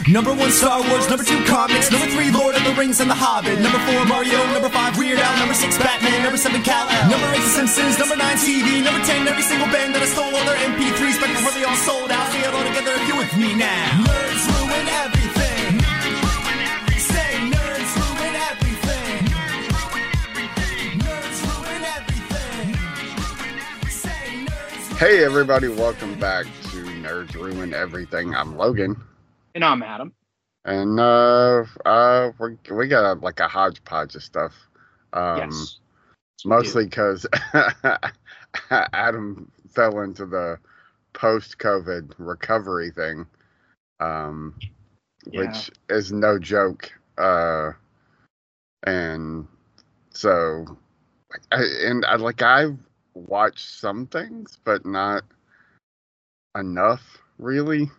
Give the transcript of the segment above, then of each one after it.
Number 1, Star Wars. Number 2, comics. Number 3, Lord of the Rings and The Hobbit. Number 4, Mario. Number 5, Weird Al. Number 6, Batman. Number 7, Kal-El. Number 8, The Simpsons. Number 9, TV. Number 10, every single band that I stole all their MP3s back before they all sold out. See it all together if you with me now. Nerds ruin everything. Say nerds ruin everything. Nerds ruin everything. Say nerds ruin Hey everybody, welcome back to Nerds Ruin Everything. I'm Logan. And I'm Adam. And we got a hodgepodge of stuff. Yes. Mostly because Adam fell into the post-COVID recovery thing, which is no joke. And so, I've watched some things, but not enough, really.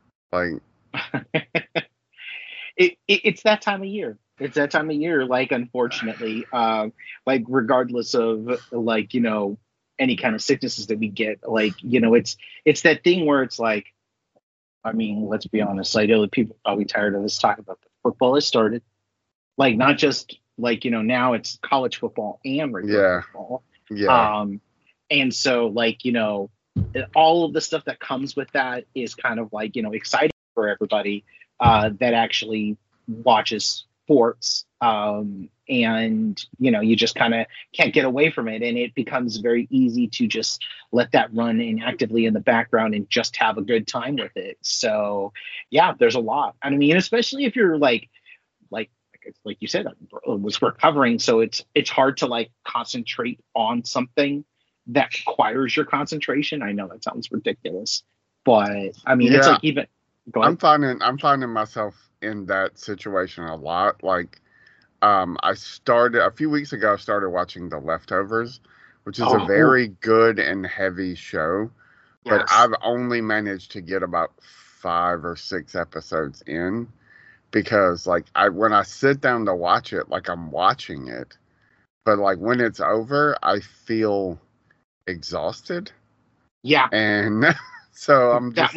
It's that time of year. It's that time of year, unfortunately, regardless of, any kind of sicknesses that we get, it's that thing where it's let's be honest, I know that people are probably tired of us talking about the football has started. Not just, now it's college football and regular football. Yeah. And so, all of the stuff that comes with that is kind of exciting for everybody that actually watches sports. And you just kind of can't get away from it, and it becomes very easy to just let that run inactively in the background and just have a good time with it. So there's a lot. I mean, especially if you're like you said, was recovering, so it's hard to concentrate on something that requires your concentration. I know that sounds ridiculous, but I mean, it's even. I'm finding myself in that situation a lot. I started a few weeks ago. I started watching The Leftovers, which is a very good and heavy show, but I've only managed to get about 5 or 6 episodes in, because when I sit down to watch it, I'm watching it, but when it's over, I feel exhausted. Yeah, and so I'm just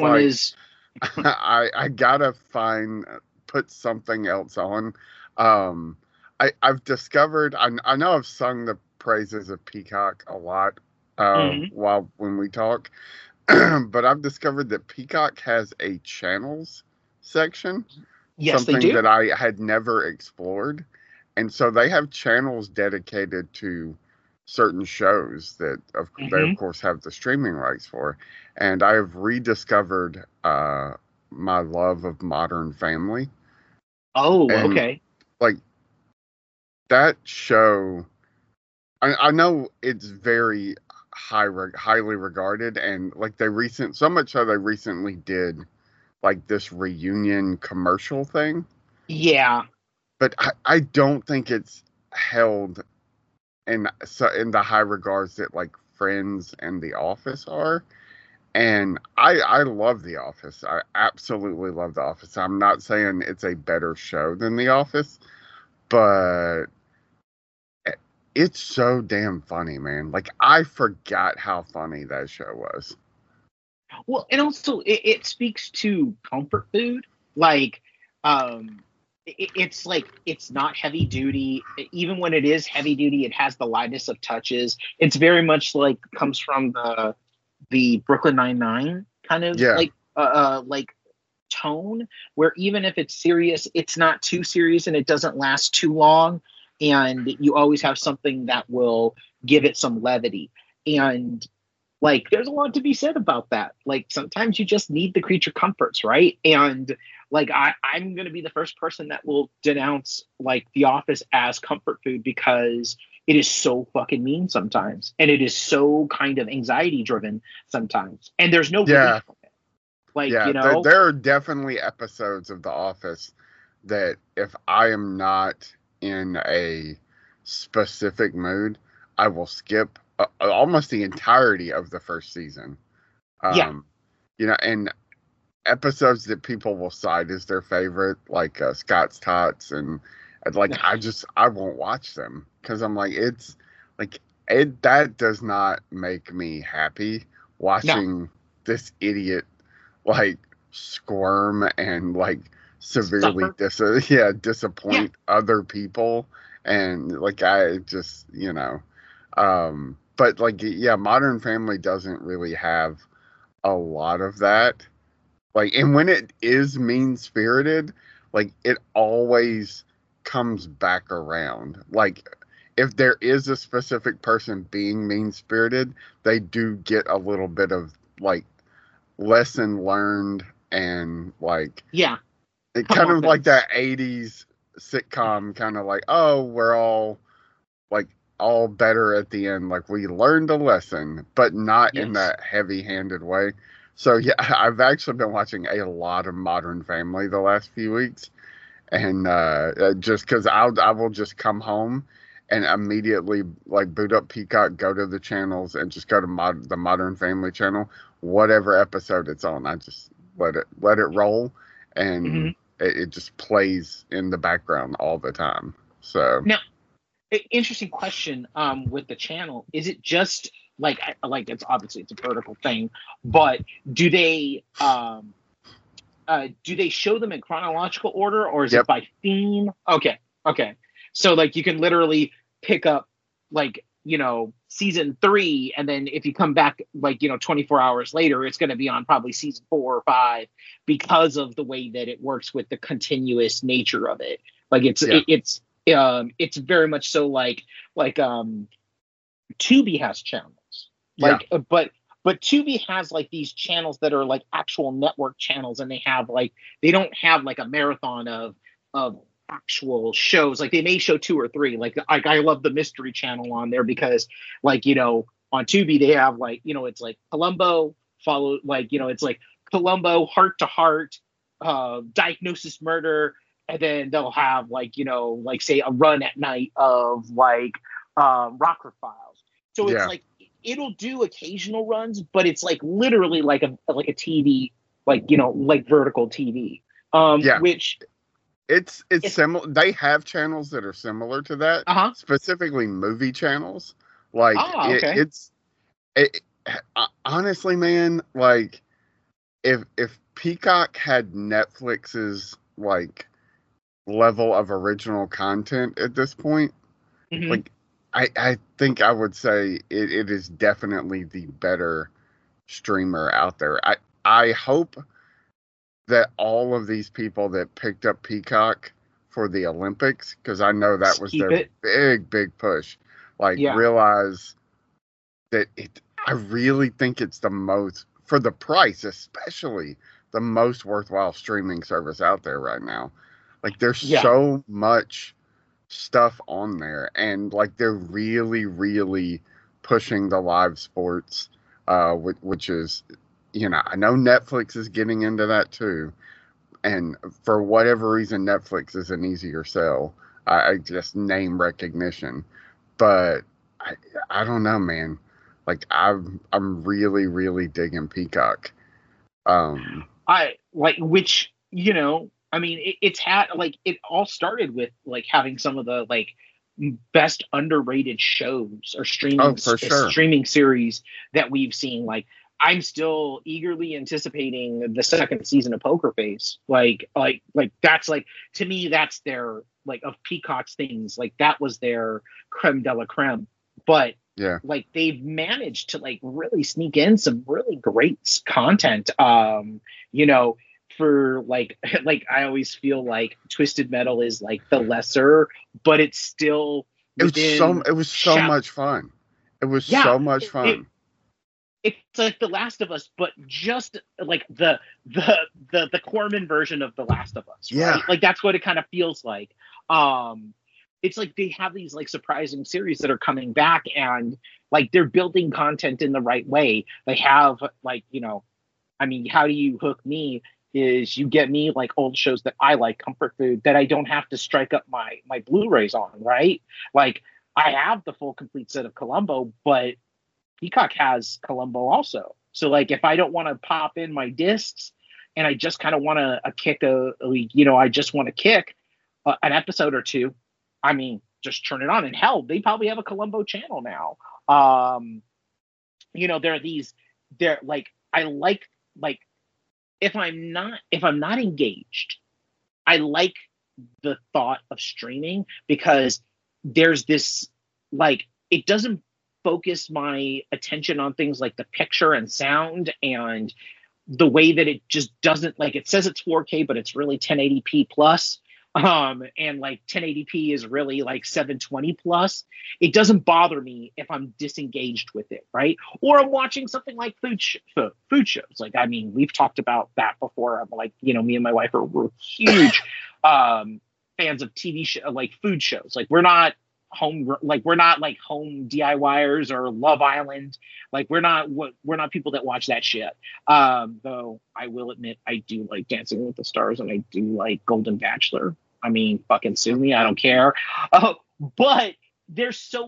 I gotta put something else on. I've discovered, I know I've sung the praises of Peacock a lot when we talk, but I've discovered that Peacock has a channels section. Yes, something they do. that I had never explored. And so they have channels dedicated to certain shows that they of course have the streaming rights for. And I have rediscovered my love of Modern Family. Oh, and, okay. That show, I know it's very highly regarded, and so much so they recently did this reunion commercial thing. Yeah. But I don't think it's held in the high regards that Friends and The Office are. And I love The Office. I absolutely love The Office. I'm not saying it's a better show than The Office, but it's so damn funny, man. I forgot how funny that show was. Well, and also it speaks to comfort food. It's not heavy duty. Even when it is heavy duty, it has the lightest of touches. It's very much comes from the Brooklyn Nine-Nine kind of tone, where even if it's serious, it's not too serious and it doesn't last too long. And you always have something that will give it some levity. And there's a lot to be said about that. Sometimes you just need the creature comforts, right? And I'm going to be the first person that will denounce The Office as comfort food, because it is so fucking mean sometimes. And it is so kind of anxiety driven sometimes. And there's no relief from it. There are definitely episodes of The Office that if I am not in a specific mood, I will skip almost the entirety of the first season. And episodes that people will cite as their favorite, Scott's Tots, and I won't watch them, because I'm that does not make me happy watching this idiot squirm and severely disappoint other people, and like I just but like Modern Family doesn't really have a lot of that. Like, and when it is mean spirited, like it always comes back around. Like, if there is a specific person being mean spirited, they do get a little bit of like lesson learned, and like it kind of like that 80s sitcom kind of like, oh, we're all like all better at the end, like we learned a lesson, but not in that heavy-handed way. So yeah, I've actually been watching a lot of Modern Family the last few weeks, and just because I will just come home and immediately like boot up Peacock, go to the channels, and just go to the Modern Family channel, whatever episode it's on. I just let it roll, and it just plays in the background all the time. So now, interesting question. With the channel, is it just like it's obviously it's a vertical thing, but do they show them in chronological order, or is it by theme? Okay. So like you can literally pick up like, season 3, and then if you come back like, 24 hours later, it's going to be on probably season 4 or 5 because of the way that it works with the continuous nature of it. Like it's very much so like Tubi has channels. Like but Tubi has like these channels that are like actual network channels, and they don't have like a marathon of actual shows. Like they may show 2 or 3. Like I love the Mystery Channel on there because like, on Tubi they have like, it's like Columbo followed, like, it's like Columbo, Heart to Heart, Diagnosis Murder, and then they'll have like, like say a run at night of like Rocker Files. So it's like it'll do occasional runs, but it's like literally like a TV, like, like vertical TV. Which it's similar. They have channels that are similar to that, specifically movie channels. Like honestly, man, like if Peacock had Netflix's like level of original content at this point, like I think I would say it is definitely the better streamer out there. I hope that all of these people that picked up Peacock for the Olympics, because I know that was their big push, like realize that I really think it's the most, for the price especially, the most worthwhile streaming service out there right now. Like there's so much stuff on there, and like they're really pushing the live sports, which is, I know Netflix is getting into that too, and for whatever reason Netflix is an easier sell. I just name recognition, but I don't know, man. Like I'm really digging Peacock. I like, which, I mean, it's had like, it all started with like having some of the like best underrated shows or streaming series that we've seen. Like I'm still eagerly anticipating the second season of Poker Face. Like that's like, to me, that's their like, of Peacock's things. Like that was their creme de la creme. But like they've managed to like really sneak in some really great content. For like I always feel like Twisted Metal is like the lesser, but it's still it was so much fun. It was so much fun. It's like The Last of Us, but just like the Corman version of The Last of Us. Right? Yeah, like that's what it kind of feels like. It's like they have these like surprising series that are coming back, and like they're building content in the right way. They have like, I mean, How Do You Hook Me is you get me like old shows that I like, comfort food, that I don't have to strike up my Blu-rays on, right? Like I have the full complete set of Columbo, but Peacock has Columbo also. So like if I don't want to pop in my discs and I just kind of want to kick I just want to kick an episode or two, I mean, just turn it on. And hell, they probably have a Columbo channel now. They're like, I like if I'm not engaged, I like the thought of streaming because there's this, like, it doesn't focus my attention on things like the picture and sound and the way that it just doesn't, like, it says it's 4K, but it's really 1080p plus. And like 1080p is really like 720 plus. It doesn't bother me if I'm disengaged with it, right? Or I'm watching something like food shows. Like, I mean, we've talked about that before. I'm like, you know, me and my wife we're huge fans of TV show, like food shows. Like we're not like home DIYers or Love Island. Like we're not people that watch that shit. Though I will admit I do like Dancing with the Stars and I do like Golden Bachelor. I mean, fucking sue me, I don't care. But they're so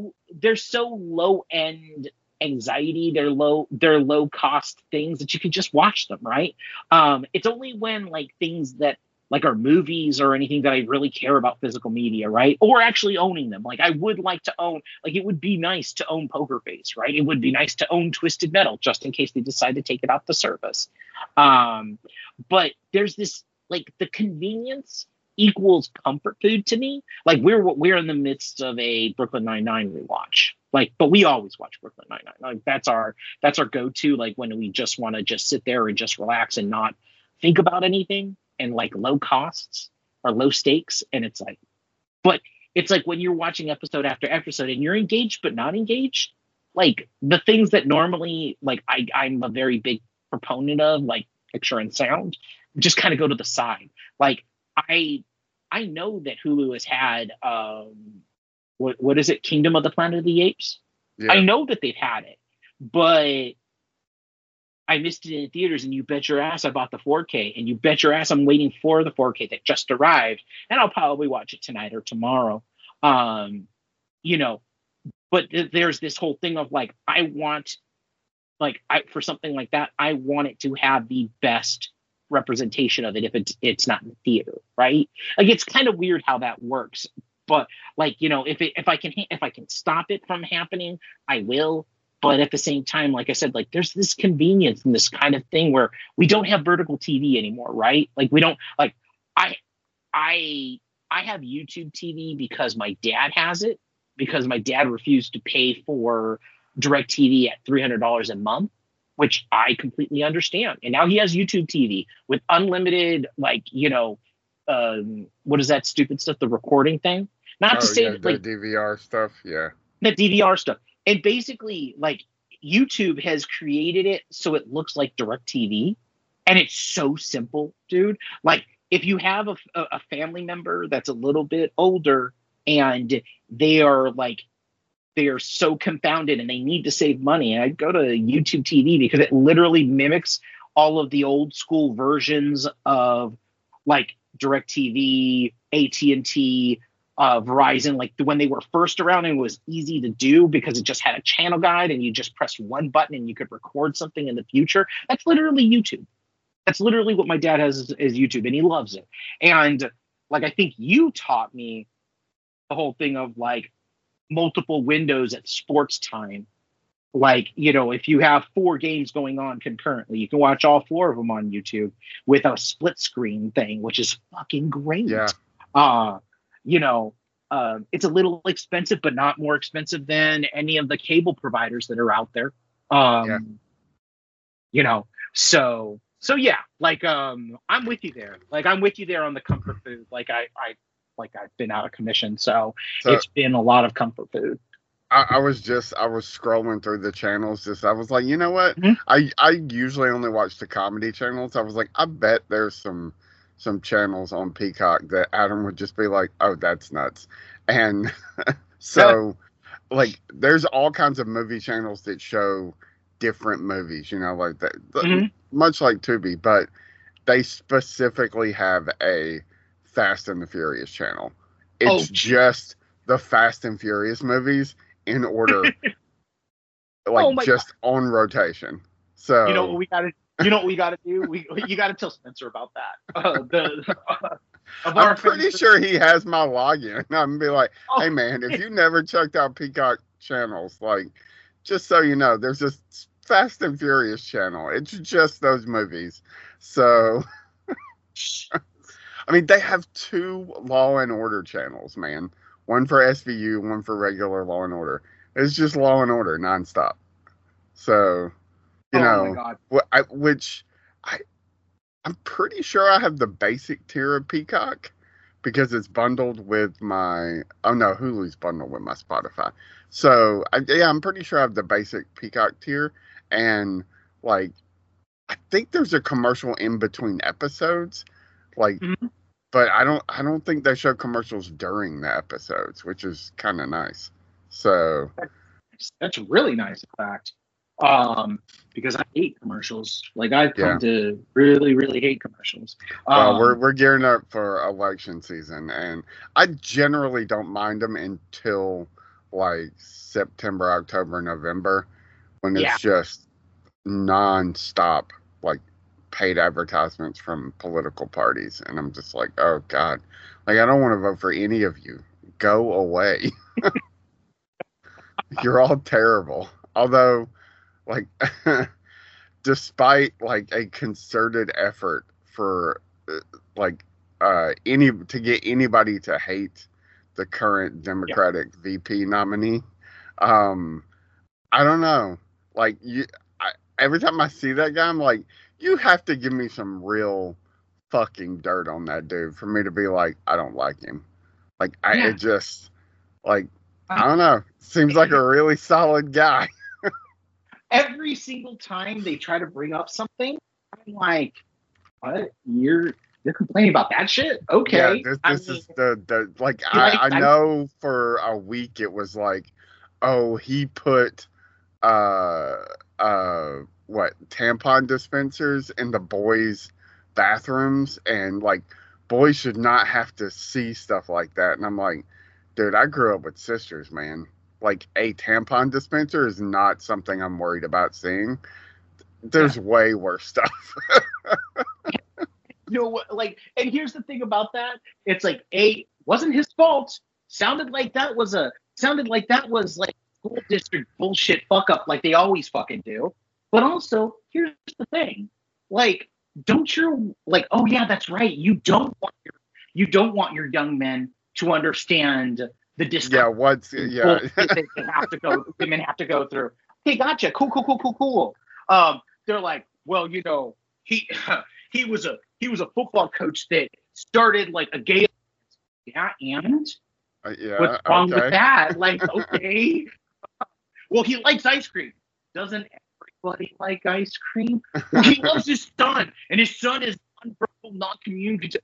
low end anxiety. They're low cost things that you can just watch them, right? It's only when like things that like our movies or anything that I really care about physical media, right? Or actually owning them. Like I would like to own, like it would be nice to own Poker Face, right? It would be nice to own Twisted Metal just in case they decide to take it off the service. But there's this, like the convenience equals comfort food to me. Like we're in the midst of a Brooklyn Nine-Nine rewatch. Like, but we always watch Brooklyn Nine-Nine. Like that's our go-to, like when we just want to just sit there and just relax and not think about anything. And like low costs or low stakes. And it's like, but it's like when you're watching episode after episode and you're engaged but not engaged, like the things that normally like I'm a very big proponent of, like picture and sound, just kind of go to the side. Like I know that Hulu has had what is it, Kingdom of the Planet of the Apes? Yeah. I know that they've had it, but I missed it in theaters, and you bet your ass I bought the 4K, and you bet your ass I'm waiting for the 4K that just arrived, and I'll probably watch it tonight or tomorrow. You know, but there's this whole thing of like, I want, like, for something like that, I want it to have the best representation of it if it's not in the theater, right? Like, it's kind of weird how that works, but like, you know, if I can stop it from happening, I will. But at the same time, like I said, like there's this convenience and this kind of thing where we don't have vertical TV anymore, right? Like we don't, like I have YouTube TV because my dad has it, because my dad refused to pay for DirecTV at $300 a month, which I completely understand. And now he has YouTube TV with unlimited, like, you know, what is that stupid stuff? The recording thing? Not to say that, like the DVR stuff. Yeah. The DVR stuff. And basically, like, YouTube has created it so it looks like DirecTV. And it's so simple, dude. Like, if you have a family member that's a little bit older and they are so confounded and they need to save money, I'd go to YouTube TV because it literally mimics all of the old school versions of, like, DirecTV, AT&T, Verizon, like when they were first around, and it was easy to do because it just had a channel guide and you just press one button and you could record something in the future. That's literally YouTube. That's literally what my dad has is YouTube, and he loves it. And like, I think you taught me the whole thing of like multiple windows at sports time. Like, you know, if you have 4 games going on concurrently, you can watch all 4 of them on YouTube with a split screen thing, which is fucking great. Yeah. You know, it's a little expensive, but not more expensive than any of the cable providers that are out there. You know, so yeah, like, I'm with you there. Like, I'm with you there on the comfort food. Like I've been out of commission, so it's been a lot of comfort food. I was scrolling through the channels. I was like, you know what? Mm-hmm. I usually only watch the comedy channels. I was like, I bet there's some channels on Peacock that Adam would just be like, oh, that's nuts. And so like there's all kinds of movie channels that show different movies, you know, like that, much like Tubi, but they specifically have a Fast and the Furious channel. It's just the Fast and Furious movies in order, like just God. On rotation. So you know what we got to do? You got to tell Spencer about that. I'm pretty sure he has my login. I'm gonna be like, hey man, if you never checked out Peacock channels, like, just so you know, there's this Fast and Furious channel. It's just those movies. So I mean, they have 2 Law and Order channels, man. One for SVU, one for regular Law and Order. It's just Law and Order nonstop. So, you know, my God. I'm pretty sure I have the basic tier of Peacock because it's bundled with my. Oh no, Hulu's bundled with my Spotify. So I'm pretty sure I have the basic Peacock tier, and like, I think there's a commercial in between episodes, like, but I don't think they show commercials during the episodes, which is kind of nice. So that's really nice, in fact. Because I hate commercials. Like, I've come to really, really hate commercials. Well, we're gearing up for election season, and I generally don't mind them until like September, October, November, when it's just non-stop, like, paid advertisements from political parties, and I'm just like, oh God, like, I don't want to vote for any of you. Go away. You're all terrible. Although, like, despite like a concerted effort for to get anybody to hate the current Democratic VP nominee, I don't know. Like, every time I see that guy, I'm like, you have to give me some real fucking dirt on that dude for me to be like, I don't like him. Like, it just, like, I don't know. Seems like a really solid guy. Every single time they try to bring up something, I'm like, what? You're complaining about that shit? Okay. Yeah, this is the like, I know for a week it was like, oh, he put tampon dispensers in the boys' bathrooms, and like, boys should not have to see stuff like that. And I'm like, dude, I grew up with sisters, man. Like, a tampon dispenser is not something I'm worried about seeing. There's way worse stuff. You know what? Like, and here's the thing about that. It's like, wasn't his fault. Sounded like that was like school district bullshit fuck up, like they always fucking do. But also, here's the thing. Like, don't you, like, oh yeah, that's right. You don't want your young men to understand the discomfort. Women have to go through. Hey, gotcha. Cool. They're like, well, you know, he was a football coach that started like a gay. Yeah, and what's wrong with that? Like, okay. Well, he likes ice cream. Doesn't everybody like ice cream? Well, he loves his son, and his son is nonverbal, non-communicative.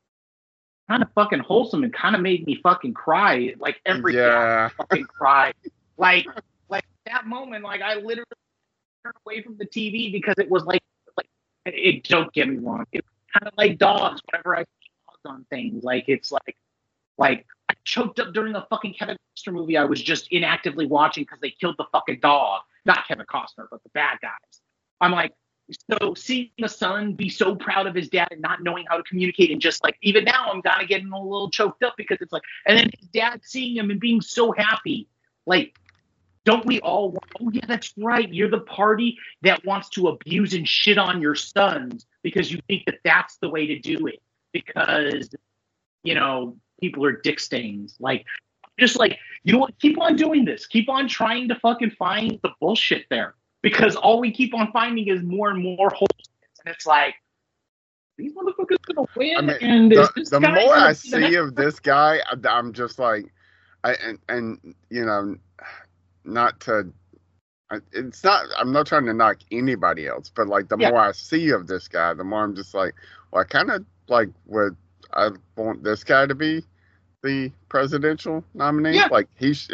Kind of fucking wholesome, and kind of made me fucking cry. Like, every day I fucking cried. Like that moment, like, I literally turned away from the TV because it was like it. Don't get me wrong, it's kind of like dogs. Whenever I see dogs on things, like, it's like I choked up during a fucking Kevin Costner movie I was just inactively watching because they killed the fucking dog. Not Kevin Costner, but the bad guys. I'm like, so seeing a son be so proud of his dad and not knowing how to communicate, and just like, even now I'm kind of getting a little choked up because it's like, and then his dad seeing him and being so happy. Like, don't we all want, oh yeah, that's right. You're the party that wants to abuse and shit on your sons because you think that that's the way to do it because, you know, people are dick stains. Like, just like, you know what? Keep on doing this. Keep on trying to fucking find the bullshit there. Because all we keep on finding is more and more holes. And it's like, these motherfuckers gonna win. I mean, and the more I see of this guy, I'm just like, and you know, not to, it's not, I'm not trying to knock anybody else, but like, the more I see of this guy, the more I'm just like, well, I kind of like I want this guy to be the presidential nominee. Yeah. Like,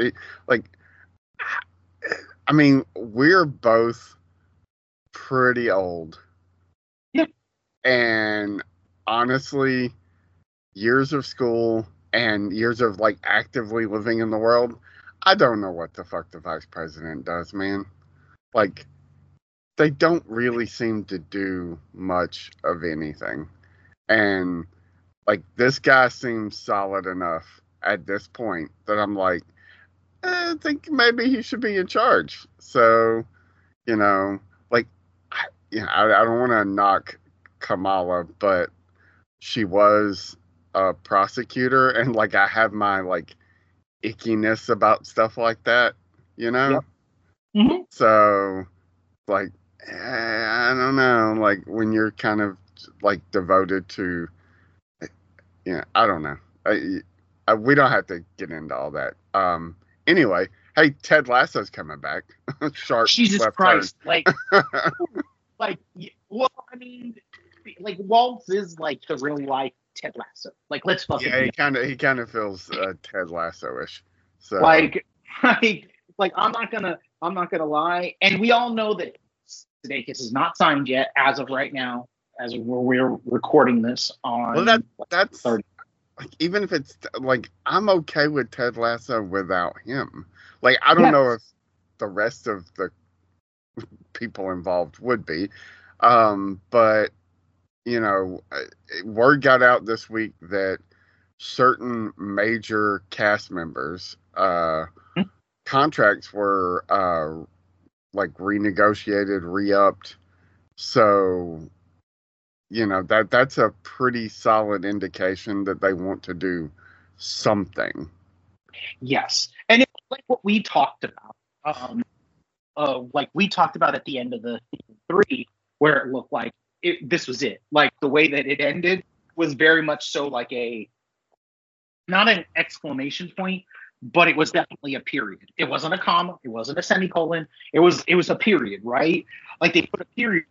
I mean, we're both pretty old. Yeah. And honestly, years of school and years of like actively living in the world, I don't know what the fuck the vice president does, man. Like, they don't really seem to do much of anything. And like, this guy seems solid enough at this point that I'm like, I think maybe he should be in charge. So, you know, like, I don't want to knock Kamala, but she was a prosecutor, and like I have my like ickiness about stuff like that, you know. Yep. Mm-hmm. So like I don't know, like when you're kind of like devoted to, I don't know. We don't have to get into all that. Anyway, hey, Ted Lasso's coming back. Sharp. Jesus Christ! Like, well, I mean, like Waltz is like the real life Ted Lasso. Like, let's fucking. Yeah, he kind of feels Ted Lasso-ish. So like I'm not gonna lie, and we all know that Sudeikis is not signed yet as of right now, as we're recording this on. Well, that's 30. Like, even if it's like I'm okay with Ted Lasso without him. Like I don't know if the rest of the people involved would be, but word got out this week that certain major cast members contracts were like renegotiated, re-upped. So that's a pretty solid indication that they want to do something. Yes, and it's like what we talked about. Like we talked about at the end of the season 3, where it looked like this was it. Like the way that it ended was very much so like not an exclamation point, but it was definitely a period. It wasn't a comma. It wasn't a semicolon. It was a period, right? Like they put a period.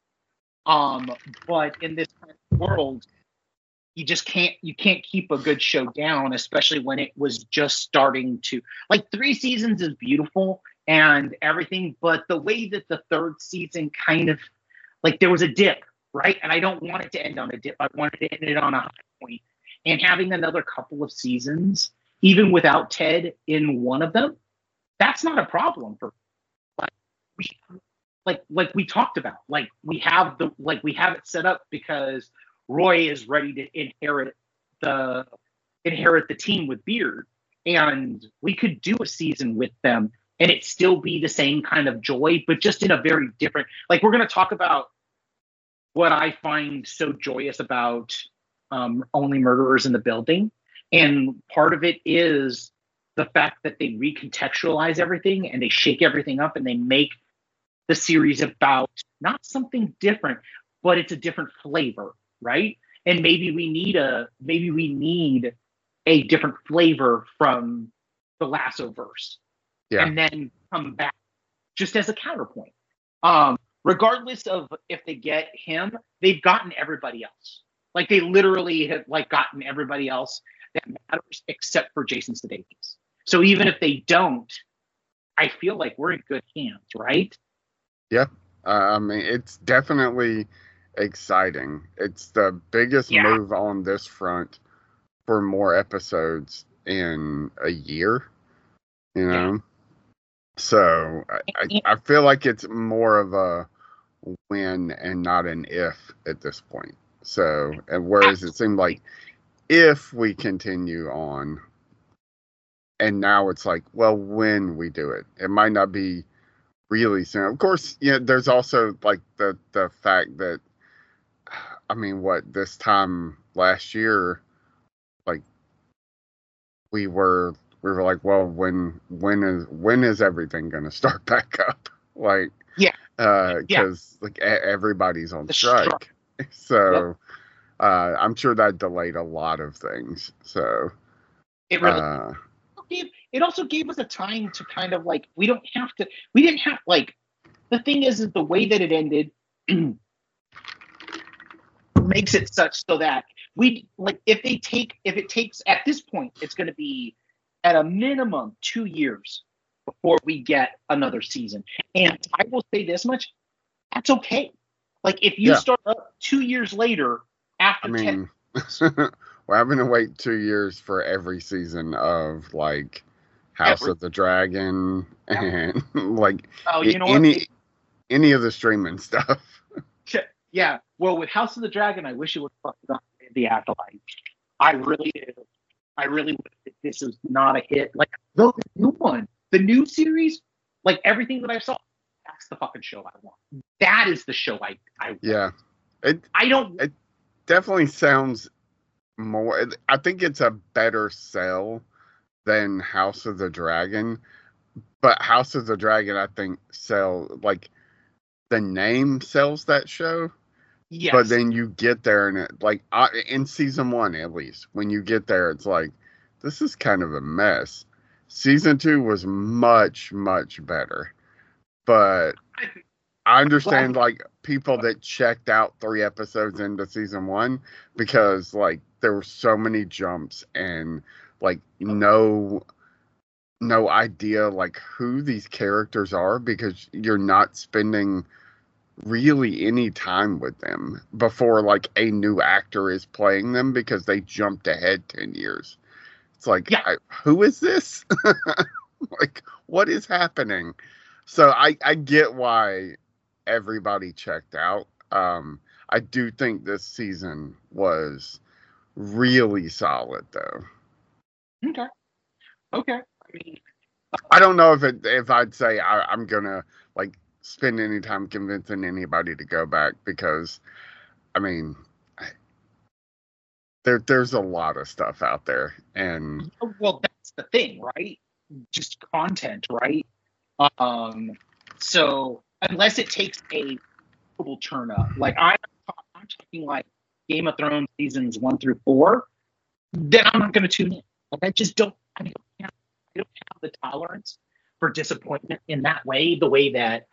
But in this kind of world, you can't keep a good show down, especially when it was just starting to, like, 3 seasons is beautiful and everything, but the way that the 3rd season kind of, like, there was a dip, right? And I don't want it to end on a dip. I wanted to end it on a high point. And having another couple of seasons, even without Ted in one of them, that's not a problem for me. Like we talked about, like we have it set up because Roy is ready to inherit the team with Beard, and we could do a season with them and it still be the same kind of joy, but just in a very different. Like we're going to talk about what I find so joyous about Only Murderers in the Building, and part of it is the fact that they recontextualize everything and they shake everything up and they make the series about not something different, but it's a different flavor, right? And maybe we need a different flavor from the Lassoverse, and then come back just as a counterpoint. Regardless of if they get him, they've gotten everybody else. Like they literally have like gotten everybody else that matters except for Jason Sudeikis. So even if they don't, I feel like we're in good hands, right? Yeah, I mean, it's definitely exciting. It's the biggest move on this front for more episodes in a year, So I feel like it's more of a when and not an if at this point. So, and whereas it seemed like if we continue on, and now it's like, well, when we do it, it might not be really soon. Of course, there's also like the fact that, I mean, this time last year, like we were like, well, when is everything going to start back up? Like, because like everybody's on strike. So, I'm sure that delayed a lot of things. So it really it also gave us a time to kind of like, we didn't have like, the thing is the way that it ended makes it such so that we like, if it takes at this point, it's going to be at a minimum 2 years before we get another season. And I will say this much, that's okay. Like if you start up 2 years later after, I mean, we're having to wait 2 years for every season of like House of the Dragon and like any of the streaming stuff. Yeah. Well, with House of the Dragon, I wish it would fuck up the Afterlife. I really do. I really wish this is not a hit. Like the new one, the new series, like everything that I saw, that's the fucking show I want. That is the show I want. Yeah. It definitely sounds more. I think it's a better sell than House of the Dragon, but House of the Dragon, I think, like the name sells that show. Yes. But then you get there and in season 1 at least, when you get there, it's like, this is kind of a mess. Season 2 was much, much better. But I understand like people that checked out 3 episodes into season 1 because like there were so many jumps and like no idea like who these characters are because you're not spending really any time with them before like a new actor is playing them because they jumped ahead 10 years. It's like, who is this? Like, what is happening? So I get why everybody checked out. I do think this season was really solid, though. Okay. I mean, I don't know if I'd say I'm gonna like spend any time convincing anybody to go back because, I mean, there's a lot of stuff out there, and well, that's the thing, right? Just content, right? So unless it takes a total turn up, like I'm talking like Game of Thrones seasons 1 through 4, then I'm not going to tune in. Like I just don't. I don't have the tolerance for disappointment in that way. The way that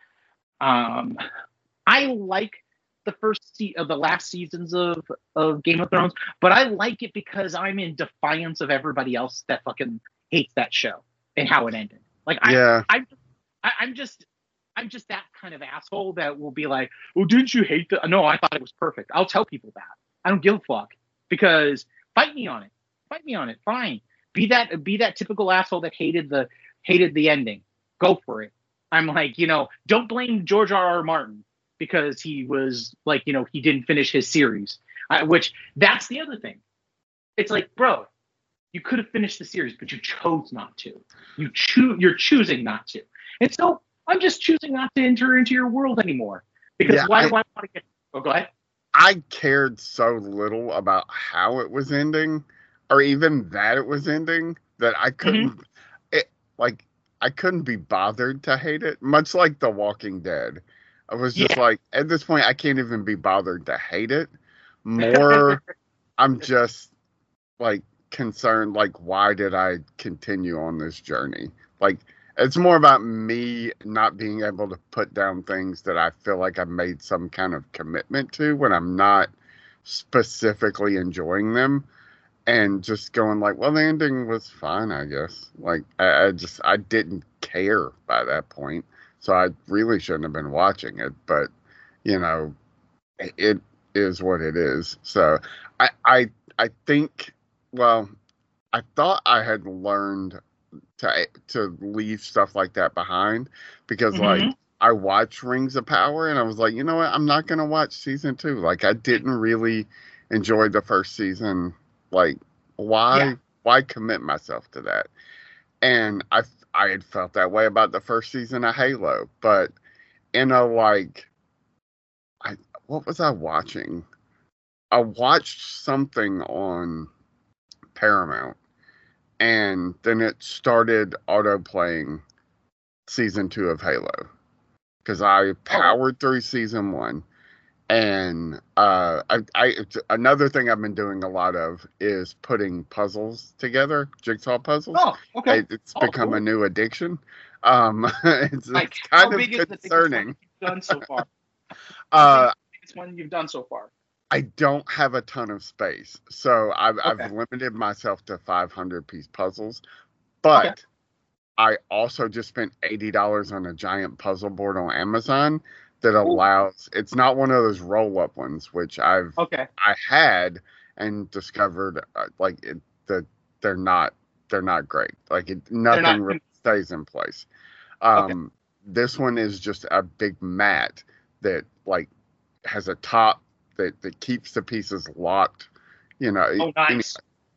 I like the last seasons of Game of Thrones, but I like it because I'm in defiance of everybody else that fucking hates that show and how it ended. Like I'm just that kind of asshole that will be like, well, didn't you hate that? No, I thought it was perfect. I'll tell people that. I don't give a fuck because fight me on it. Fine. Be that typical asshole that hated the ending. Go for it. I'm like, don't blame George R.R. Martin because he was like, he didn't finish his series, which that's the other thing. It's like, bro, you could have finished the series, but you chose not to. You're choosing not to. And so I'm just choosing not to enter into your world anymore because why do I want to get? Oh, go ahead. I cared so little about how it was ending, or even that it was ending, that I couldn't. I couldn't be bothered to hate it. Much like The Walking Dead, I was just like, at this point, I can't even be bothered to hate it. More, I'm just like concerned. Like, why did I continue on this journey? Like, it's more about me not being able to put down things that I feel like I've made some kind of commitment to when I'm not specifically enjoying them, and just going like, well, the ending was fine, I guess. Like, I didn't care by that point, so I really shouldn't have been watching it. But it is what it is. So I think, well, I thought I had learned to leave stuff like that behind because like I watched Rings of Power and I was like, you know what, I'm not gonna watch season 2. Like, I didn't really enjoy the first season. Like, why commit myself to that? And I had felt that way about the first season of Halo, but what was I watching? I watched something on Paramount, and then it started auto-playing season 2 of Halo because I powered through season 1. And another thing I've been doing a lot of is putting puzzles together, jigsaw puzzles. Oh, okay. It's become a new addiction. It's kind of concerning. Done so far. The biggest one you've done so far. I don't have a ton of space, so I've limited myself to 500-piece puzzles. But I also just spent $80 on a giant puzzle board on Amazon that allows. It's not one of those roll-up ones, which I had and discovered they're not great. Like, nothing really stays in place. This one is just a big mat that like has a top that keeps the pieces locked, nice.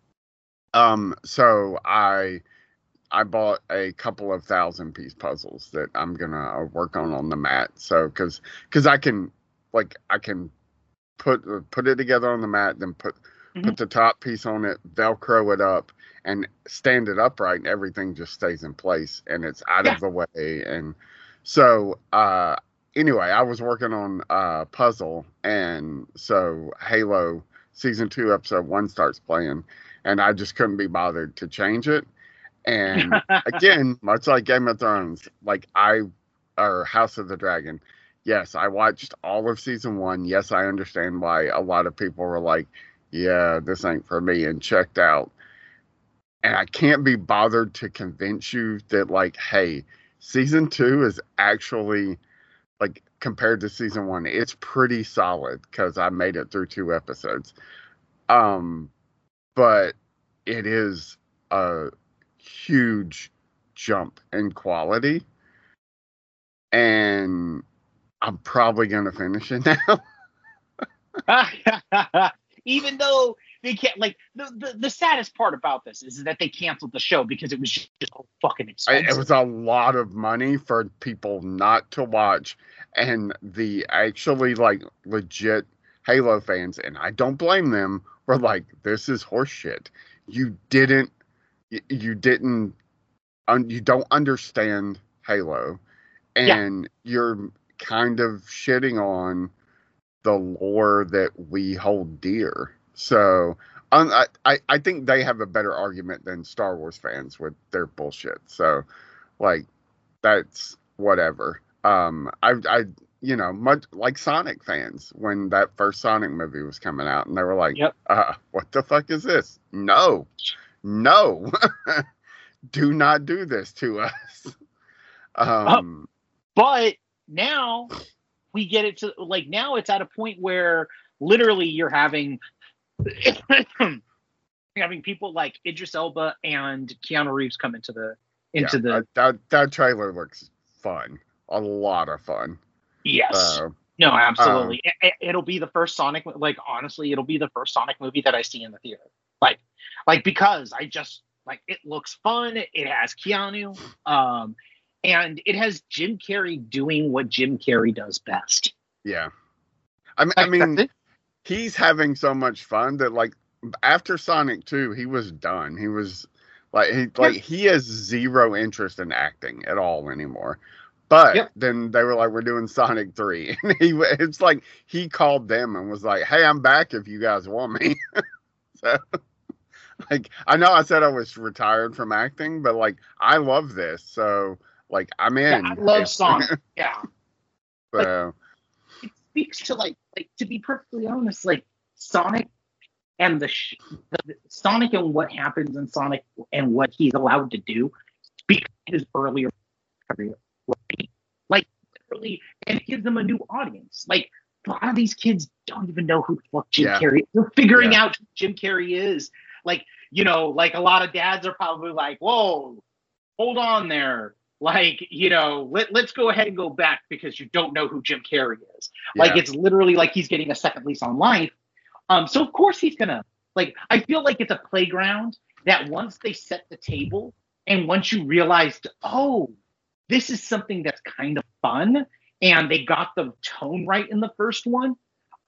So I bought a couple of 1,000-piece puzzles that I'm gonna work on the mat. So because I can put it together on the mat, then put the top piece on it, Velcro it up, and stand it upright, and everything just stays in place, and it's out of the way. And so, anyway, I was working on a puzzle, and so Halo Season 2, Episode 1 starts playing, and I just couldn't be bothered to change it. And again, much like Game of Thrones, or House of the Dragon, yes, I watched all of Season 1. Yes, I understand why a lot of people were like, yeah, this ain't for me, and checked out. And I can't be bothered to convince you that, like, hey, Season 2 is actually, like, compared to Season 1, it's pretty solid because I made it through 2 episodes. But it is a huge jump in quality. And I'm probably going to finish it now. Even though they can't, like, the saddest part about this is that they canceled the show because it was just so fucking expensive. It was a lot of money for people not to watch, and the actually, like, legit Halo fans, and I don't blame them, were like, this is horseshit. You don't understand Halo, and you're kind of shitting on the lore that we hold dear. So I think they have a better argument than Star Wars fans with their bullshit. So, like, that's whatever. I much like Sonic fans when that first Sonic movie was coming out, and they were like, what the fuck is this? No, do not do this to us. But now we get it to, like, now it's at a point where literally you're having people like Idris Elba and Keanu Reeves come into the that trailer looks fun, a lot of fun. Yes. No, absolutely. It'll be the first Sonic, like, honestly, it'll be the first Sonic movie that I see in the theater. Like because I just, like, it looks fun. It has Keanu, and it has Jim Carrey doing what Jim Carrey does best. Yeah. I mean, he's having so much fun that, like, after Sonic 2, he was done. He was he has zero interest in acting at all anymore. But then they were like, we're doing Sonic 3. And it's like he called them and was like, hey, I'm back if you guys want me. So, like, I know I said I was retired from acting, but, like, I love this. So, like, I'm in. Yeah, I love Sonic. Yeah. So it speaks to, like, to be perfectly honest, like, Sonic and the Sonic and what happens in Sonic and what he's allowed to do speaks to his earlier career. Right? Like, literally, and it gives them a new audience. Like, a lot of these kids don't even know who the fuck Jim Carrey is. They're figuring out who Jim Carrey is. Like, like, a lot of dads are probably like, whoa, hold on there. Like, let's go ahead and go back because you don't know who Jim Carrey is. Like, it's literally like he's getting a second lease on life. So of course he's gonna, like, I feel like it's a playground that once they set the table and once you realized, oh, this is something that's kind of fun, and they got the tone right in the first one,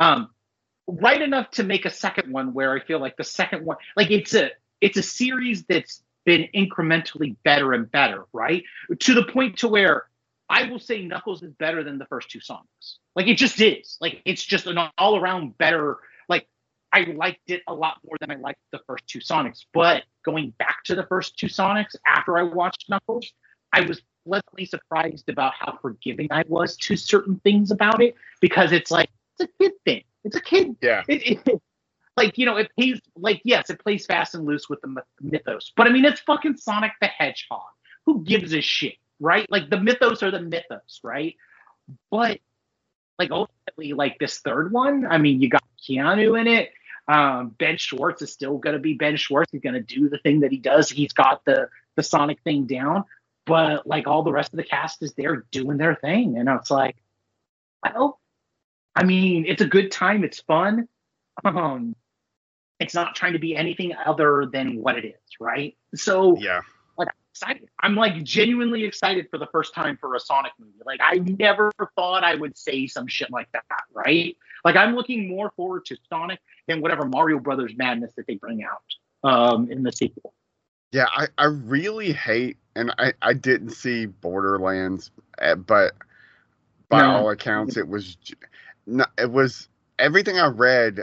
right enough to make a second one where I feel like the second one, like, it's a series that's been incrementally better and better, right? To the point to where I will say Knuckles is better than the first 2 Sonics. Like, it just is. Like, it's just an all-around better, like, I liked it a lot more than I liked the first 2 Sonics. But going back to the first 2 Sonics after I watched Knuckles, I was pleasantly surprised about how forgiving I was to certain things about it, because it's like, it's a kid thing. It's a kid. Yeah. Like, it plays, like, yes, it plays fast and loose with the mythos. But, I mean, it's fucking Sonic the Hedgehog. Who gives a shit, right? Like, the mythos are the mythos, right? But, like, ultimately, like, this third one, I mean, you got Keanu in it. Ben Schwartz is still going to be Ben Schwartz. He's going to do the thing that he does. He's got the Sonic thing down. But, like, all the rest of the cast is there doing their thing. And it's like, well, I mean, it's a good time. It's fun. It's not trying to be anything other than what it is, right? So, like excited. I'm like genuinely excited for the first time for a Sonic movie. Like I never thought I would say some shit like that, right? Like I'm looking more forward to Sonic than whatever Mario Brothers madness that they bring out in the sequel. Yeah, I really hate, and I didn't see Borderlands, but by all accounts it was everything I read.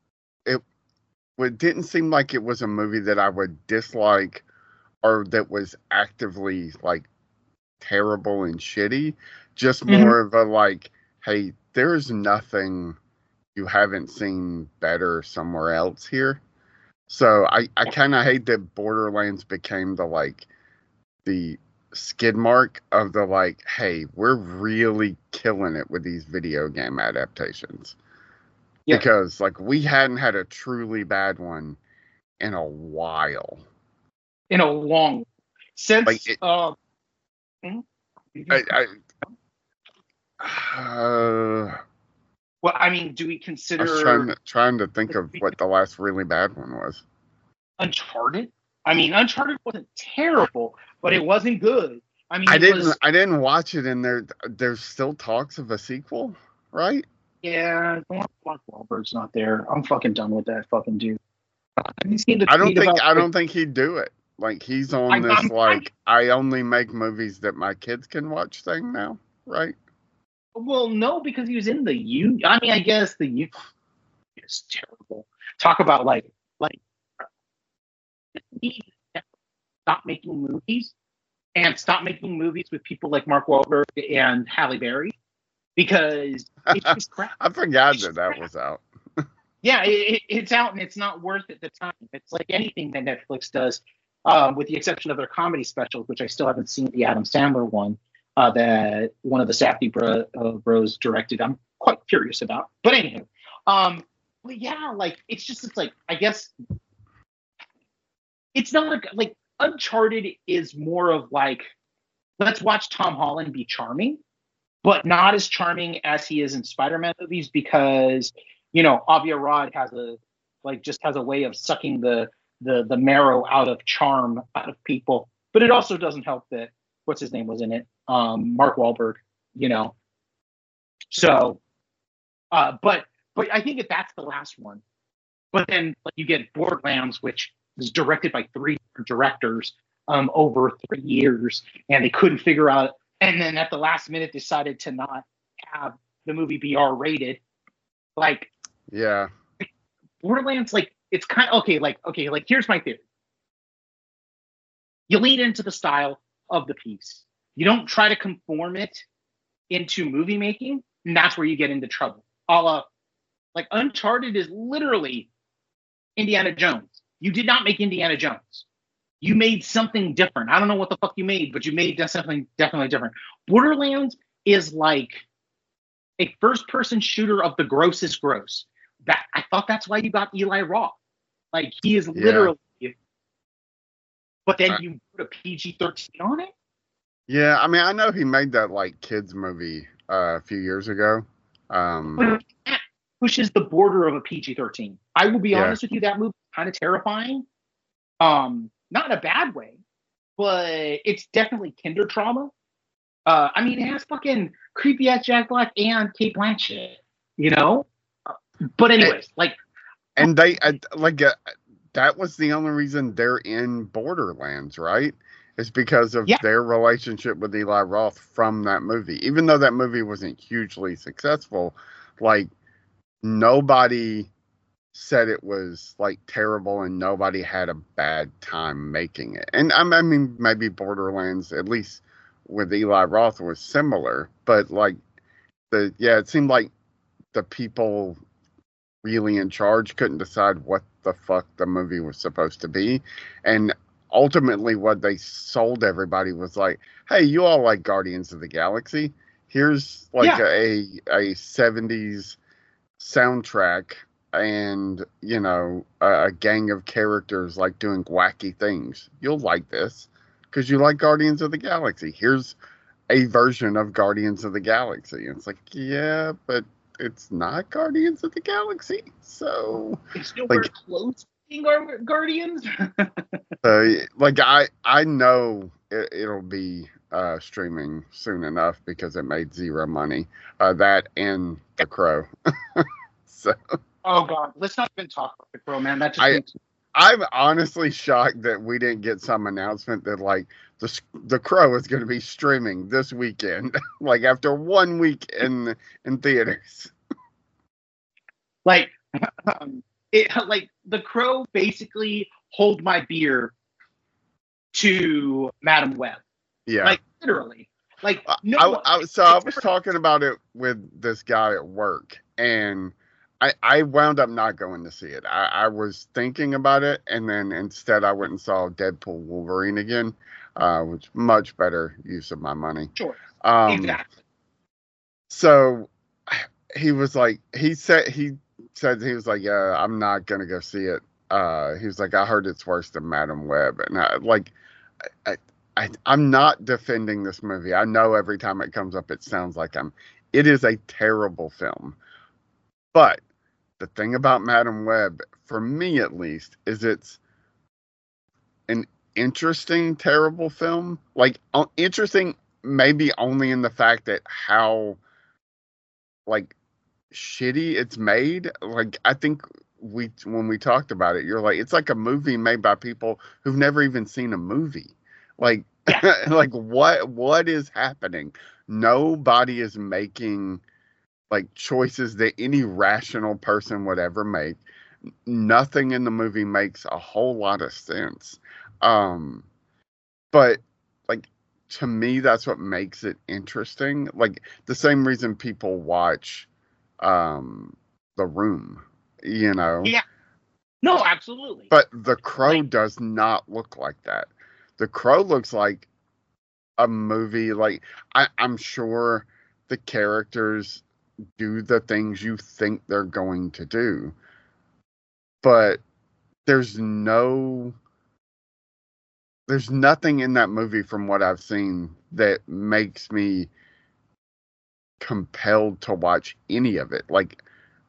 It didn't seem like it was a movie that I would dislike or that was actively like terrible and shitty. Just more of a like, hey, there's nothing you haven't seen better somewhere else here. So I kind of hate that Borderlands became the skid mark of the like, hey, we're really killing it with these video game adaptations. Yep. Because like we hadn't had a truly bad one in a while. In a long since like well, I mean, do we consider? I was trying to think of what the last really bad one was. Uncharted. I mean, Uncharted wasn't terrible, but it wasn't good. I mean, I didn't watch it, and there's still talks of a sequel, right? Yeah, Mark Wahlberg's not there. I'm fucking done with that fucking dude. I don't think he'd do it. Like he's on I only make movies that my kids can watch thing now, right? Well, no, because he was in the U. I mean, I guess the U is terrible. Talk about like stop making movies and stop making movies with people like Mark Wahlberg and Halle Berry because it's just crap. I forgot that was out. Yeah, it's out and it's not worth it the time. It's like anything that Netflix does, with the exception of their comedy specials, which I still haven't seen the Adam Sandler one that one of the Safdie bros directed. I'm quite curious about. But anyway, but yeah, like it's like I guess it's not like Uncharted is more of like let's watch Tom Holland be charming, but not as charming as he is in Spider-Man movies because Avi Arad has a way of sucking the marrow out of charm out of people. But it also doesn't help that what's his name was in it, Mark Wahlberg. So, but I think if that's the last one, but then you get Borderlands, which was directed by 3 directors over 3 years, and they couldn't figure out, and then at the last minute decided to not have the movie be R-rated. Like, yeah, Borderlands, like it's kind of okay. Here's my theory: you lean into the style of the piece. You don't try to conform it into movie making, and that's where you get into trouble. Like Uncharted is literally Indiana Jones. You did not make Indiana Jones. You made something different. I don't know what the fuck you made, but you made something definitely different. Borderlands is like a first-person shooter of the grossest gross. That I thought that's why you got Eli Roth. Like he is literally. Yeah. But then you put a PG-13 on it. Yeah, I mean, I know he made that like kids movie a few years ago. But that pushes the border of a PG-13. I will be honest with you, that movie is kind of terrifying. Not in a bad way, but it's definitely kinder trauma. I mean, it has fucking creepy ass Jack Black and Cate Blanchett, But anyways, that was the only reason they're in Borderlands, right? It's because of their relationship with Eli Roth from that movie. Even though that movie wasn't hugely successful, like nobody said it was like terrible and nobody had a bad time making it. And I mean, maybe Borderlands, at least with Eli Roth, was similar, but like it seemed like the people really in charge couldn't decide what the fuck the movie was supposed to be. And ultimately what they sold everybody was like, hey, you all like Guardians of the Galaxy. Here's like a 70s soundtrack and, a gang of characters like doing wacky things. You'll like this because you like Guardians of the Galaxy. Here's a version of Guardians of the Galaxy. And it's like, yeah, but it's not Guardians of the Galaxy. So it's still wear clothes being Guardians. Like I know it'll be streaming soon enough because it made zero money. That and The Crow. So. Oh God, let's not even talk about The Crow, man. That just makes. I'm honestly shocked that we didn't get some announcement that like the Crow is going to be streaming this weekend, like after 1 week in theaters. Like, like The Crow basically hold my beer to Madam Web. Yeah, like literally. Like no. I was talking about it with this guy at work, and I wound up not going to see it. I was thinking about it, and then instead I went and saw Deadpool Wolverine again, which much better use of my money. Sure. Exactly. So he was like, he said he was like, yeah, I'm not gonna go see it. He was like, I heard it's worse than Madam Web, and I'm not defending this movie. I know every time it comes up, it sounds like it is a terrible film. But the thing about Madam Web, for me at least, is it's an interesting, terrible film. Like, interesting maybe only in the fact that how, like, shitty it's made. Like, I think when we talked about it, you're like, it's like a movie made by people who've never even seen a movie. Like, like what is happening? Nobody is making like choices that any rational person would ever make. Nothing in the movie makes a whole lot of sense. But like, to me, that's what makes it interesting. Like the same reason people watch The Room, you know? Yeah. No, absolutely. But The Crow does not look like that. The Crow looks like a movie. Like I'm sure the characters do the things you think they're going to do, but there's nothing in that movie from what I've seen that makes me compelled to watch any of it. Like,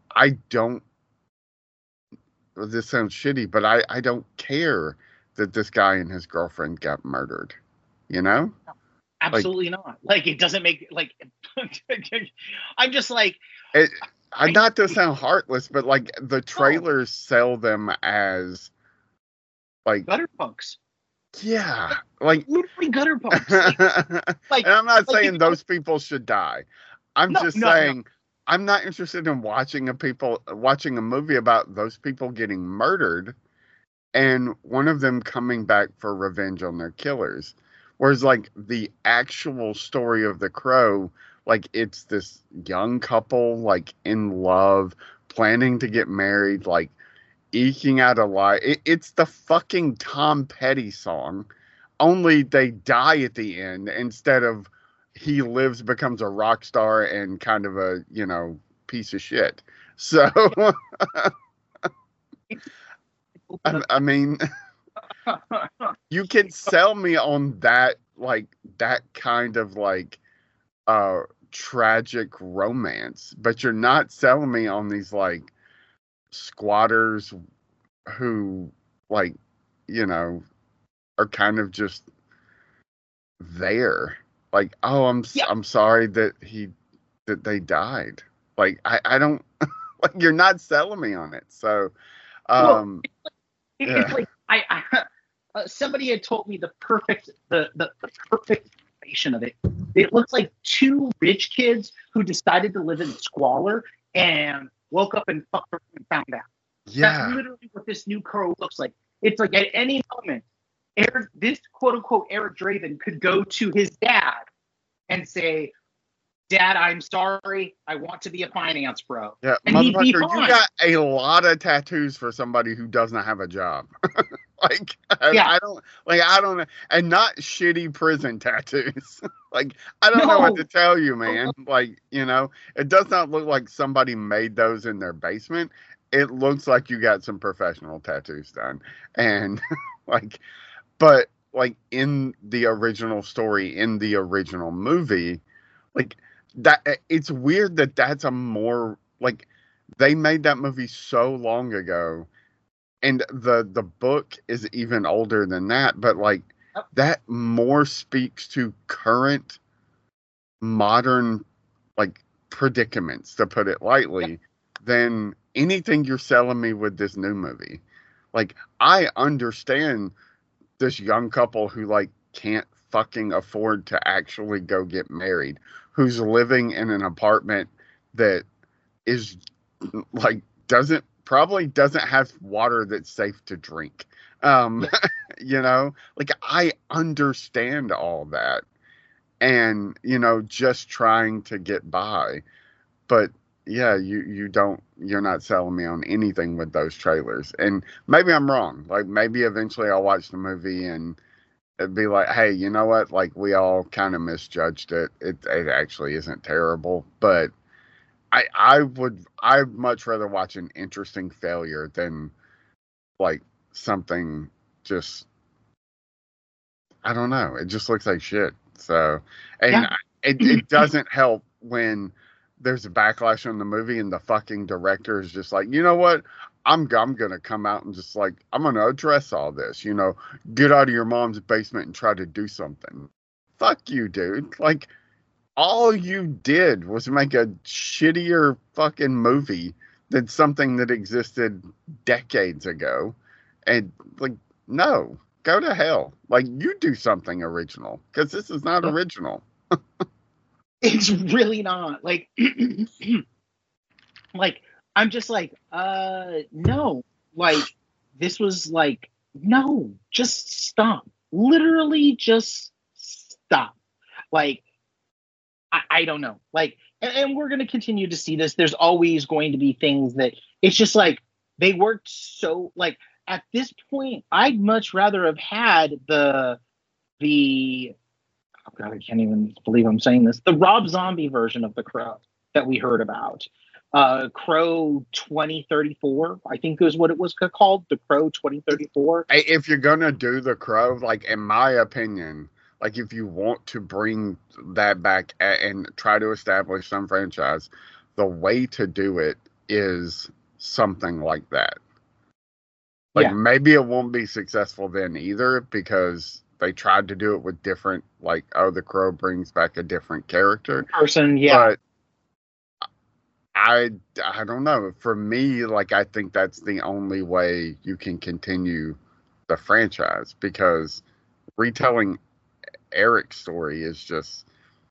this sounds shitty, but I don't care that this guy and his girlfriend got murdered, you know? Absolutely not. Like, it doesn't make, like, I'm just like... not to sound heartless, but, like, the trailers sell them as, like... gutter punks. Yeah. Like... literally gutter punks. Like, and I'm not saying those people should die. I'm just saying... I'm not interested in watching a movie about those people getting murdered and one of them coming back for revenge on their killers. Whereas, like, the actual story of The Crow, like, it's this young couple, like, in love, planning to get married, like, eking out a life. It's the fucking Tom Petty song, only they die at the end instead of he lives, becomes a rock star and kind of a, you know, piece of shit. So, I mean... you can sell me on that, like, that kind of, like, tragic romance, but you're not selling me on these, like, squatters who, like, you know, are kind of just there. Like, oh, I'm sorry that they died. Like, I don't, like, you're not selling me on it. So, it's like, somebody had told me the perfect explanation of it. It looks like two rich kids who decided to live in squalor and woke up and fucked around and found out. Yeah. That's literally what this new Crow looks like. It's like at any moment, this quote unquote Eric Draven could go to his dad and say, Dad, I'm sorry. I want to be a finance bro. Yeah, and motherfucker, you got a lot of tattoos for somebody who doesn't have a job. I don't, and not shitty prison tattoos. Like, I don't know what to tell you, man. Like, you know, it does not look like somebody made those in their basement. It looks like you got some professional tattoos done. And but in the original story, in the original movie, like, that, it's weird that that's a more, like, they made that movie so long ago and the book is even older than that, but like that more speaks to current modern like predicaments, to put it lightly, than anything you're selling me with this new movie. Like, I understand this young couple who like can't fucking afford to actually go get married, who's living in an apartment that is like probably doesn't have water that's safe to drink. You know, like I understand all that, and you know, just trying to get by. But yeah, you're not selling me on anything with those trailers. And maybe I'm wrong. Like maybe eventually I'll watch the movie and it'd be like, hey, you know what? Like we all kind of misjudged it. It actually isn't terrible, but I'd much rather watch an interesting failure than like something just, I don't know. It just looks like shit. So, and it doesn't help when there's a backlash on the movie and the fucking director is just like, you know what? I'm going to come out and just like, I'm going to address all this, you know, get out of your mom's basement and try to do something. Fuck you, dude. Like, all you did was make a shittier fucking movie than something that existed decades ago. And like, no, go to hell. Like, you do something original, because this is not original. It's really not. Like, like, I'm just like, no. Like, this was like, no, just stop. Literally just stop. Like, I don't know. Like, and we're going to continue to see this. There's always going to be things that it's just like they worked so, like, at this point, I'd much rather have had the oh God, I can't even believe I'm saying this. The Rob Zombie version of The Crow that we heard about. Crow 2034, I think is what it was called. The Crow 2034. If you're going to do The Crow, like, in my opinion, like, if you want to bring that back and try to establish some franchise, the way to do it is something like that. Like, maybe it won't be successful then either, because they tried to do it with different, like, The Crow brings back a different character. Person, yeah. But I don't know. For me, like, I think that's the only way you can continue the franchise, because retelling Eric's story is just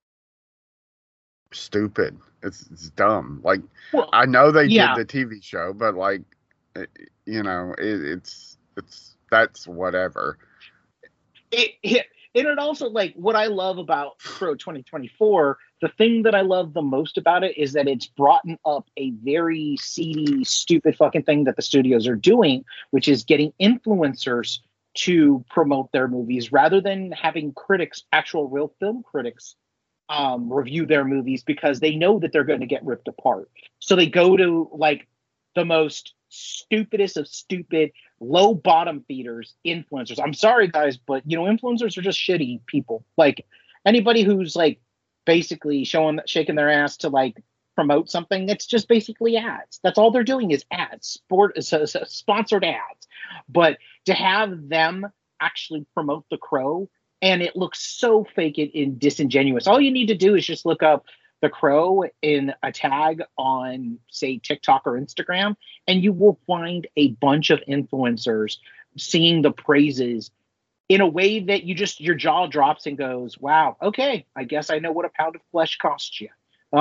stupid. It's dumb. Like, well, I know they did the TV show, but like, you know, it's that's whatever. And it also, like, what I love about Crow 2024, the thing that I love the most about it is that it's brought up a very seedy, stupid fucking thing that the studios are doing, which is getting influencers to promote their movies rather than having critics, actual real film critics, review their movies, because they know that they're going to get ripped apart. So they go to like the most stupidest of stupid, low bottom feeders, influencers. I'm sorry, guys, but you know, influencers are just shitty people. Like, anybody who's like basically shaking their ass to like promote something, it's just basically ads. That's all they're doing is ads, sponsored ads. But to have them actually promote The Crow, and it looks so fake and disingenuous. All you need to do is just look up The Crow in a tag on, say, TikTok or Instagram, and you will find a bunch of influencers singing the praises in a way that your jaw drops and goes, wow, okay, I guess I know what a pound of flesh costs you.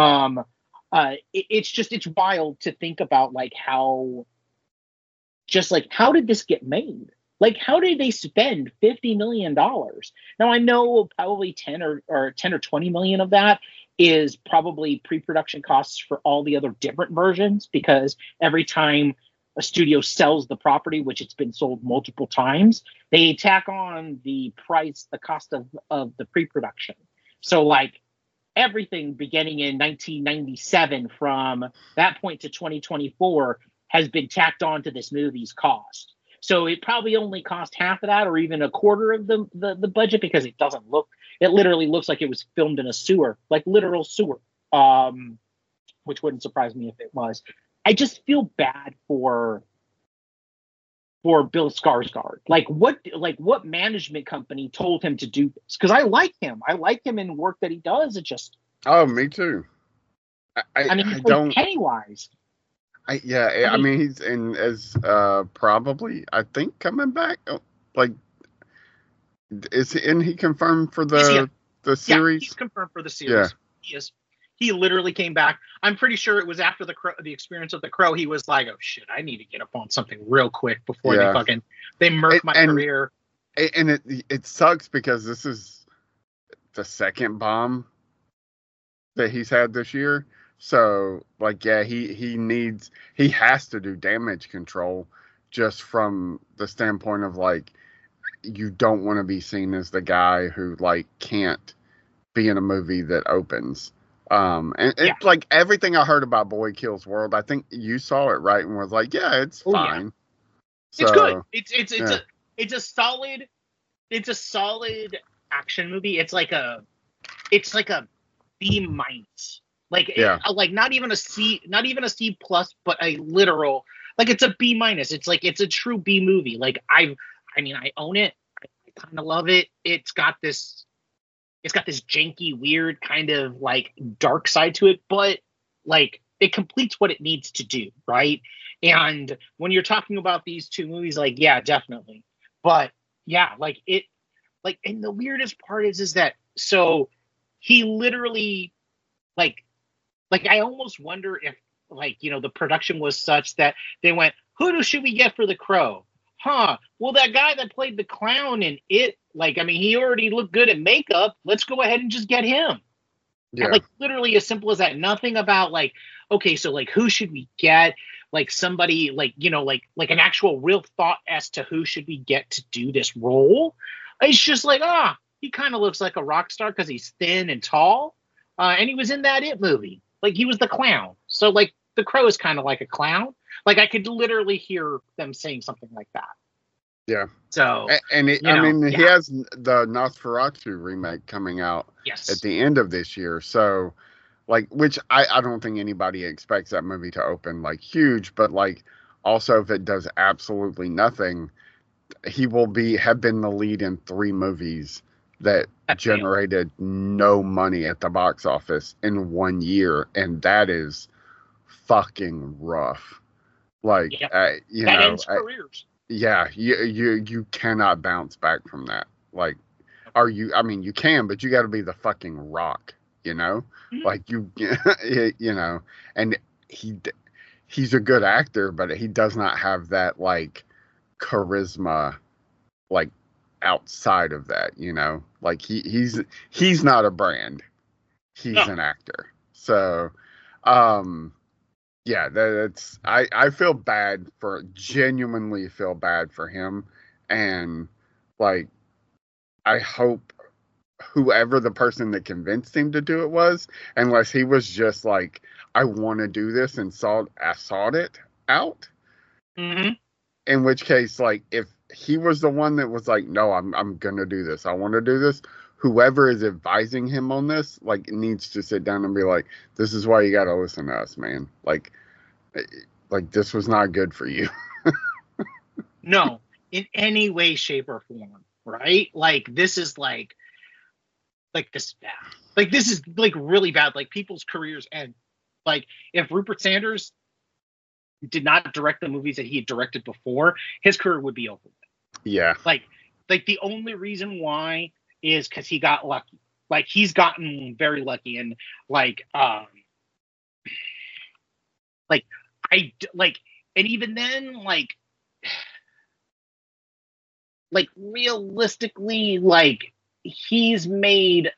It's wild to think about, like, how did this get made? Like, how did they spend $50 million? Now, I know probably 10 or 20 million of that is probably pre-production costs for all the other different versions, because every time a studio sells the property, which it's been sold multiple times, they tack on the cost of the pre-production. So, like, everything beginning in 1997 from that point to 2024 has been tacked on to this movie's cost. So it probably only cost half of that, or even a quarter of the budget, because it literally looks like it was filmed in a sewer, like literal sewer, which wouldn't surprise me if it was. I just feel bad for for Bill Skarsgård. Like what management company told him to do this? Because I like him. I like him in work that he does. It just me too. I mean, he played Pennywise. I mean, he's in as probably I think coming back. Like, isn't he confirmed for the series? Yeah, he's confirmed for the series. Yeah. He is. He literally came back. I'm pretty sure it was after the experience of The Crow. He was like, "Oh shit, I need to get up on something real quick before they murk my career." And it sucks because this is the second bomb that he's had this year. So like, yeah, he has to do damage control just from the standpoint of like, you don't want to be seen as the guy who like can't be in a movie that opens. It's like everything I heard about Boy Kills World, I think you saw it, right, and was like, yeah, it's fine. Yeah. It's good. It's a solid action movie. It's like a B-. Like not even a C+, but a literal, like it's a B-. It's a true B movie. Like I own it. I kind of love it. It's got this janky, weird kind of like dark side to it, but like it completes what it needs to do, right? And when you're talking about these two movies, like, yeah, definitely. But yeah, like it, like, and the weirdest part is that, so he literally like I almost wonder if, like, you know, the production was such that they went, who should we get for The Crow? Well, that guy that played the clown in it, like, I mean, he already looked good at makeup. Let's go ahead and just get him. Yeah. And, like, literally as simple as that. Nothing about, like, okay, so, like, who should we get? Like, somebody, like, you know, like an actual real thought as to who should we get to do this role. It's just like, he kind of looks like a rock star because he's thin and tall. And he was in that It movie. Like, he was the clown. So, like, The Crow is kind of like a clown. Like, I could literally hear them saying something like that. Yeah. So, and he has the Nosferatu remake coming out at the end of this year. So, like, which I don't think anybody expects that movie to open, like, huge. But, like, also, if it does absolutely nothing, he will have been the lead in 3 movies that generated no money at the box office in 1 year. And that is fucking rough. Like, that ends careers. You cannot bounce back from that. Like, I mean, you can, but you got to be the fucking Rock, you know? Mm-hmm. Like, you know, and he's a good actor, but he does not have that, like, charisma, like, outside of that, you know? Like, he's not a brand. He's an actor. So, yeah, that's I genuinely feel bad for him, and like I hope whoever the person that convinced him to do it was, unless he was just like, I want to do this and sought it out. Mm-hmm. In which case, like, if he was the one that was like, no, I'm gonna do this, I want to do this, whoever is advising him on this, like, needs to sit down and be like, this is why you got to listen to us, man. Like this was not good for you. No, in any way, shape, or form, right? Like, this is like this bad. Like, this is like really bad. Like, people's careers end. Like, if Rupert Sanders did not direct the movies that he had directed before, his career would be over. Yeah. Like the only reason why is because he got lucky. Like, he's gotten very lucky, and and even then, like realistically, like, he's made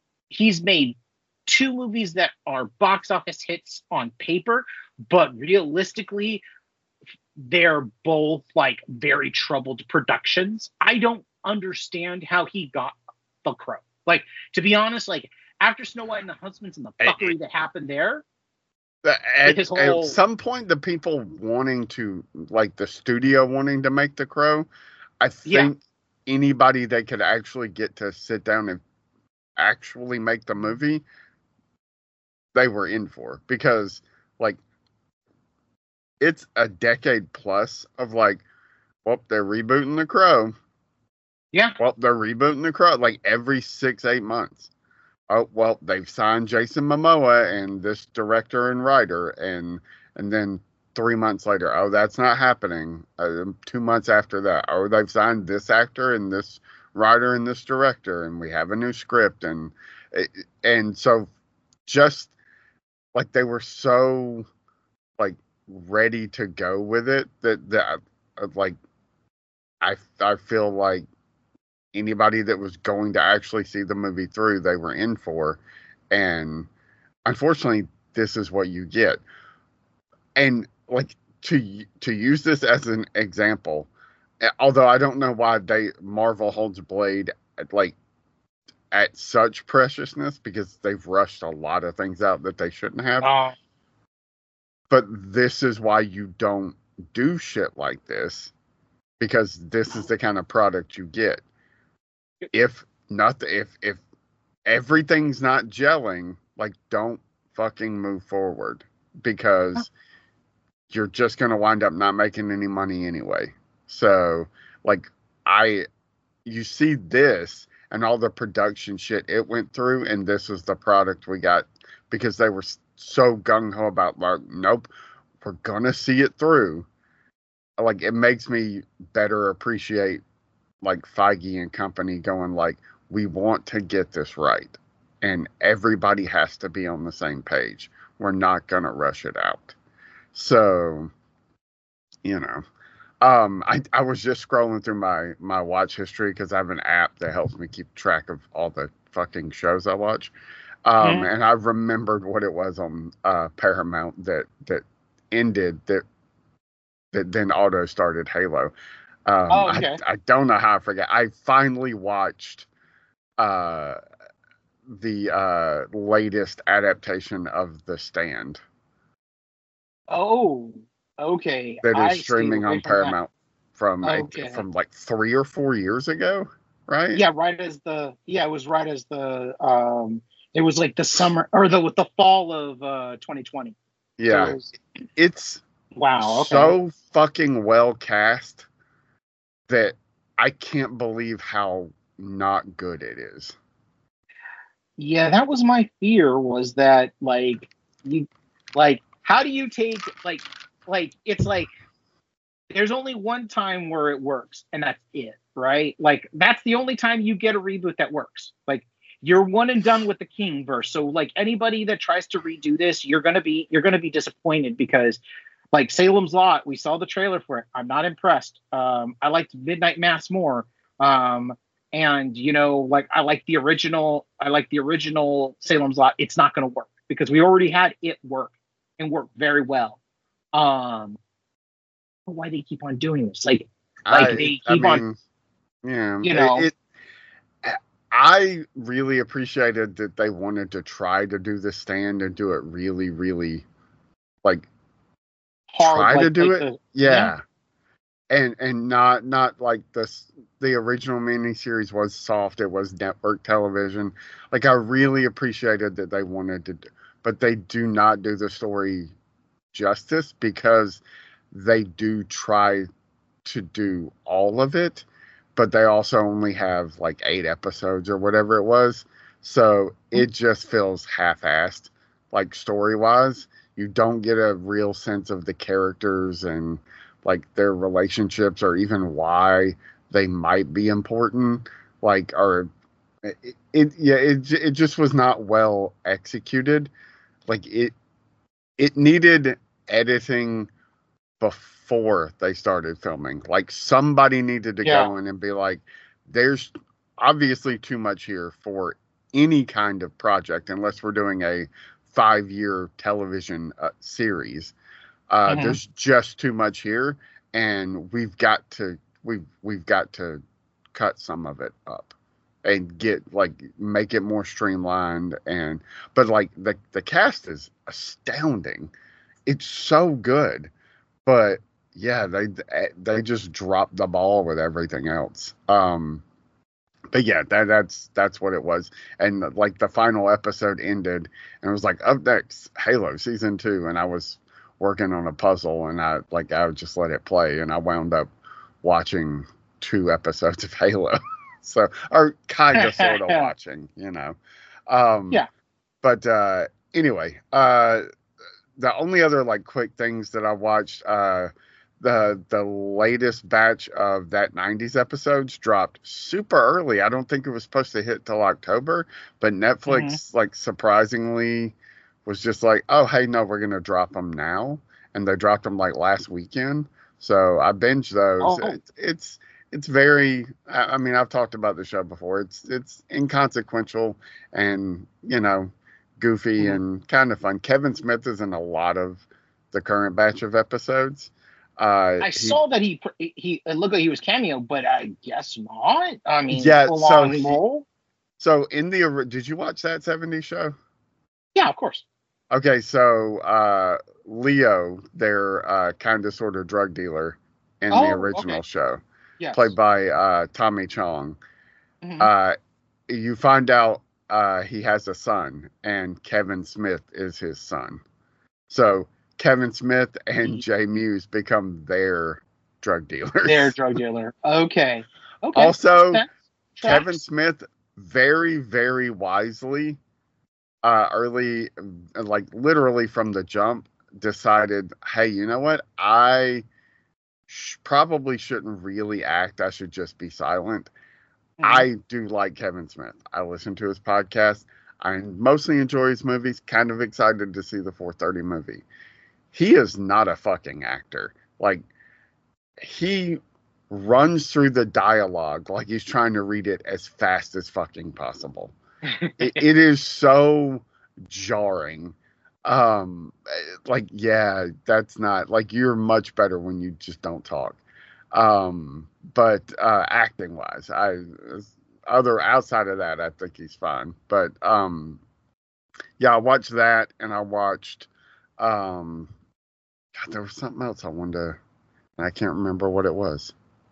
2 movies that are box office hits on paper, but realistically, they're both like very troubled productions. I don't understand how he got The Crow. Like, to be honest, like, after Snow White and the Huntsman and the fuckery that happened there, at some point, the people wanting to, like, the studio wanting to make The Crow, I think anybody that could actually get to sit down and actually make the movie, they were in for. Because, like, it's a decade plus of, like, well, they're rebooting The Crow. Yeah. Well, they're rebooting The Crow like every 6-8 months. Oh, well, they've signed Jason Momoa and this director and writer, and then 3 months later, oh, that's not happening. 2 months after that, oh, they've signed this actor and this writer and this director, and we have a new script, and so just like they were so like ready to go with it that like I feel like anybody that was going to actually see the movie through, they were in for. And unfortunately, this is what you get. And like to use this as an example, although I don't know why Marvel holds Blade at such preciousness, because they've rushed a lot of things out that they shouldn't have. But this is why you don't do shit like this, because this is the kind of product you get. If everything's not gelling, like, don't fucking move forward, because you're just going to wind up not making any money anyway. So like you see this and all the production shit it went through, and this was the product we got because they were so gung-ho about, like, nope, we're going to see it through. Like, it makes me better appreciate like Feige and company going like, we want to get this right, and everybody has to be on the same page. We're not going to rush it out. So, I was just scrolling through my watch history, because I have an app that helps me keep track of all the fucking shows I watch. And I remembered what it was on Paramount that ended, that then auto started Halo. Okay. I don't know how I forget. I finally watched the latest adaptation of The Stand. Oh, okay. That is streaming on Paramount from Okay. like 3 or 4 years ago, right? Yeah, it was right as it was like the summer or the fall of 2020. Yeah. So it's wow, okay. so fucking well cast that I can't believe how not good it is. Yeah, that was my fear, was that how do you take it's like there's only one time where it works, and that's it, right? Like, that's the only time you get a reboot that works. Like, you're one and done with the Kingverse. So like anybody that tries to redo this, you're gonna be disappointed, because like Salem's Lot, we saw the trailer for it. I'm not impressed. I liked Midnight Mass more. And I like the original Salem's Lot. It's not gonna work because we already had it work and work very well. Why they keep on doing this? I really appreciated that they wanted to try to do The Stand and do it really, really like hard. And not like the original miniseries was soft. It was network television. Like, I really appreciated that they wanted to, but they do not do the story justice, because they do try to do all of it, but they also only have like 8 episodes or whatever it was. So it just feels half-assed, like, story-wise. You don't get a real sense of the characters and like their relationships, or even why they might be important. Like, or it just was not well executed. Like, it needed editing before they started filming. Like, somebody needed to go in and be like, there's obviously too much here for any kind of project, unless we're doing a 5-year television series. There's just too much here, and we've got to cut some of it up and make it more streamlined. But like the cast is astounding. It's so good. But yeah, they just dropped the ball with everything else. But yeah, that's what it was. And like the final episode ended, and it was like, up next, Halo season 2, and I was working on a puzzle, and I would just let it play, and I wound up watching 2 episodes of Halo. So, or kind of sort of watching, you know. Yeah. But anyway, the only other like quick things that I watched, the latest batch of That 90s episodes dropped super early. I don't think it was supposed to hit till October, but Netflix like surprisingly was just like, oh hey, no, we're gonna drop them now, and they dropped them like last weekend. So I binged those. Oh. It's very. I mean, I've talked about the show before. It's inconsequential and, you know, goofy and kind of fun. Kevin Smith is in a lot of the current batch of episodes. I saw that he it looked like he was cameo, but I guess not. I mean, yeah. role. So in the did you watch that 70s show? Yeah, of course. Okay, so Leo, their kind of sort of drug dealer in the original show, played by Tommy Chong. You find out he has a son, and Kevin Smith is his son. So Kevin Smith and Jay Muse become their drug dealers. Their drug dealer. Okay. Also, Kevin Smith very, very wisely, early, like literally from the jump, decided, hey, you know what? I probably shouldn't really act. I should just be silent. I do like Kevin Smith. I listen to his podcast. I mostly enjoy his movies. Kind of excited to see the 4:30 movie. He is not a fucking actor. Like, he runs through the dialogue like he's trying to read it as fast as fucking possible. It is so jarring. Like, yeah, that's not like, you're much better when you just don't talk. But acting wise, outside of that, I think he's fine. But yeah, I watched that, and I watched God, there was something else I wanted to, and I can't remember what it was.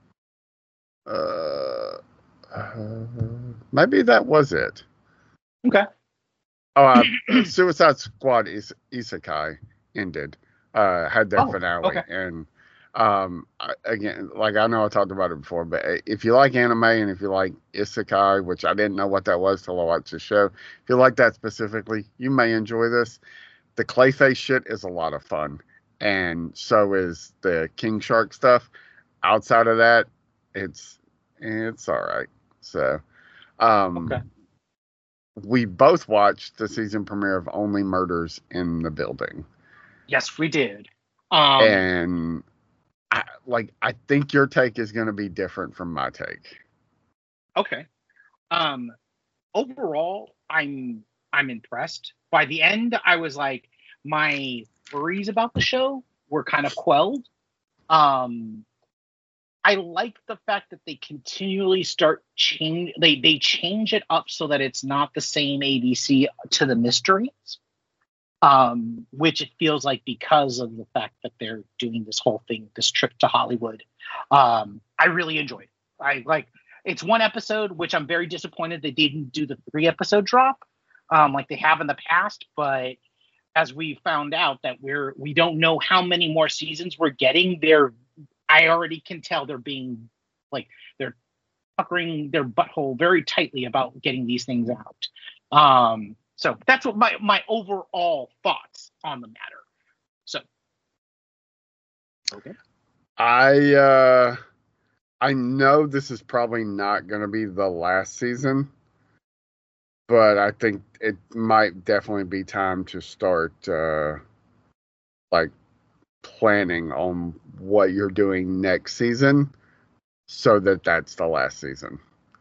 Maybe that was it. Okay. Suicide Squad Isekai ended, had their finale, and again, like, I know I talked about it before, but if you like anime and if you like Isekai, which I didn't know what that was till I watched the show, if you like that specifically, you may enjoy this. The Clayface shit is a lot of fun, and so is the King Shark stuff. Outside of that, it's all right. So, we both watched the season premiere of Only Murders in the Building. Yes, we did. And I think your take is going to be different from my take. Okay. Overall, I'm impressed. By the end, I was like, my worries about the show were kind of quelled. I like the fact that they continually they change it up so that it's not the same ABC to the mysteries. Which it feels like, because of the fact that they're doing this whole thing, this trip to Hollywood. I really enjoyed it. It's one episode, which I'm very disappointed they didn't do the 3-episode drop, like they have in the past. But as we found out that we don't know how many more seasons we're getting, I already can tell they're being like, they're puckering their butthole very tightly about getting these things out. So that's what my overall thoughts on the matter. So, okay. I know this is probably not going to be the last season, but I think it might definitely be time to start like planning on what you're doing next season, so that's the last season.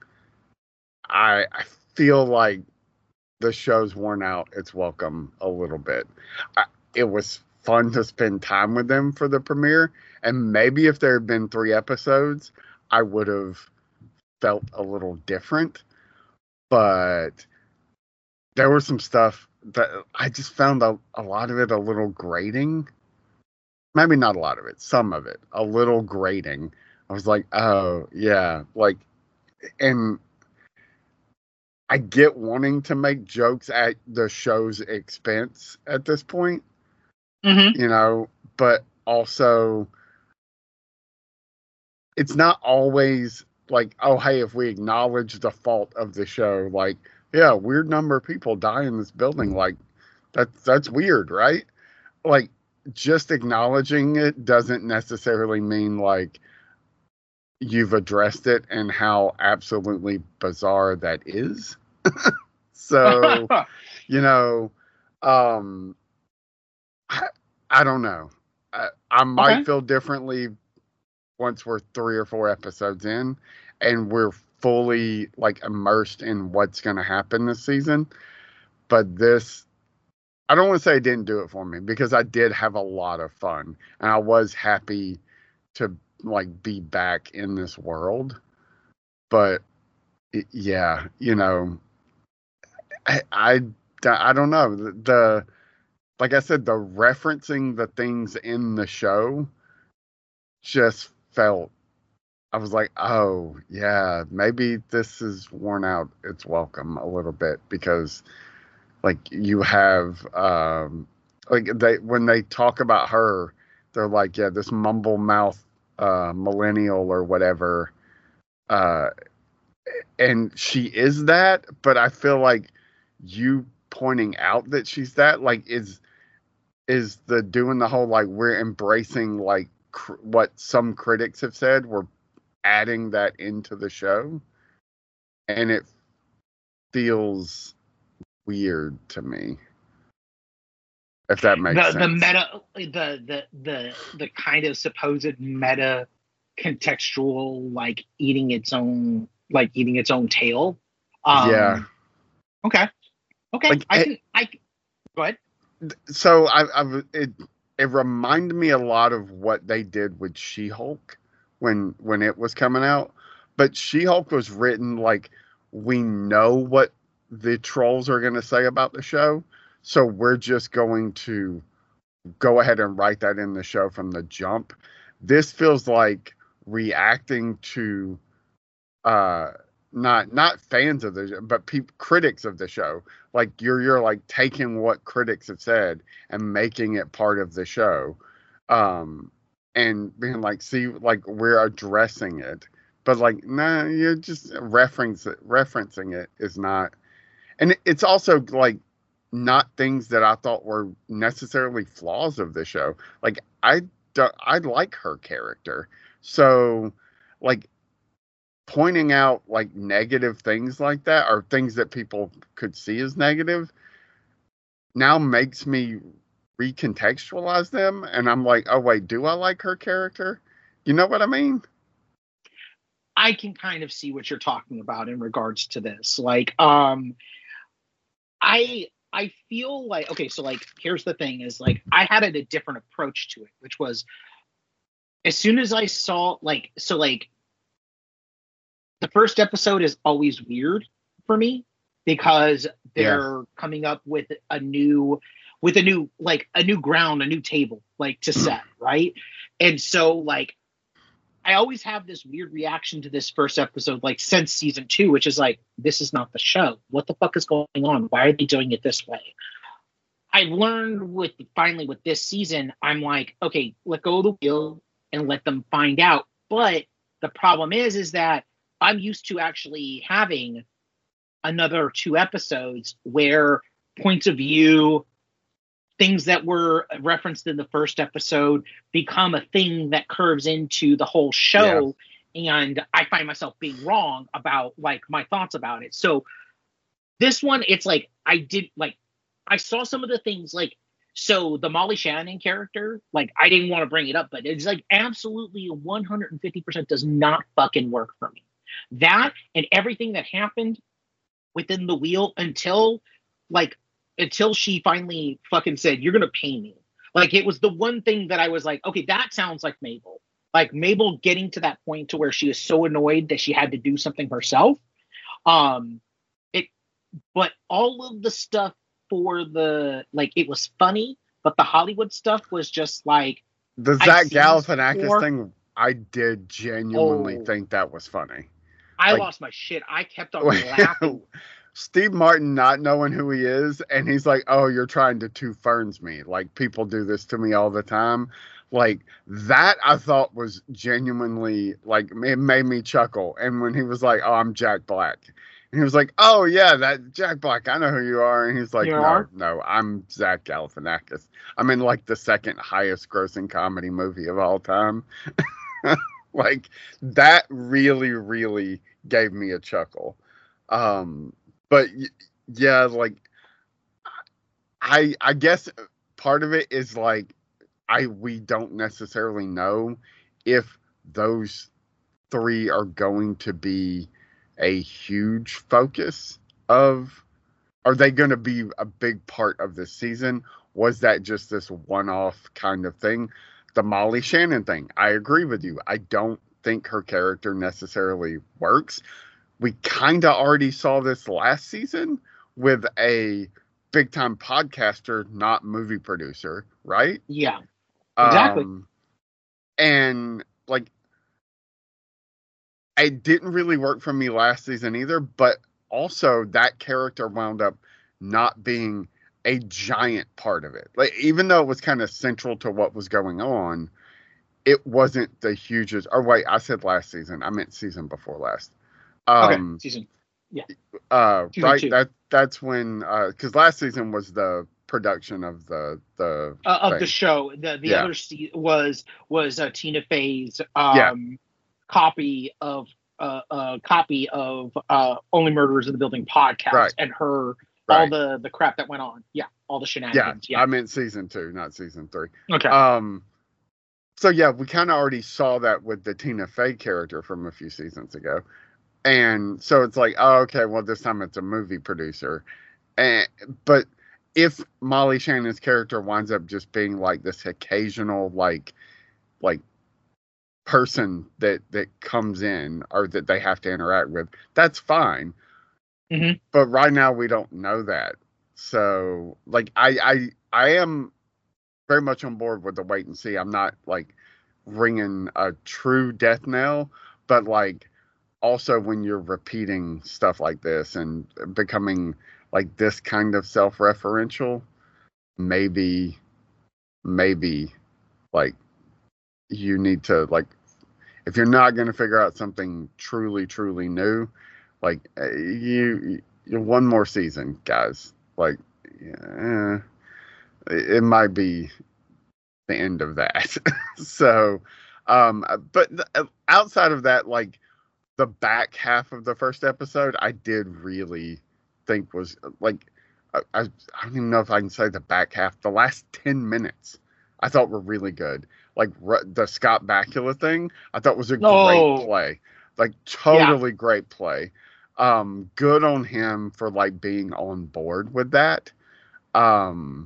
I feel like the show's worn out its welcome a little bit. It was fun to spend time with them for the premiere, and maybe if there had been 3 episodes, I would have felt a little different. But there was some stuff that I just found a lot of it a little grating. Maybe not a lot of it, some of it a little grating. I was like, oh yeah, like, and I get wanting to make jokes at the show's expense at this point, you know, but also it's not always like, oh, hey, if we acknowledge the fault of the show, like, yeah, a weird number of people die in this building, like, that's weird, right? Like, just acknowledging it doesn't necessarily mean, like, you've addressed it and how absolutely bizarre that is. So, you know, I don't know. I might feel differently once we're 3 or 4 episodes in and we're fully like immersed in what's going to happen this season. But this, I don't want to say it didn't do it for me, because I did have a lot of fun and I was happy to like be back in this world. But yeah, you know, I don't know. The like I said, the referencing the things in the show just felt, I was like, oh yeah, maybe this is worn out its welcome a little bit, because like you have like when they talk about her, they're like, yeah, this mumble mouth millennial or whatever, and she is that, but I feel like you pointing out that she's that, like, is the doing the whole like we're embracing like what some critics have said, we're adding that into the show, and it feels weird to me, if that makes sense. The meta, the kind of supposed meta contextual, like eating its own tail. Yeah. Okay. Like, I go ahead. So it reminded me a lot of what they did with She-Hulk when it was coming out, but She-Hulk was written like, we know what the trolls are going to say about the show, so we're just going to go ahead and write that in the show from the jump. This feels like reacting to not fans of the show, but critics of the show. Like you're like taking what critics have said and making it part of the show, and being like, see, like we're addressing it, but like, nah, you're just referencing it is not, and it's also like not things that I thought were necessarily flaws of the show. Like I like her character, so like pointing out like negative things like that, or things that people could see as negative, now makes me recontextualize them, and I'm like, oh wait, do I like her character? You know what I mean? I can kind of see what you're talking about in regards to this. Like, I feel like, okay, so like, here's the thing is like, I had a different approach to it, which was, as soon as I saw like, so like, the first episode is always weird for me, because they're coming up with a new ground, a new table, like to set, right? And so like, I always have this weird reaction to this first episode, like since season 2, which is like, this is not the show. What the fuck is going on? Why are they doing it this way? I learned finally with this season, I'm like, okay, let go of the wheel and let them find out. But the problem is that I'm used to actually having another 2 episodes where points of view, things that were referenced in the first episode become a thing that curves into the whole show. Yeah. And I find myself being wrong about like my thoughts about it. So this one, it's like, I saw some of the things like, so the Molly Shannon character, like I didn't want to bring it up, but it's like absolutely 150% does not fucking work for me. That and everything that happened within the wheel until she finally fucking said, you're going to pay me. Like, it was the one thing that I was like, okay, that sounds like Mabel. Like Mabel getting to that point to where she was so annoyed that she had to do something herself. But all of the stuff for the, like, it was funny, but the Hollywood stuff was just like. The Zach Galifianakis thing, I did genuinely think that was funny. I lost my shit. I kept on laughing. Steve Martin not knowing who he is, and he's like, oh, you're trying to two ferns me. Like, people do this to me all the time. Like, that I thought was genuinely, like, it made me chuckle. And when he was like, "Oh, I'm Jack Black," and he was like, "Oh yeah, that Jack Black, I know who you are," and he's like, You "No, are? no, I'm Zach Galifianakis. I'm in like the second highest grossing comedy movie of all time." Like, that really, really gave me a chuckle. But yeah, like, I guess part of it is like, we don't necessarily know if those three are going to be a huge focus of, are they going to be a big part of this season? Was that just this one-off kind of thing? The Molly Shannon thing, I agree with you. I don't think her character necessarily works. We kind of already saw this last season with a big-time podcaster, not movie producer, right? Yeah. Exactly. And like, it didn't really work for me last season either, but also that character wound up not being a giant part of it. Like, even though it was kind of central to what was going on, it wasn't the hugest. Or wait, I said last season. I meant season before last. Okay, season. Yeah. Season right. 2. That's when, because last season was the production of the show. The other was Tina Fey's copy of Only Murderers in the Building podcast, and her all the crap that went on. Yeah, all the shenanigans. Yeah, I meant season 2, not season 3. Okay. So yeah, we kind of already saw that with the Tina Fey character from a few seasons ago. And so it's like, oh, okay, well, this time it's a movie producer. But if Molly Shannon's character winds up just being like this occasional, like person that comes in or that they have to interact with, that's fine. Mm-hmm. But right now we don't know that. So like, I am very much on board with the wait and see. I'm not like ringing a true death knell, but like, also when you're repeating stuff like this and becoming like this kind of self-referential, maybe like, you need to, like, if you're not going to figure out something truly new, like, you one more season, guys. Like, it might be the end of that. So, but outside of that, like, the back half of the first episode, I did really think was like, I don't even know if I can say the back half. The last 10 minutes I thought were really good. Like, the Scott Bakula thing, I thought was a great play. Like, totally great play. Good on him for like being on board with that. And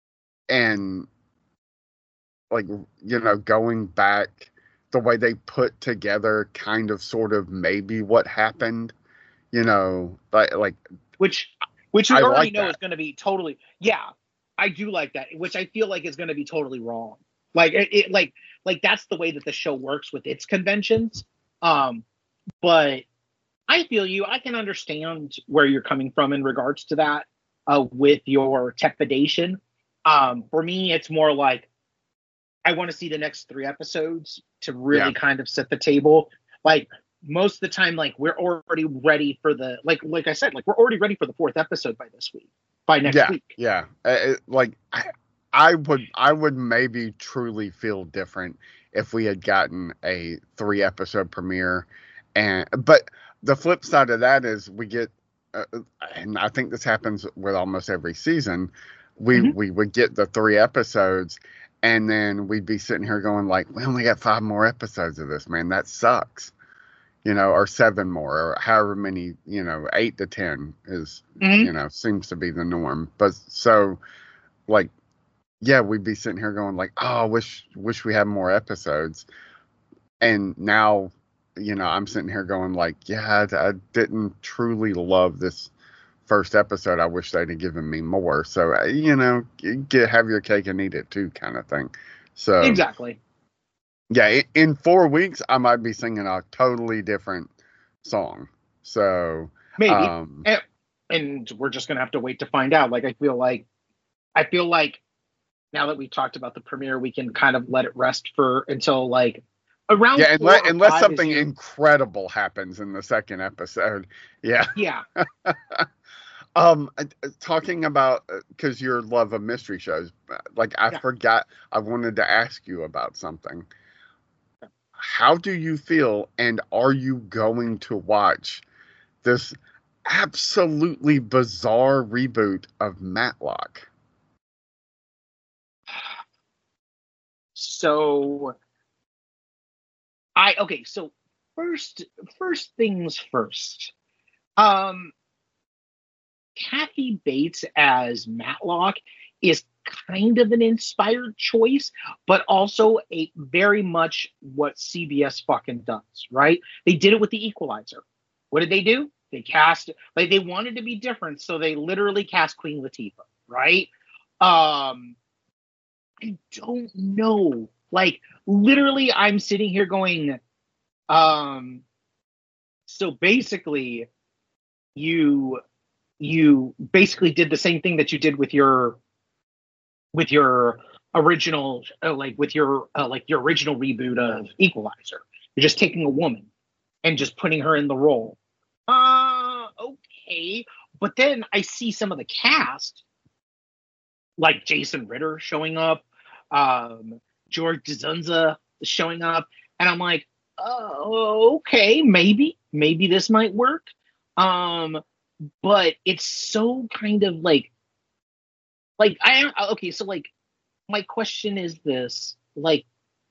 like, going back, the way they put together kind of sort of maybe what happened, like which we already know is going to be totally, I do like that, which I feel like is going to be totally wrong. Like, it like that's the way that the show works with its conventions. But I feel you. I can understand where you're coming from in regards to that, with your trepidation. For me, it's more like, I want to see the next 3 episodes to really kind of set the table. Like, most of the time, like, we're already ready for the, like I said, like, we're already ready for the 4th episode by next week. Yeah. Like, I would maybe truly feel different if we had gotten a 3 episode premiere. But the flip side of that is we get, and I think this happens with almost every season, we would get the 3 episodes, and then we'd be sitting here going like, we only got 5 more episodes of this, man. That sucks. Or 7 more, or however many, 8 to 10 is, seems to be the norm. But so, like, we'd be sitting here going like, oh, wish we had more episodes. And now, I'm sitting here going like, I didn't truly love this first episode. I wish they'd have given me more. So, have your cake and eat it too, kind of thing. So exactly. Yeah, in 4 weeks, I might be singing a totally different song. So maybe, and we're just gonna have to wait to find out. Like, I feel like now that we've talked about the premiere, we can kind of let it rest for until like around unless something incredible happens in the second episode. Yeah. Yeah. Talking about, because your love of mystery shows, like I forgot, I wanted to ask you about something. How do you feel, and are you going to watch this absolutely bizarre reboot of Matlock? So so first things first. Kathy Bates as Matlock is kind of an inspired choice, but also a very much what CBS fucking does, right? They did it with The Equalizer. What did they do? They cast, like, they wanted to be different, so they literally cast Queen Latifah, right? I don't know. Like, literally, I'm sitting here going, so basically, you basically did the same thing that you did with your original your original reboot of Equalizer. You're just taking a woman and just putting her in the role. Okay. But then I see some of the cast, like Jason Ritter showing up, George Dzunza showing up, and I'm like, oh, okay, maybe this might work. But it's so kind of like so like my question is this, like,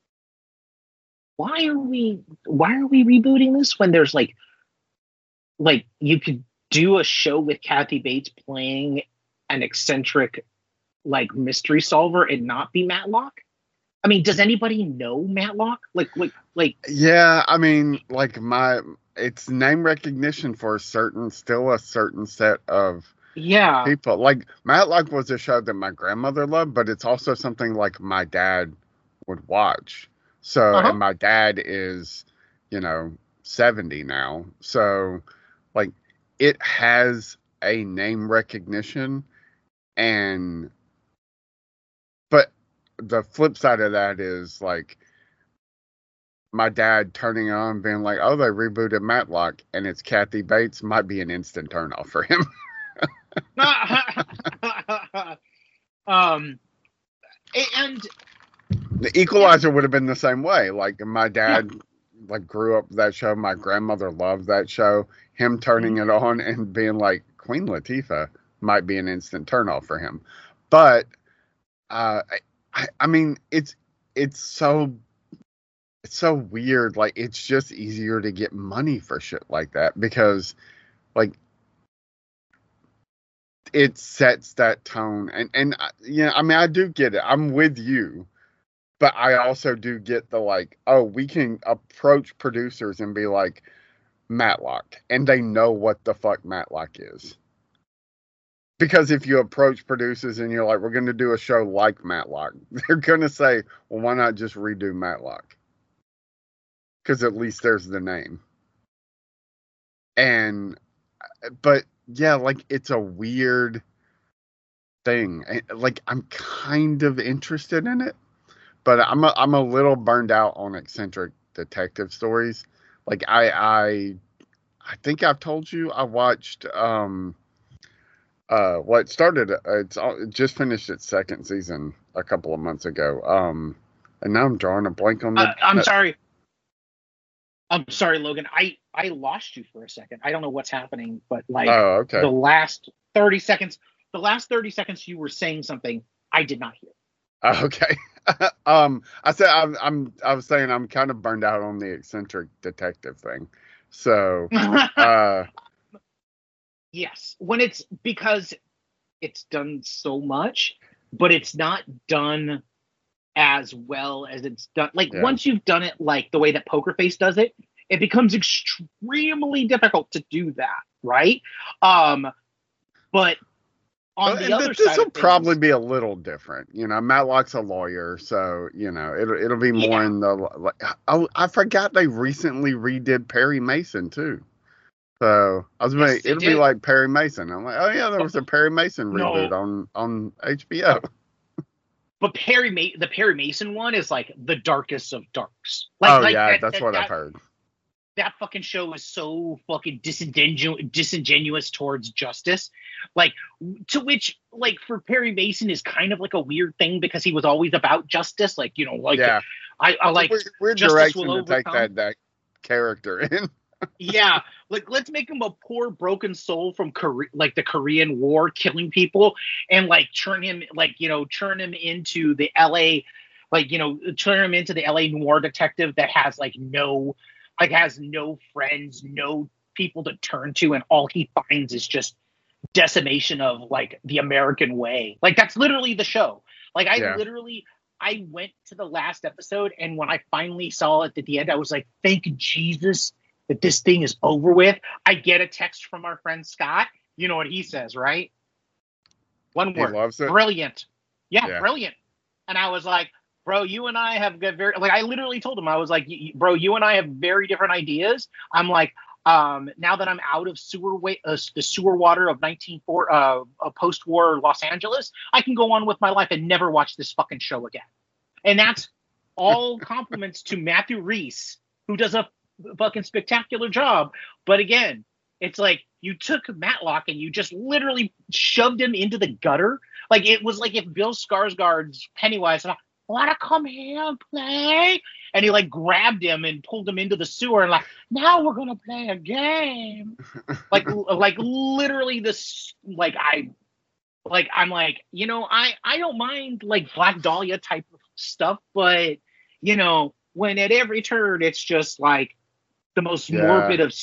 why are we rebooting this when there's like you could do a show with Kathy Bates playing an eccentric like mystery solver and not be Matlock? I mean, does anybody know Matlock? Like yeah, I mean, like it's name recognition for a certain set of people. Like Matlock was a show that my grandmother loved, but it's also something like my dad would watch. So, and my dad is, 70 now. So, like, it has a name recognition, but the flip side of that is like my dad turning on being like, oh, they rebooted Matlock and it's Kathy Bates might be an instant turnoff for him. And The Equalizer would have been the same way. Like my dad grew up with that show. My grandmother loved that show. Him turning it on and being like, Queen Latifah might be an instant turnoff for him. But I mean, it's so weird. Like, it's just easier to get money for shit like that because, like, it sets that tone. And I mean, I do get it. I'm with you. But I also do get the, like, oh, we can approach producers and be like, Matlock. And they know what the fuck Matlock is. Because if you approach producers and you're like, we're going to do a show like Matlock, they're going to say, well, why not just redo Matlock? Because at least there's the name. But yeah, like, it's a weird thing. Like, I'm kind of interested in it, but I'm a little burned out on eccentric detective stories. Like, I think I've told you I watched, it just finised its second season a couple of months ago. And now I'm drawing a blank on the. I'm sorry, Logan. I lost you for a second. I don't know what's happening, but like okay. the last 30 seconds you were saying something I did not hear. Okay. I was saying I'm kind of burned out on the eccentric detective thing. So, yes, because it's done so much, but it's not done as well as it's done. Like, once you've done it like the way that Poker Face does it, it becomes extremely difficult to do that, right? But on the other side, this will probably be a little different. Matlock's a lawyer, so it'll be more in the. Like, I forgot they recently redid Perry Mason too. So I was it'll be like Perry Mason. I'm like, oh yeah, there was a Perry Mason reboot on HBO. But the Perry Mason one is like the darkest of darks. Like, that's what I've heard. That fucking show is so fucking disingenuous towards justice. Like, to which, like, for Perry Mason is kind of like a weird thing because he was always about justice. Like, you know, like, I like weird direction to take that character in. Yeah, like, let's make him a poor broken soul from like the Korean War, killing people, and like turn him into the LA, like, you know, turn him into the LA noir detective that has no friends, no people to turn to, and all he finds is just decimation of like the American way. Like, that's literally the show. Like, I went to the last episode, and when I finally saw it at the end, I was like, thank Jesus that this thing is over with. I get a text from our friend Scott. You know what he says, right? One word. He loves it. Brilliant. Yeah, brilliant. And I was like, bro, you and I have got I literally told him, I was like, bro, you and I have very different ideas. I'm like, now that I'm out of the sewer water of post-war Los Angeles, I can go on with my life and never watch this fucking show again. And that's all compliments to Matthew Rhys, who does a fucking spectacular job. But again, it's like you took Matlock and you just literally shoved him into the gutter. Like, it was like if Bill Skarsgård's Pennywise want to come here and play, and he like grabbed him and pulled him into the sewer and like, now we're gonna play a game. like literally this, I'm like, you know, I don't mind like Black Dahlia type of stuff, but you know, when at every turn it's just like the most morbid of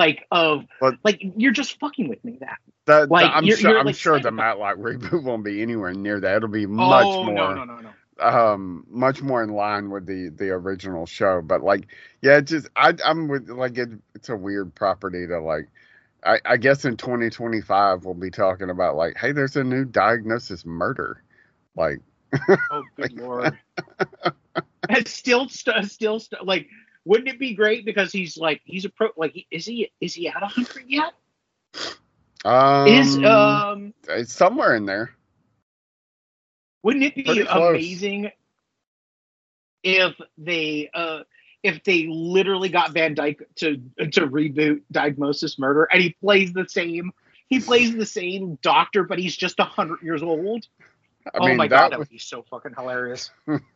you're just fucking with me. I'm sure the Matlock reboot won't be anywhere near that. It'll be much more. No. Much more in line with the original show, but like, yeah, it's just I'm with like it's a weird property to like. I guess in 2025 we'll be talking about like, hey, there's a new Diagnosis Murder, like. Oh, good Lord! It's still like. Wouldn't it be great because he's is he out of 100 yet? It's somewhere in there. Wouldn't it be amazing if they literally got Van Dyke to reboot Diagnosis Murder, and he plays the same doctor, but he's just 100 years old? Oh my god, that would be so fucking hilarious.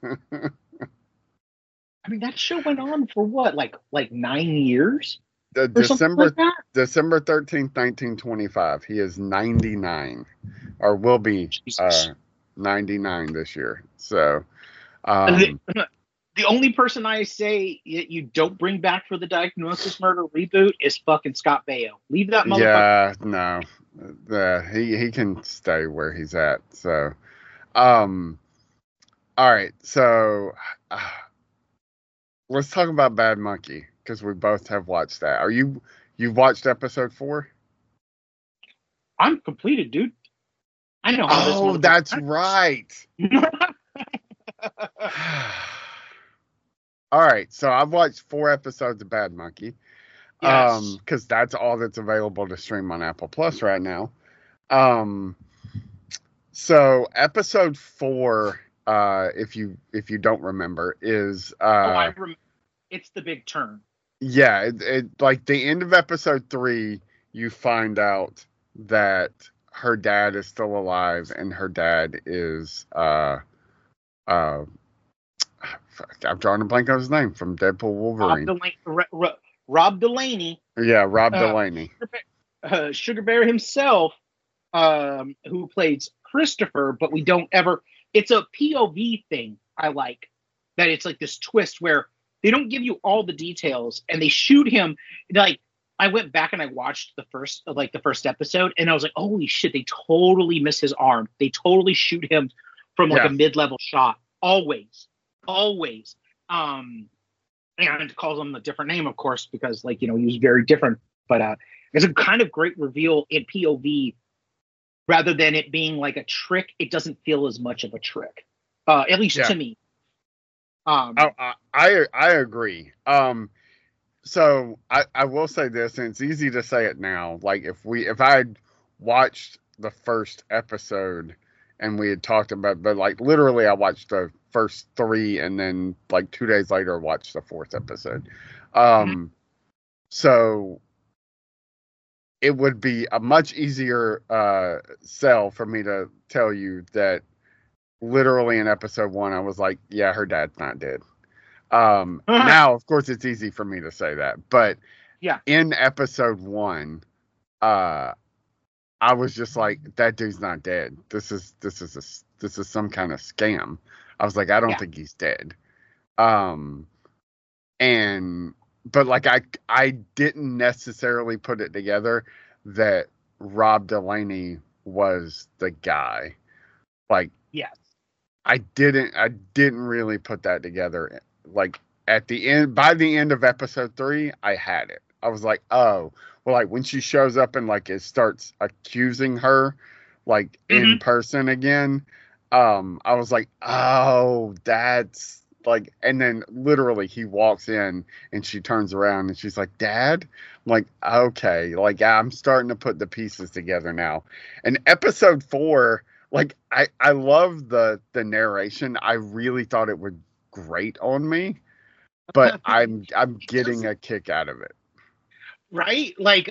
I mean, that show went on for what, like 9 years? December 13th, 1925. He is 99, or will be 99 this year. So, the only person I say you don't bring back for the Diagnosis Murder reboot is fucking Scott Baio. Leave that motherfucker. Yeah, no, he can stay where he's at. So, all right, so. Let's talk about Bad Monkey, because we both have watched that. You've watched episode 4? I'm completed, dude. I know how this Oh, that's right. All right, so I've watched 4 episodes of Bad Monkey. Yes. Because that's all that's available to stream on Apple Plus right now. So episode 4, if you don't remember, is it's the big turn. Yeah, it like the end of episode 3, you find out that her dad is still alive, and her dad is I'm drawing a blank on his name from Deadpool Wolverine. Rob Delaney. Yeah, Rob Delaney. Sugar Bear himself, who plays Christopher, but we don't ever. It's a POV thing. I like that. It's like this twist where they don't give you all the details, and they shoot him. Like, I went back and I watched the first episode, and I was like, holy shit, they totally miss his arm. They totally shoot him from like a mid-level shot. Always. And it calls him a different name, of course, because like, you know, he was very different. But it's a kind of great reveal in POV. Rather than it being like a trick, it doesn't feel as much of a trick, at least to me. I agree. So I will say this, and it's easy to say it now. Like if I had watched the first episode and we had talked about, but like literally I watched the first 3 and then like 2 days later watched the 4th episode. So it would be a much easier sell for me to tell you that literally in episode 1 I was like, yeah, her dad's not dead. Now of course it's easy for me to say that, but yeah, in episode 1 I was just like, that dude's not dead. This is some kind of scam. I was like, I don't think he's dead. But like I didn't necessarily put it together that Rob Delaney was the guy. Like, yes, I didn't really put that together. Like by the end of episode 3, I had it. I was like, oh, well, like when she shows up and like it starts accusing her, like in person again, I was like, oh, that's like, and then literally he walks in and she turns around and she's like, Dad? I'm like, okay, like I'm starting to put the pieces together now. And episode 4, like I love the narration. I really thought it would grate on me, but I'm getting a kick out of it. Right? Like,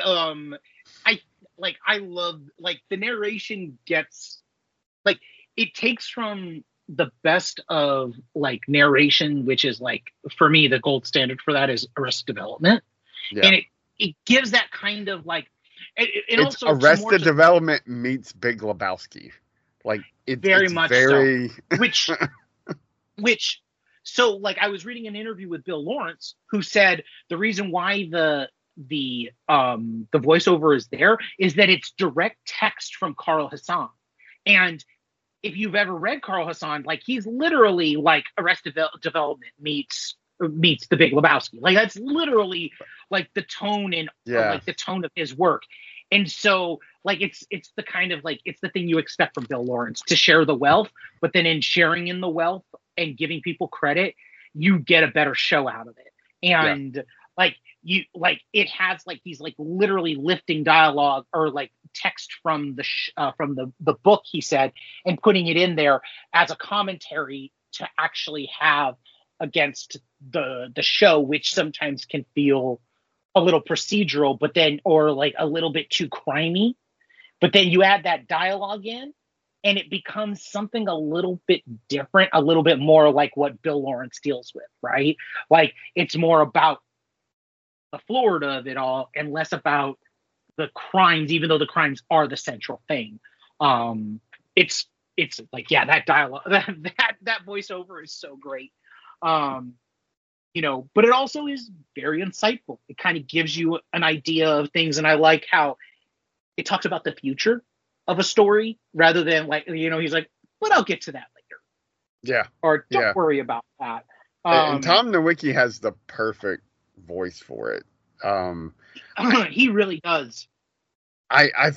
I love, like, the narration gets, like, it takes from the best of, like, narration, which is, like, for me, the gold standard for that is Arrested Development. Yeah. And it gives that kind of, like, it's also Arrested Development meets Big Lebowski. Like, it's very much very... So. Which, so, like, I was reading an interview with Bill Lawrence, who said the reason why the voiceover is there is that it's direct text from Carl Hassan. And if you've ever read Carl Hassan, like he's literally like Arrested Development meets The Big Lebowski. Like that's literally like the tone and like the tone of his work. And so like it's the kind of like it's the thing you expect from Bill Lawrence, to share the wealth, but then in sharing in the wealth and giving people credit, you get a better show out of it. And like you like it has like he's like literally lifting dialogue or like text from the book, he said, and putting it in there as a commentary to actually have against the show, which sometimes can feel a little procedural, but then or like a little bit too crimey. But then you add that dialogue in and it becomes something a little bit different, a little bit more like what Bill Lawrence deals with, right? Like it's more about the Florida of it all and less about the crimes, even though the crimes are the central thing. It's like, yeah, that dialogue, that voiceover is so great. You know, but it also is very insightful. It kind of gives you an idea of things. And I like how it talks about the future of a story rather than like, you know, he's like, but I'll get to that later. Yeah. Or don't worry about that. And Tom Nowicki has the perfect voice for it. He really does. I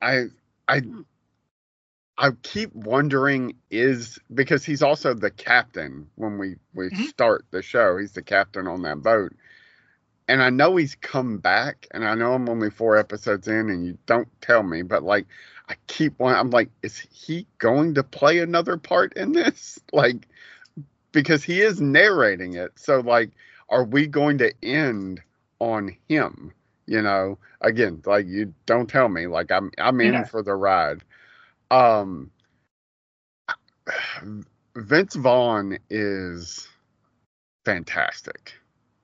keep wondering because he's also the captain when we start the show. He's the captain on that boat. And I know he's come back, and I know I'm only 4 episodes in, and you don't tell me, but like I'm like, is he going to play another part in this? Like, because he is narrating it. So like, are we going to end on him? You know, again, like you don't tell me, like I'm in for the ride. Vince Vaughn is fantastic.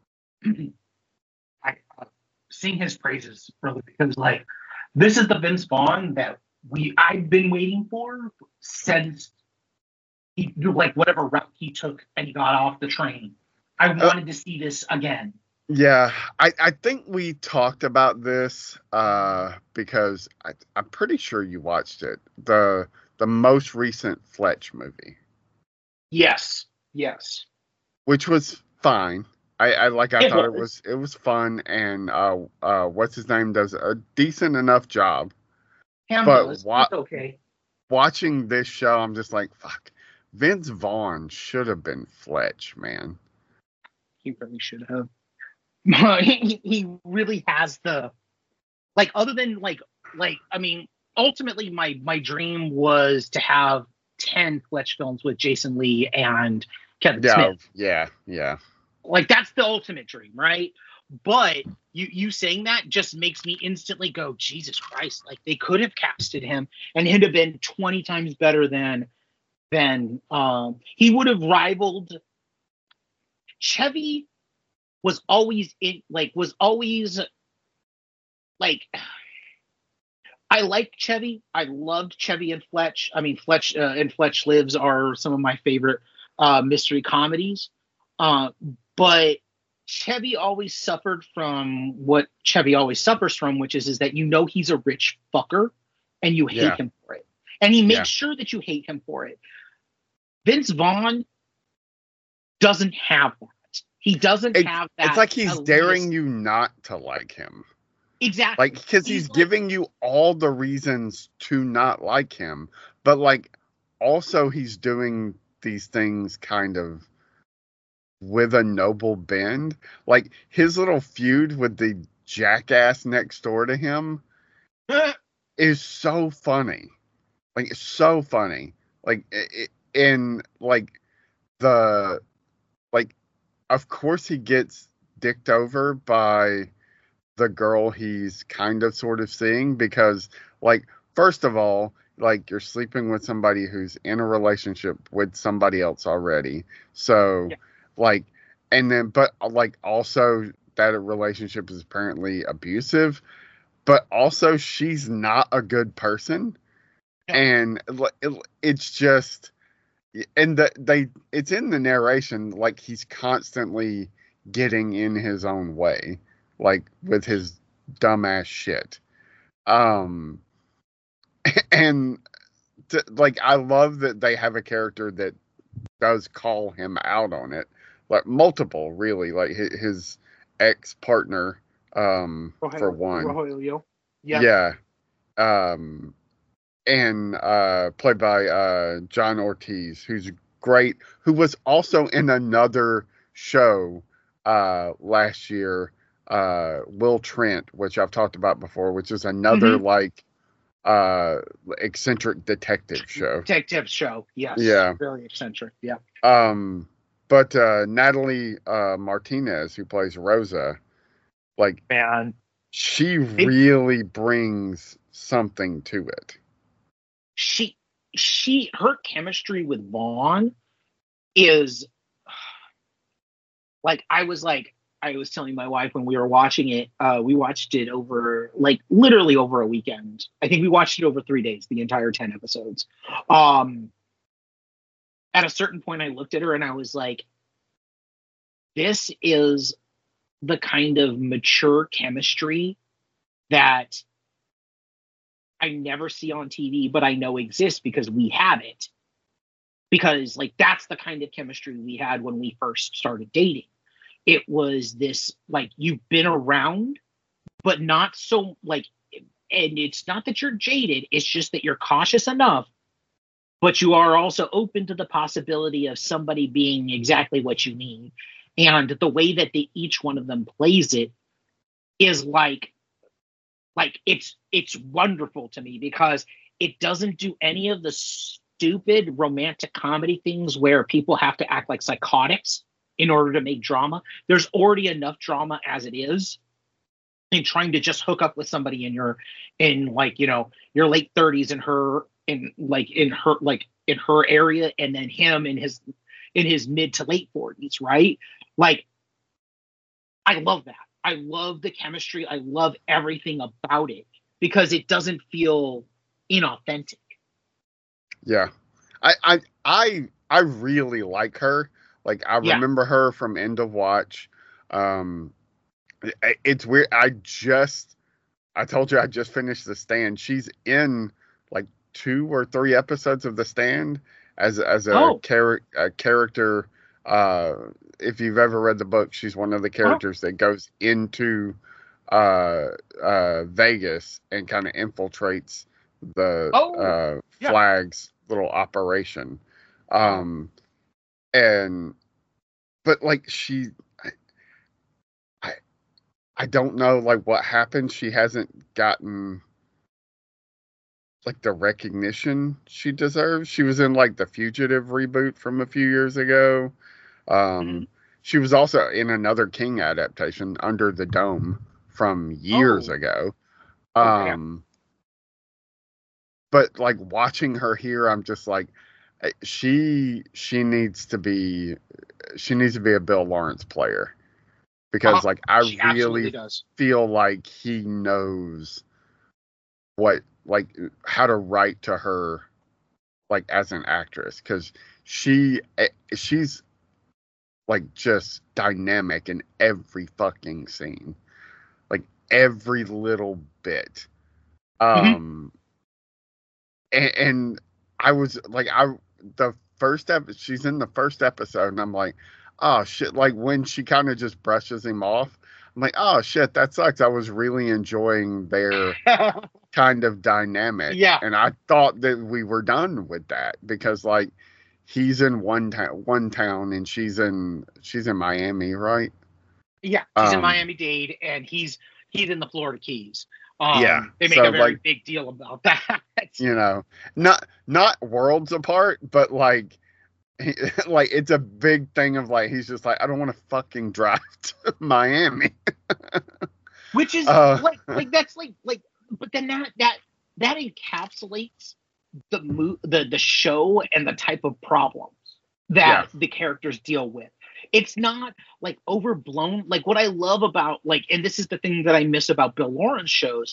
I sing his praises, really, because like this is the Vince Vaughn that I've been waiting for since he like whatever route he took and he got off the train. I wanted to see this again. Yeah, I think we talked about this because I'm pretty sure you watched it. The most recent Fletch movie. Yes. Which was fine. I thought it was fun, and what's his name does a decent enough job. But okay. Watching this show, I'm just like, fuck. Vince Vaughn should have been Fletch, man. He really should have. He really has the like. Other than like I mean, ultimately, my dream was to have 10 Fletch films with Jason Lee and Kevin Smith. Yeah. Like, that's the ultimate dream, right? But you saying that just makes me instantly go, Jesus Christ! Like, they could have casted him, and he'd have been 20 times better than he would have rivaled. Chevy was always I liked Chevy. I loved Chevy and Fletch. I mean, Fletch and Fletch Lives are some of my favorite mystery comedies. But Chevy always suffered from what Chevy always suffers from, which is that he's a rich fucker and you hate him for it. And he makes sure that you hate him for it. Vince Vaughn doesn't have that. He doesn't have that. It's like he's daring you not to like him. Exactly. Like, because he's giving you all the reasons to not like him. But, like, also he's doing these things kind of with a noble bend. Like, his little feud with the jackass next door to him is so funny. Like, it's so funny. Like, of course he gets dicked over by the girl he's kind of sort of seeing, because, like, first of all, like, you're sleeping with somebody who's in a relationship with somebody else already. So, like, and then, but, like, also that relationship is apparently abusive, but also she's not a good person. And it's just, and it's in the narration, like, he's constantly getting in his own way, like, with his dumbass shit. And like, I love that they have a character that does call him out on it, like, multiple, really, like his ex-partner, for one. Rogelio. Yeah. And played by John Ortiz, who's great, who was also in another show last year, Will Trent, which I've talked about before, which is another like eccentric detective show. Yes. Yeah. Very eccentric. Yeah. But Natalie Martinez, who plays Rosa, like, man, she really brings something to it. Her chemistry with Vaughn is like, I was telling my wife when we were watching it, we watched it over, like, literally over a weekend. I think we watched it over 3 days, the entire 10 episodes. At a certain point, I looked at her and I was like, this is the kind of mature chemistry that I never see on TV, but I know exists because we have it. Because, like, that's the kind of chemistry we had when we first started dating. It was this, like, you've been around, but not so, like, and it's not that you're jaded, it's just that you're cautious enough, but you are also open to the possibility of somebody being exactly what you need. And the way that each one of them plays it is like it's wonderful to me, because it doesn't do any of the stupid romantic comedy things where people have to act like psychotics in order to make drama. There's already enough drama as it is, and trying to just hook up with somebody in your late 30s and her in her area, and then him in his mid to late 40s, right? Like, I love that. I love the chemistry. I love everything about it, because it doesn't feel inauthentic. Yeah. I really like her. Like, I remember her from End of Watch. It's weird. I told you I just finished The Stand. She's in like 2 or 3 episodes of The Stand as a character. If you've ever read the book, she's one of the characters that goes into Vegas and kind of infiltrates the Flag's little operation. But like, I don't know, like, what happened. She hasn't gotten, like the recognition she deserves. She was in like the Fugitive reboot from a few years ago. She was also in another King adaptation, Under the Dome, from years ago. But like watching her here, I'm just like, she needs to be a Bill Lawrence player, because like I really feel like he knows what, like, how to write to her, like, as an actress, because she's like just dynamic in every fucking scene, like every little bit. And I was like, she's in the first episode, and I'm like, oh shit, like when she kind of just brushes him off, I'm like, oh shit, that sucks. I was really enjoying their kind of dynamic. Yeah. And I thought that we were done with that, because like he's in one town and she's in Miami, right? Yeah, she's in Miami-Dade, and he's in the Florida Keys. Yeah, they make a very big deal about that. You know, not worlds apart, but like it's a big thing of like, he's just like, I don't want to fucking drive to Miami. Which is like that's like, but then that encapsulates the show and the type of problems that the characters deal with. It's not like overblown. Like what I love about, like, and this is the thing that I miss about Bill Lawrence shows,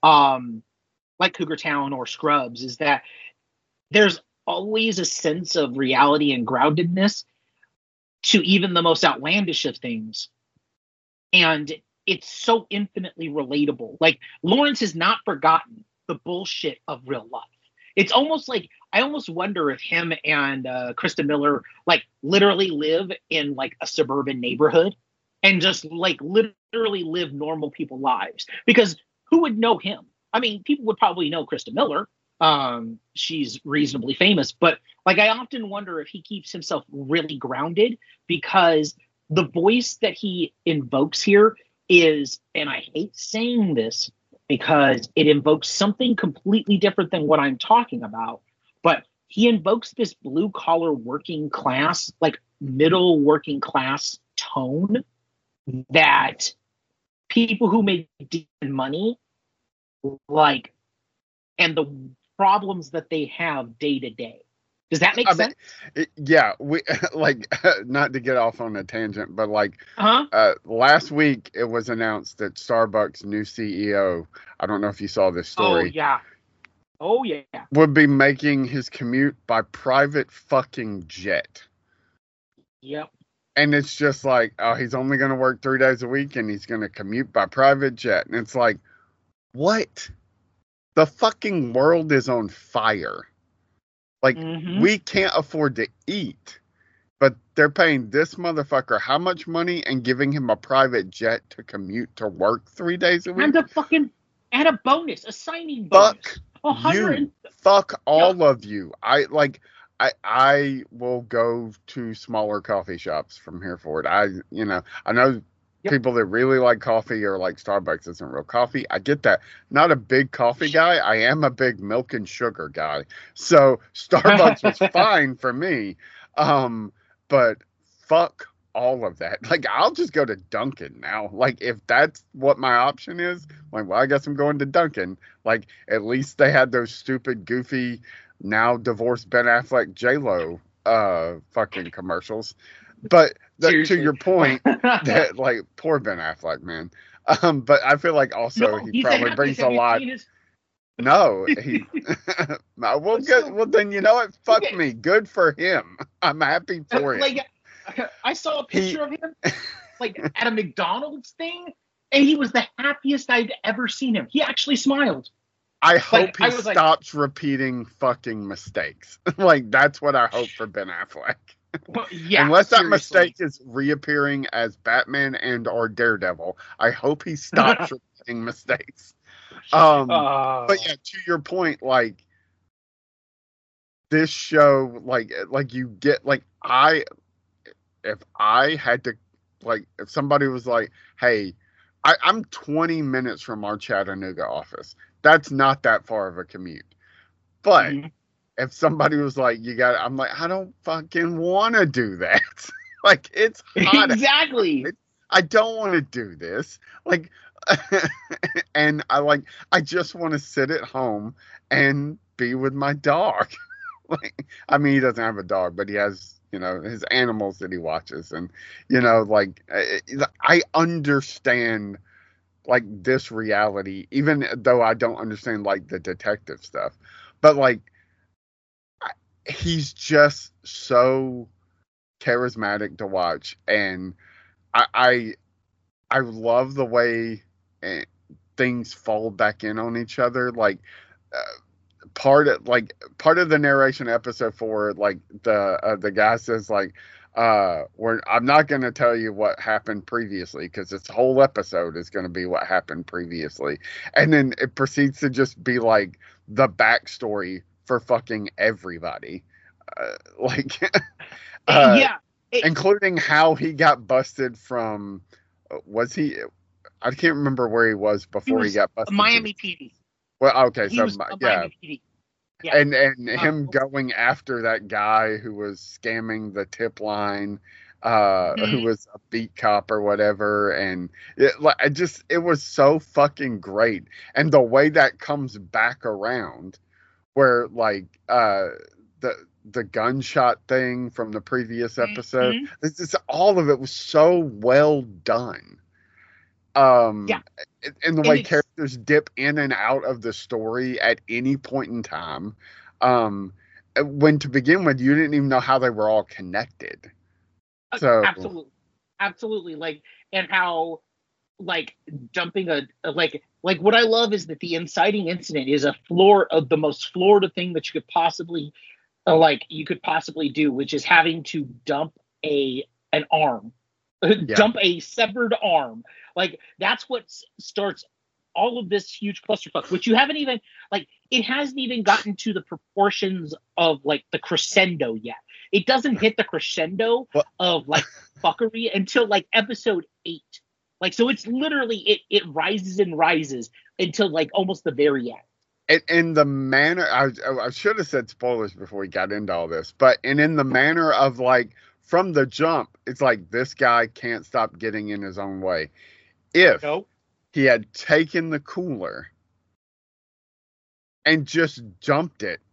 like Cougar Town or Scrubs, is that there's always a sense of reality and groundedness to even the most outlandish of things. And it's so infinitely relatable. Like Lawrence has not forgotten the bullshit of real life. It's almost like, I almost wonder if him and Krista Miller like literally live in like a suburban neighborhood and just like literally live normal people lives, because who would know him? I mean, people would probably know Krista Miller. She's reasonably famous, but like, I often wonder if he keeps himself really grounded, because the voice that he invokes here is, and I hate saying this because it invokes something completely different than what I'm talking about, but he invokes this blue collar working class, like middle working class tone that people who make decent money like, and the problems that they have day to day. Does that make sense? Yeah, we like not to get off on a tangent, but like last week it was announced that Starbucks' new CEO, I don't know if you saw this story. Oh yeah. Would be making his commute by private fucking jet. Yep. And it's just like, oh, he's only going to work 3 days a week and he's going to commute by private jet. And it's like, what? The fucking world is on fire. Like, we can't afford to eat, but they're paying this motherfucker how much money and giving him a private jet to commute to work 3 days a week? And a bonus, a signing bonus. Fuck all of you. I will go to smaller coffee shops from here forward. I know people that really like coffee or like Starbucks isn't real coffee. I get that. Not a big coffee guy. I am a big milk and sugar guy. So Starbucks was fine for me. But fuck all of that. Like, I'll just go to Dunkin' now. Like, if that's what my option is, like, well, I guess I'm going to Dunkin'. Like, at least they had those stupid, goofy, now divorced Ben Affleck J-Lo fucking commercials. But to your point, that like, poor Ben Affleck, man. But I feel like also he probably brings a lot. No, he. Well, good. Well, then you know what? Fuck me. Good for him. I'm happy for him. Like, I saw a picture of him, like at a McDonald's thing, and he was the happiest I'd ever seen him. He actually smiled. I hope he stops repeating fucking mistakes. Like, that's what I hope for Ben Affleck. Well, yeah, unless that mistake is reappearing as Batman and or Daredevil, I hope he stops repeating mistakes. But yeah, to your point, like, this show, like you get, like, if I had to, like, if somebody was like, hey, I'm 20 minutes from our Chattanooga office. That's not that far of a commute. But if somebody was like, I'm like, I don't fucking want to do that. Like, it's hot. Exactly. I don't want to do this. Like, and I just want to sit at home and be with my dog. Like, I mean, he doesn't have a dog, but he has, his animals that he watches. And, like, I understand, like, this reality, even though I don't understand, like, the detective stuff. But, like, he's just so charismatic to watch. And I love the way things fall back in on each other. Like, part of the narration episode 4, like the guy says, like, I'm not going to tell you what happened previously, because this whole episode is going to be what happened previously. And then it proceeds to just be like the backstory for fucking everybody. Including how he got busted from, I can't remember where he was before he got busted. Miami PD. Well, okay, he was Miami PD. Yeah. And him going after that guy who was scamming the tip line, who was a beat cop or whatever, and it was so fucking great. And the way that comes back around, where like the gunshot thing from the previous episode, it's just, all of it was so well done. And the way characters dip in and out of the story at any point in time. When to begin with, you didn't even know how they were all connected. So absolutely. Like, and how, like, dumping like what I love is that the inciting incident is the most Florida thing that you could possibly do, which is having to dump an arm. Dump a severed arm. Like, that's what starts all of this huge clusterfuck, which you haven't even, like, it hasn't even gotten to the proportions of, like, the crescendo yet. It doesn't hit the crescendo of, like, fuckery until, like, episode 8. Like, so it's literally, it rises and rises until, like, almost the very end. In the manner, I should have said spoilers before we got into all this, but in the manner of, like, from the jump, it's like, this guy can't stop getting in his own way. If he had taken the cooler and just dumped it,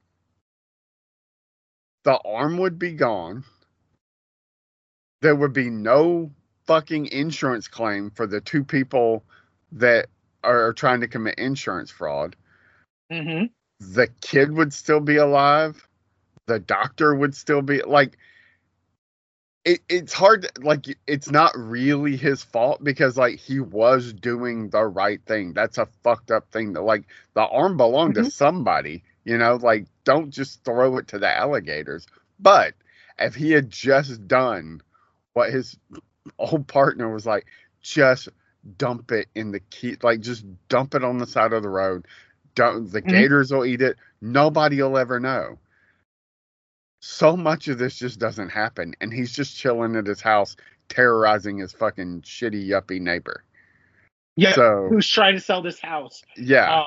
the arm would be gone. There would be no fucking insurance claim for the 2 people that are trying to commit insurance fraud. The kid would still be alive. The doctor would still be, like, it's hard, like, it's not really his fault, because, like, he was doing the right thing. That's a fucked up thing. That, like, the arm belonged to somebody, like, don't just throw it to the alligators. But if he had just done what his old partner was like, just dump it in the just dump it on the side of the road. The gators will eat it. Nobody will ever know. So much of this just doesn't happen, and he's just chilling at his house, terrorizing his fucking shitty yuppie neighbor. Yeah, who's trying to sell this house. Yeah.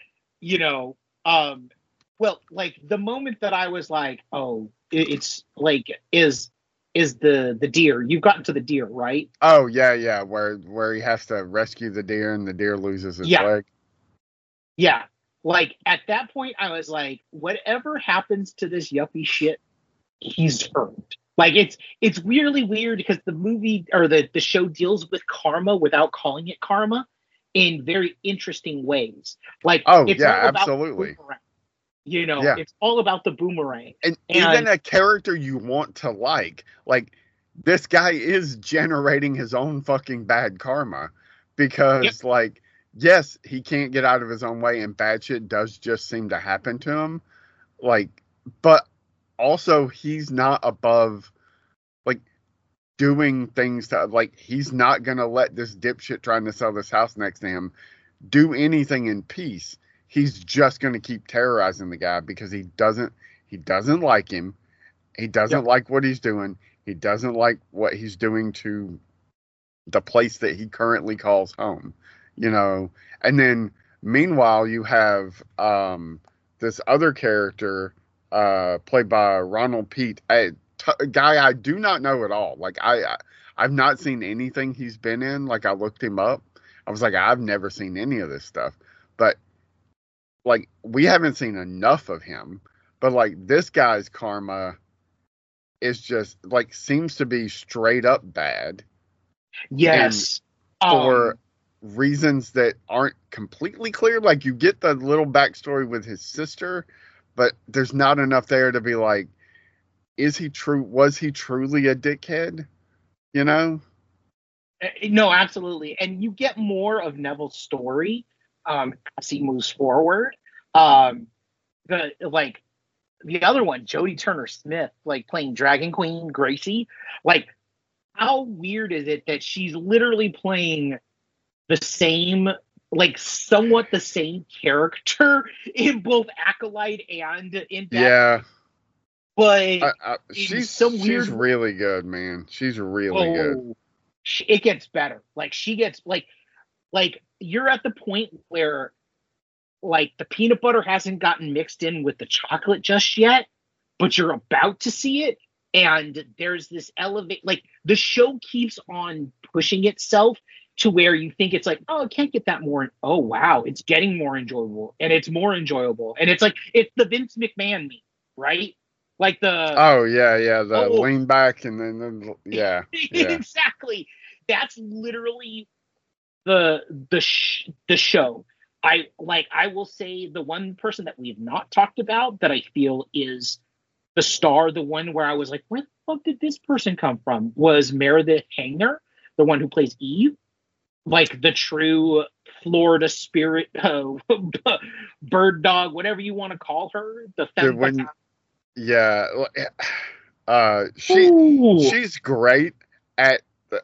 Well, like, the moment that I was like, oh, it's like, is the deer. You've gotten to the deer, right? Oh, yeah, where he has to rescue the deer and the deer loses his leg. Yeah. Like, at that point, I was like, whatever happens to this yuppie shit, he's earned. Like, it's weirdly weird, because the movie or the show deals with karma without calling it karma in very interesting ways. Like, it's all about absolutely. It's all about the boomerang. And even a character you want to like this guy is generating his own fucking bad karma, because like, yes, he can't get out of his own way, and bad shit does just seem to happen to him. Like, but also he's not above, like, doing things to, like, he's not going to let this dipshit trying to sell this house next to him do anything in peace. He's just going to keep terrorizing the guy, because he doesn't like him. He doesn't like what he's doing. He doesn't like what he's doing to the place that he currently calls home. And then meanwhile, you have the this other character, played by Ronald Pete, a guy I do not know at all. Like I've not seen anything he's been in. Like I looked him up. I was like, I've never seen any of this stuff. But like we haven't seen enough of him. But like this guy's karma is just like seems to be straight up bad. Yes. For reasons that aren't completely clear. Like you get the little backstory with his sister, but there's not enough there to be like, was he truly a dickhead? You know? No, absolutely. And you get more of Neville's story as he moves forward. The other one, Jodie Turner-Smith, like playing Dragon Queen Gracie, like how weird is it that she's literally playing the same, like somewhat the same character in both Acolyte and in Death? Yeah. But she's really good, man. She's really good. It gets better. Like she gets like you're at the point where like the peanut butter hasn't gotten mixed in with the chocolate just yet, but you're about to see it. And there's this like the show keeps on pushing itself to where you think it's like, oh, it can't get that more. Oh, wow. It's getting more enjoyable and it's more enjoyable. And it's like, it's the Vince McMahon meme, right? Like the lean back and then yeah. Exactly. That's literally the show. I will say the one person that we've not talked about that I feel is the star, the one where I was like, where the fuck did this person come from? Was Meredith Hagner, the one who plays Eve, like the true Florida spirit, bird dog, whatever you want to call her. She's great at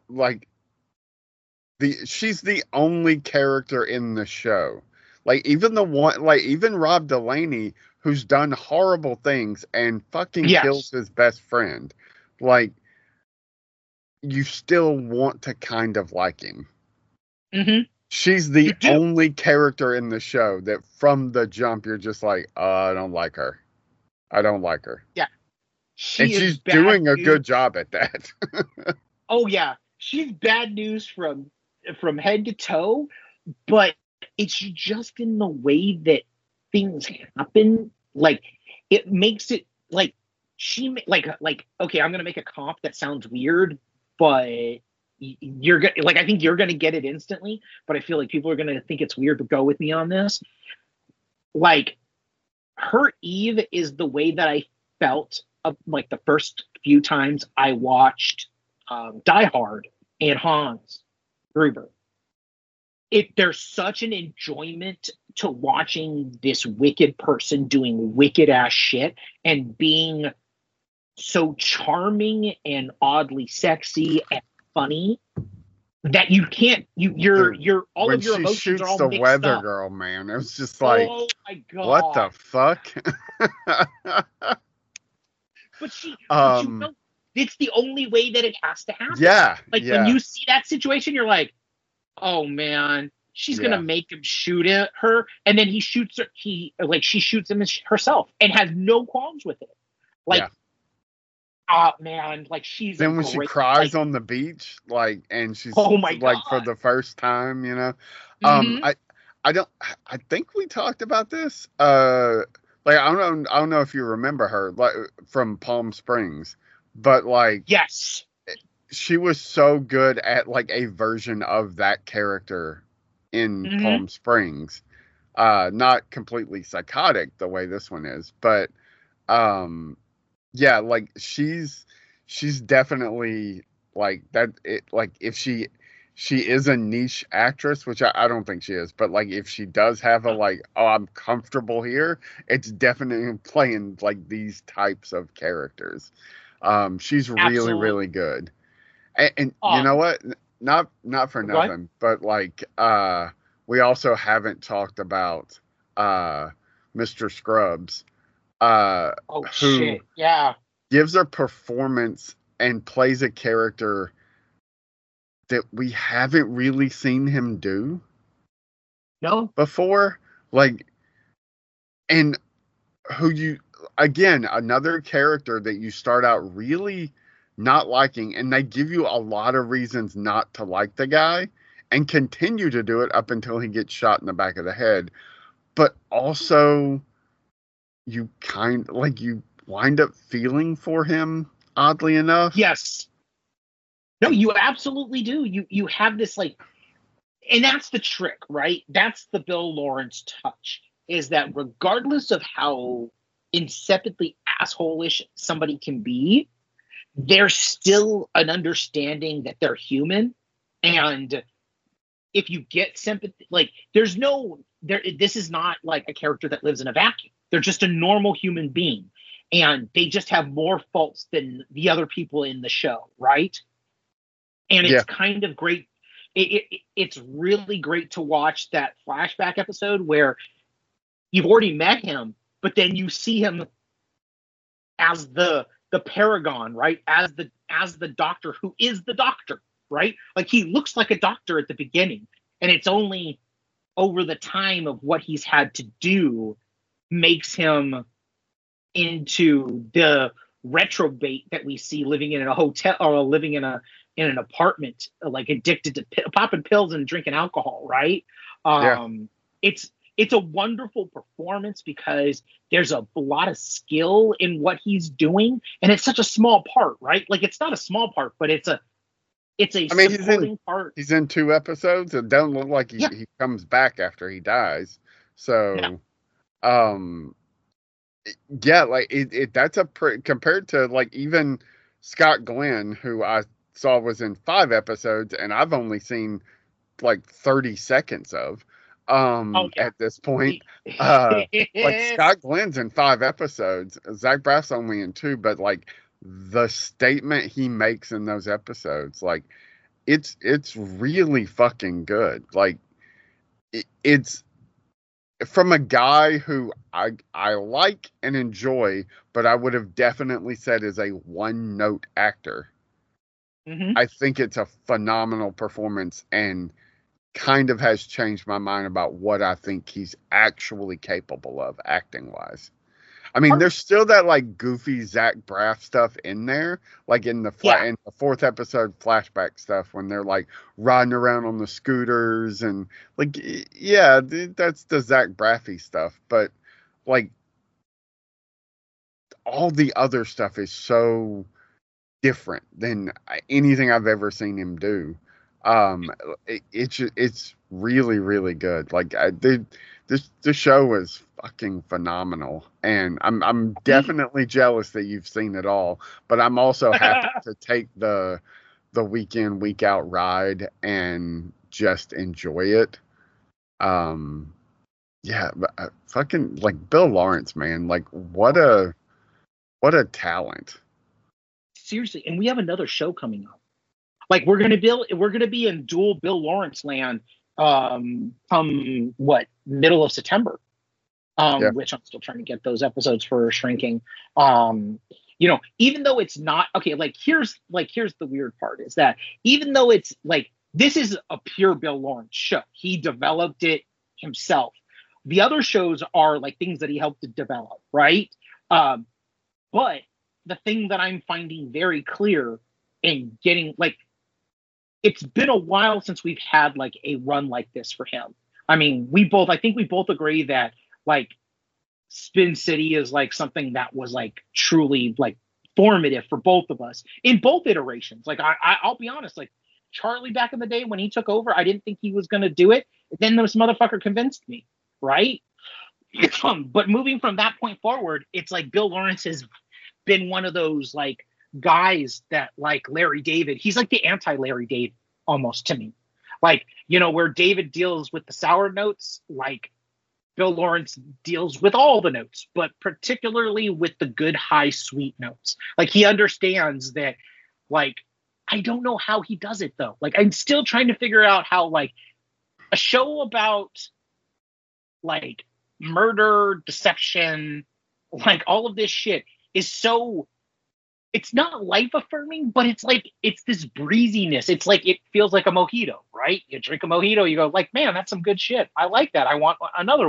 she's the only character in the show. Like even Rob Delaney, who's done horrible things and fucking kills his best friend. Like you still want to kind of like him. Mm-hmm. She's the only character in the show that from the jump you're just like, I don't like her. Yeah. She's doing a good job at that. Oh yeah. She's bad news from head to toe, but it's just in the way that things happen. Like it makes it like okay, I'm gonna make a comp that sounds weird, but you're gonna I think you're gonna get it instantly, but I feel like people are gonna think it's weird, but go with me on this. Like her Eve is the way that I felt like the first few times I watched Die Hard and Hans Gruber. There's such an enjoyment to watching this wicked person doing wicked ass shit and being so charming and oddly sexy and funny that you can't you're all when of your emotions shoots are all the mixed weather up. girl, man, it was just like, oh my God, what the fuck? but you know, it's the only way that it has to happen. When you see that situation, you're like, oh man, she's gonna make him shoot her, and then he shoots her. She shoots him herself and has no qualms with it. Oh man, like she's. Then when she cries on the beach, and she's oh my God, for the first time, you know. Mm-hmm. I think we talked about this. I don't know if you remember her, from Palm Springs, but yes, she was so good at a version of that character in Palm Springs. Not completely psychotic the way this one is, but she's definitely that. If she is a niche actress, which I don't think she is, but if she does have I'm comfortable here, it's definitely playing these types of characters. She's really, really good. And you know what? Not for nothing, but we also haven't talked about Mr. Scrubs. Who gives a performance and plays a character that we haven't really seen him do before. And who you, again, another character that you start out really not liking, and they give you a lot of reasons not to like the guy and continue to do it up until he gets shot in the back of the head. But also, you wind up feeling for him, oddly enough. Yes. No, you absolutely do. You have this and that's the trick, right? That's the Bill Lawrence touch, is that regardless of how insipidly asshole-ish somebody can be, there's still an understanding that they're human. And if you get sympathy, this is not like a character that lives in a vacuum. They're just a normal human being. And they just have more faults than the other people in the show, right? And it's kind of great. It's really great to watch that flashback episode where you've already met him, but then you see him as the paragon, right? As the doctor who is the doctor, right? Like, he looks like a doctor at the beginning, and it's only over the time of what he's had to do makes him into the retrobate that we see living in a hotel or living in an apartment, like addicted to popping pills and drinking alcohol, right? It's a wonderful performance because there's a lot of skill in what he's doing, and it's such a small part, right? Like, it's not a small part, but it's a supporting part. He's in 2 episodes. It don't look like he comes back after he dies. So, that's compared to like even Scott Glenn, who I saw was in 5 episodes, and I've only seen like 30 seconds of at this point. Like, Scott Glenn's in 5 episodes, Zach Braff's only in 2, but like the statement he makes in those episodes, like it's really fucking good. Like, it's from a guy who I like and enjoy, but I would have definitely said is a one-note actor. Mm-hmm. I think it's a phenomenal performance and kind of has changed my mind about what I think he's actually capable of acting-wise. I mean, there's still that like goofy Zach Braff stuff in there, like in the 4th episode flashback stuff when they're like riding around on the scooters and like, that's the Zach Braffy stuff. But like, all the other stuff is so different than anything I've ever seen him do. It's really, really good. Like, this show is fucking phenomenal, and I'm definitely jealous that you've seen it all. But I'm also happy to take the week in, week out ride and just enjoy it. But fucking like Bill Lawrence, man, like what a talent. Seriously, and we have another show coming up. Like, we're gonna be in dual Bill Lawrence land come middle of September. Which I'm still trying to get those episodes for shrinking. Even though it's not okay, here's the weird part is that even though it's like this is a pure Bill Lawrence show, he developed it himself. The other shows are like things that he helped to develop, right? But the thing that I'm finding very clear in getting it's been a while since we've had like a run like this for him. I mean, I think we both agree that like Spin City is like something that was like truly like formative for both of us in both iterations. Like I'll be honest, like Charlie back in the day when he took over, I didn't think he was going to do it. Then this motherfucker convinced me, right? But moving from that point forward, it's like Bill Lawrence has been one of those like guys that like Larry David, he's like the anti-Larry David almost to me. Like, where David deals with the sour notes, like Bill Lawrence deals with all the notes, but particularly with the good, high, sweet notes. Like, he understands that, like, I don't know how he does it though. Like, I'm still trying to figure out how like a show about like murder, deception, like all of this shit is so, it's not life affirming, but it's like, it's this breeziness. It's like, it feels like a mojito, right? You drink a mojito, you go like, man, that's some good shit. I like that. I want another one.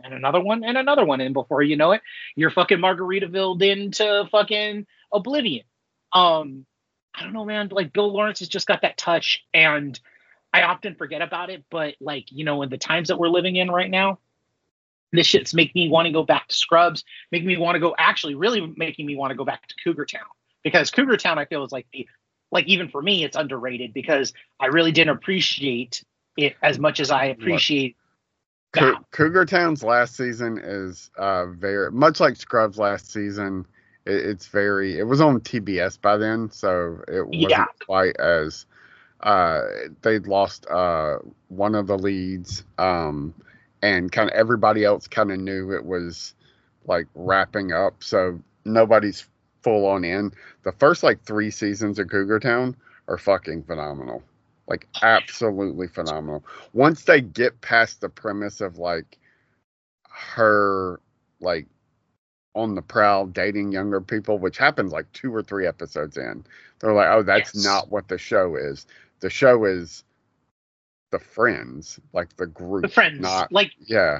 and another one and another one. And before you know it, you're fucking Margaritaville into fucking oblivion. I don't know, man. Like Bill Lawrence has just got that touch, and I often forget about it. But like, you know, in the times that we're living in right now, this shit's making me want to go back to Scrubs, making me want to go, actually really making me want to go back to Cougar Town, because Cougar Town, I feel, is like even for me, it's underrated because I really didn't appreciate it as much as I appreciate Cougar Town's last season is very much like Scrubs last season. It was on TBS by then, so it wasn't quite as they'd lost one of the leads, and kind of everybody else kind of knew it was like wrapping up, so nobody's full on in. The first like 3 seasons of Cougar Town are fucking phenomenal. Like absolutely phenomenal. Once they get past the premise of like her like on the prowl dating younger people, which happens like 2 or 3 episodes in, they're like, oh, that's not what the show is. The show is the Friends, like the group. The Friends, not, like yeah.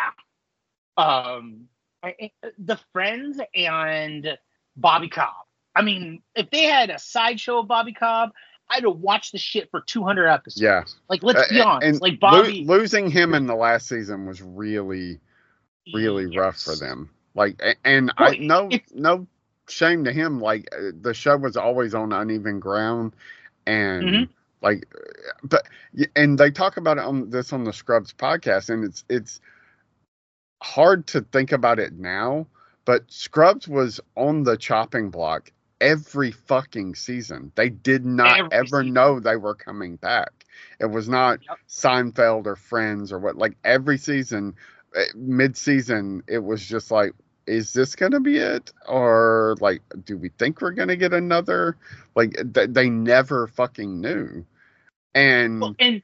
The Friends and Bobby Cobb. I mean, if they had a sideshow of Bobby Cobb, I'd have watched the shit for 200 episodes. Yeah. Like, let's be honest. And like Bobby losing him in the last season was really, really rough for them. Like, and no shame to him. Like, the show was always on uneven ground, and and they talk about it on the Scrubs podcast, and it's hard to think about it now, but Scrubs was on the chopping block every fucking season. They did not ever know they were coming back. It was not Seinfeld or Friends or what. Like every season, mid-season, it was just like, is this going to be it? Or like, do we think we're going to get another? Like they never fucking knew. And it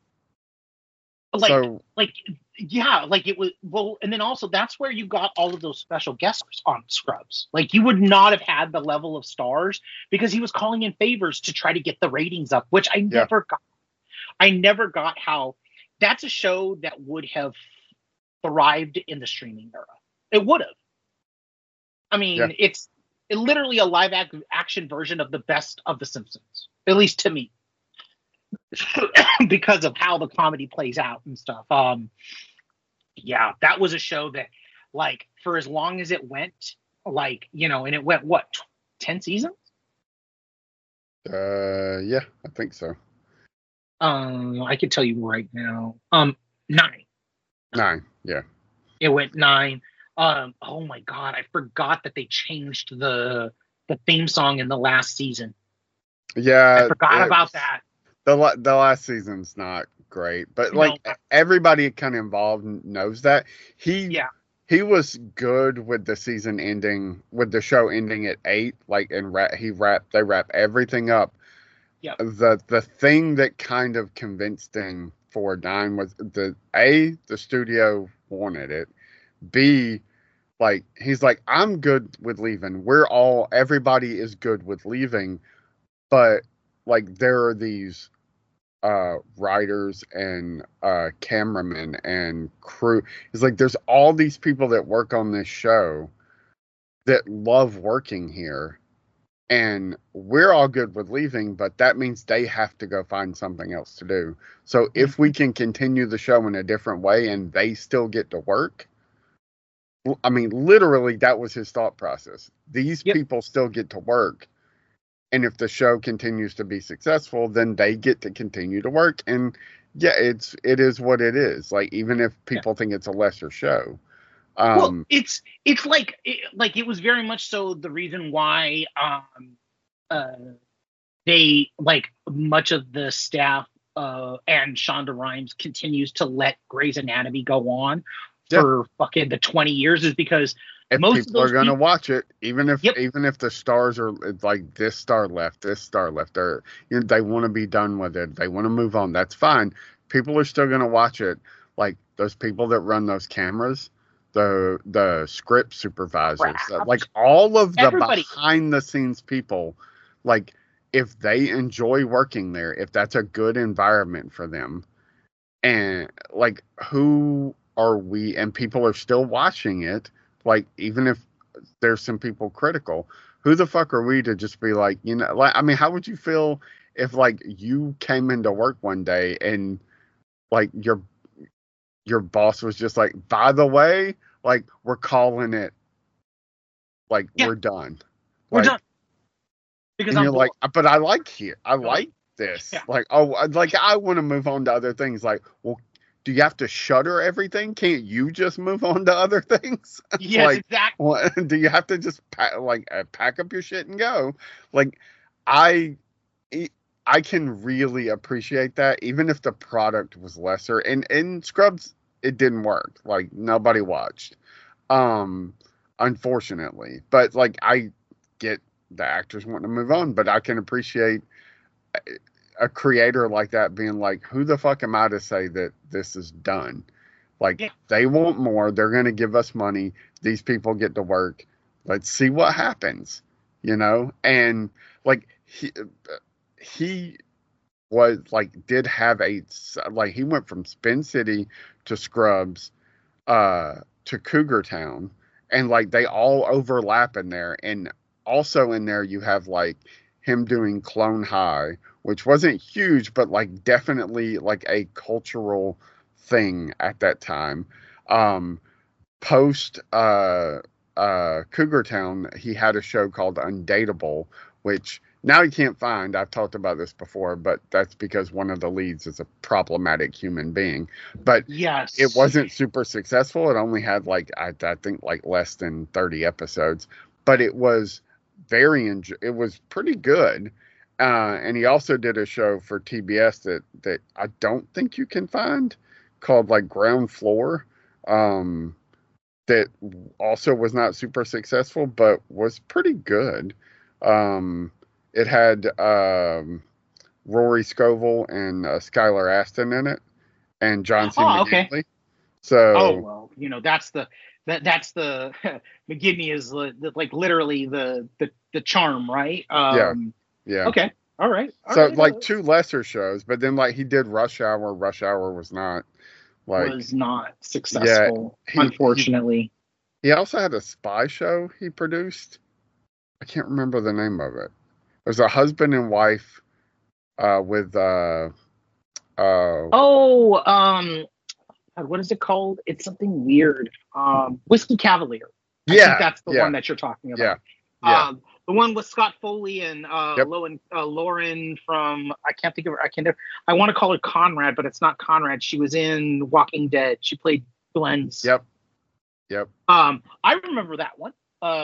was, and then also that's where you got all of those special guests on Scrubs. Like you would not have had the level of stars because he was calling in favors to try to get the ratings up, which I never got. I never got how that's a show that would have thrived in the streaming era. It would have. I mean, it's literally a live action version of the best of The Simpsons, at least to me, because of how the comedy plays out and stuff. That was a show that, like, for as long as it went, like, you know, and it went, what, 10 seasons? Yeah, I think so. I can tell you right now. 9. 9, yeah. It went 9. Oh my God, I forgot that they changed the theme song in the last season. Yeah. I forgot about that. The last season's not great, but everybody kind of involved knows that. He was good with the season ending, with the show ending at 8, like, and they wrap everything up. Yeah. The thing that kind of convinced him for 9 was the studio wanted it. B, like, he's like, I'm good with leaving. Everybody is good with leaving, but like there are these writers and cameramen and crew. It's like there's all these people that work on this show that love working here, and we're all good with leaving, but that means they have to go find something else to do. So if we can continue the show in a different way and they still get to work, I mean, literally that was his thought process. These people still get to work. And if the show continues to be successful, then they get to continue to work. And it is what it is. Like, even if people think it's a lesser show. It's like it was very much so the reason why they, like, much of the staff and Shonda Rhimes continues to let Grey's Anatomy go on for fucking the 20 years is because if most people are going to watch it, even if the stars are like this star left, or they want to be done with it, they want to move on. That's fine. People are still going to watch it. Like those people that run those cameras, the script supervisors, like all of the behind the scenes people, like if they enjoy working there, if that's a good environment for them, and like who are we, and people are still watching it, like, even if there's some people critical, who the fuck are we to just be like, you know, like, I mean, how would you feel if, like, you came into work one day and, like, your boss was just like, by the way, like, we're calling it, like, we're done. We're like, done. Because and I'm you're bored. like, but I like here. I like this. Yeah. Like, oh, like, I want to move on to other things. Like, well, do you have to shutter everything? Can't you just move on to other things? Yes, like, exactly. Well, do you have to just pack up your shit and go? Like, I can really appreciate that, even if the product was lesser. And in Scrubs, it didn't work. Like, nobody watched, unfortunately. But, like, I get the actors wanting to move on, but I can appreciate a creator like that being like, who the fuck am I to say that this is done? Like, they want more. They're going to give us money. These people get to work. Let's see what happens, you know? And, like, he was, like, did have he went from Spin City to Scrubs, to Cougar Town, and, like, they all overlap in there. And also in there, you have, like, him doing Clone High, which wasn't huge, but, like, definitely, like, a cultural thing at that time. Post Cougar Town, he had a show called Undateable, which now you can't find. I've talked about this before, but that's because one of the leads is a problematic human being. But yes, it wasn't super successful. It only had, like, I think, like, less than 30 episodes, but it was it was pretty good. And he also did a show for TBS that I don't think you can find, called, like, Ground Floor, that also was not super successful, but was pretty good. It had Rory Scovel and Skylar Astin in it, and John C. McGinley. Okay. So, well, you know, that's the McGinley is like literally the charm, right? Yeah. Okay. All right. Like, two lesser shows, but then, like, he did Rush Hour. Rush Hour was not, like, was not successful, unfortunately. He also had a spy show he produced. I can't remember the name of it. It was a husband and wife with what is it called? It's something weird. Whiskey Cavalier. I think that's the one that you're talking about. Yeah. The one with Scott Foley and Lauren from, I can't think of her. I want to call her Conrad, but it's not Conrad. She was in Walking Dead. She played Glenn's. Yep. I remember that one.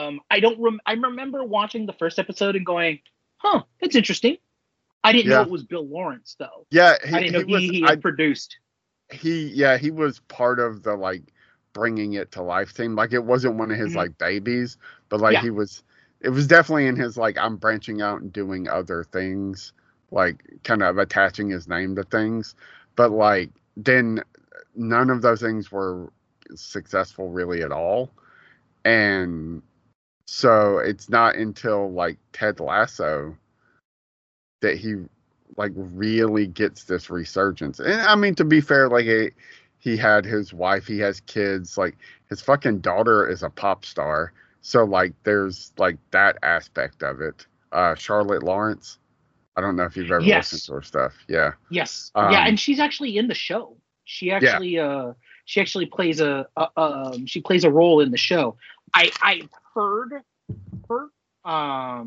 I remember watching the first episode and going, "Huh, that's interesting." I didn't know it was Bill Lawrence though. Yeah, I didn't know he had produced. He was part of the, like, bringing it to life thing. Like, it wasn't one of his like babies, but, like, it was definitely in his, like, I'm branching out and doing other things, like, kind of attaching his name to things. But, like, then none of those things were successful really at all. And so it's not until, like, Ted Lasso that he, like, really gets this resurgence. And I mean, to be fair, like, he had his wife, he has kids, like, his fucking daughter is a pop star. So, like, there's, like, that aspect of it. Charlotte Lawrence, I don't know if you've ever listened to her stuff. Yeah. Yes. And she's actually in the show. She actually plays she plays a role in the show. I heard her. I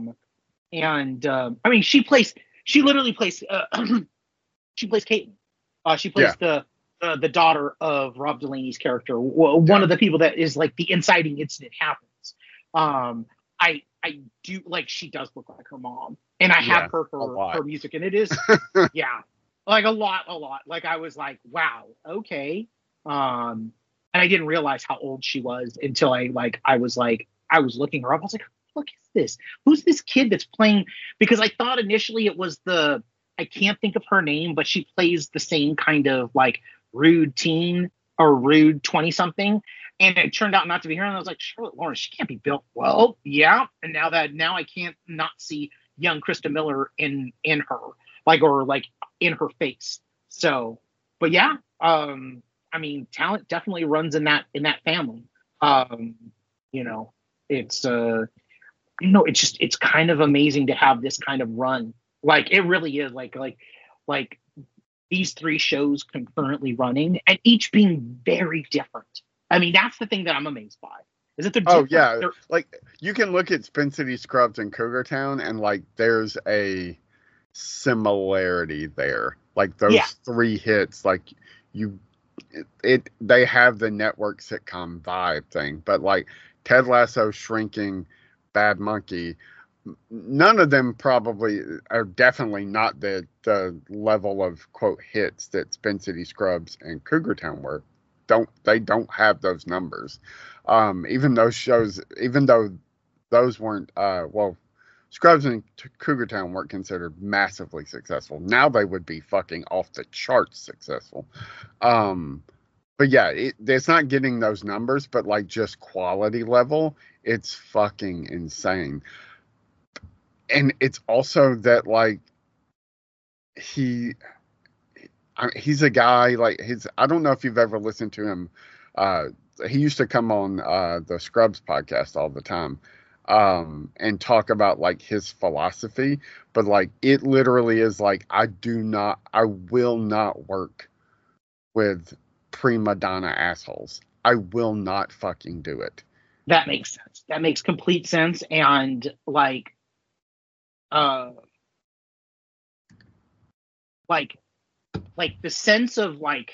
mean, she literally plays she plays Caitlin. She plays the daughter of Rob Delaney's character. One of the people that is, like, the inciting incident happens. I do, like, she does look like her mom, and I have heard her music, and it is like a lot. Like, I was like, wow, okay. And I didn't realize how old she was until I was looking her up. I was like, look, is this? Who's this kid that's playing? Because I thought initially it was I can't think of her name, but she plays the same kind of, like, rude teen or rude 20-something. And it turned out not to be her. And I was like, Charlotte Lawrence, she can't be built. Well, yeah. And now I can't not see young Krista Miller in her, like, or, like, in her face. So, but yeah. I I mean, talent definitely runs in that family. You know, it's it's kind of amazing to have this kind of run. Like it really is like these three shows concurrently running and each being very different. I mean, that's the thing that I'm amazed by. Is that they're different. Oh yeah, like you can look at Spin City, Scrubs, and Cougar Town, and like there's a similarity there. Like those three hits, like they have the network sitcom vibe thing, but like Ted Lasso, Shrinking, Bad Monkey, none of them probably are definitely not the level of quote hits that Spin City, Scrubs, and Cougar Town were. They don't have those numbers. Even those shows, even though those weren't Scrubs and Cougar Town weren't considered massively successful. Now they would be fucking off the charts successful. But yeah, it's not getting those numbers, but like just quality level, it's fucking insane. And it's also that like he's a guy like I don't know if you've ever listened to him. He used to come on the Scrubs podcast all the time and talk about like his philosophy, but like it literally is like I will not work with prima donna assholes. I will not fucking do it. That makes sense. That makes complete sense. And like the sense of like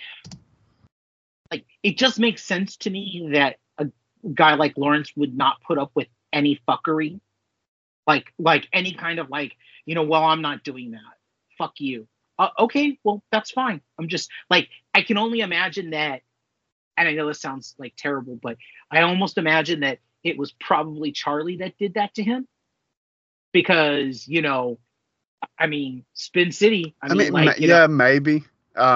it just makes sense to me that a guy like Lawrence would not put up with any fuckery, like any kind of like, well, I'm not doing that. Fuck you. Okay, well, that's fine. I'm just like, I can only imagine that, and I know this sounds like terrible, but I almost imagine that it was probably Charlie that did that to him, because I mean, Spin City. I mean maybe.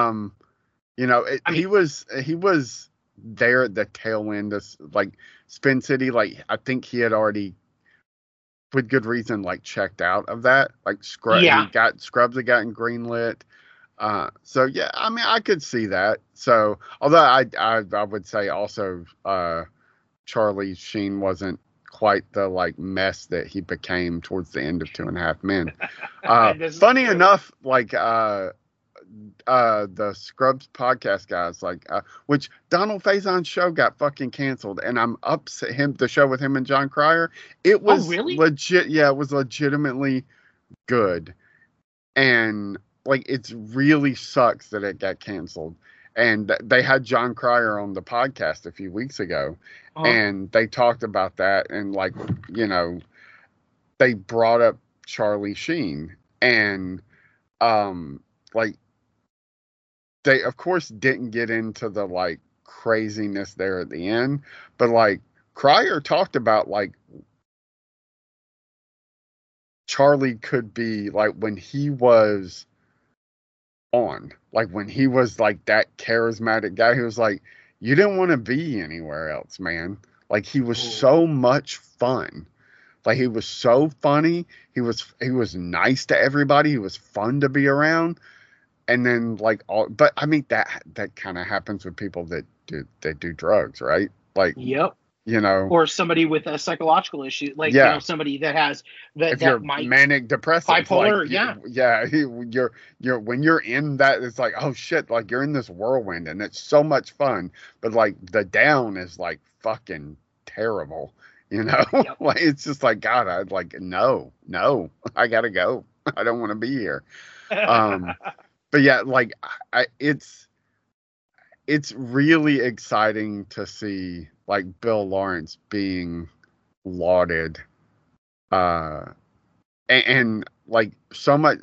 He was there at the tail end of like Spin City. Like I think he had already, with good reason, like checked out of that. Like Scrubs had gotten greenlit. So yeah, I mean, I could see that. So although I would say also Charlie Sheen wasn't quite the like mess that he became towards the end of 2.5 Men. Funny enough, like the Scrubs podcast guys, like which Donald Faison's show got fucking canceled, and I'm upset. The show with him and John Cryer, it was legit. Yeah, it was legitimately good, and like it's really sucks that it got canceled. And they had John Cryer on the podcast a few weeks ago, and they talked about that, and like they brought up Charlie Sheen, and like they of course didn't get into the like craziness there at the end, but like Cryer talked about like Charlie could be like when he was on, like when he was like that charismatic guy, he was like, you didn't want to be anywhere else, man. Like he was so much fun. Like he was so funny. He was nice to everybody. He was fun to be around. And then like but I mean that kind of happens with people that do drugs, right? Like yep. Or somebody with a psychological issue, like somebody that has if you're manic depressive, bipolar, like, you're when you're in that, it's like, oh shit, like you're in this whirlwind and it's so much fun, but like the down is like fucking terrible, Yep. Like it's just like, God, I'd like no, I gotta go. I don't want to be here. But yeah, like it's really exciting to see like Bill Lawrence being lauded, and like so much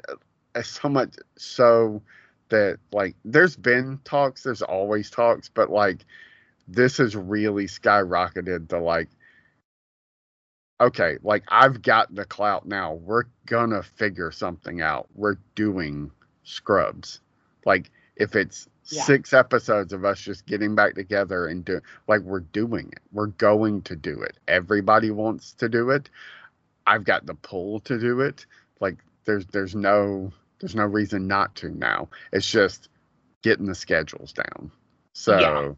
so that like there's been talks, there's always talks, but like this has really skyrocketed to like, okay, like I've got the clout now. We're gonna figure something out. We're doing Scrubs. Like if it's 6 episodes of us just getting back together and we're doing it. We're going to do it. Everybody wants to do it. I've got the pull to do it. Like there's no reason not to now. It's just getting the schedules down. So,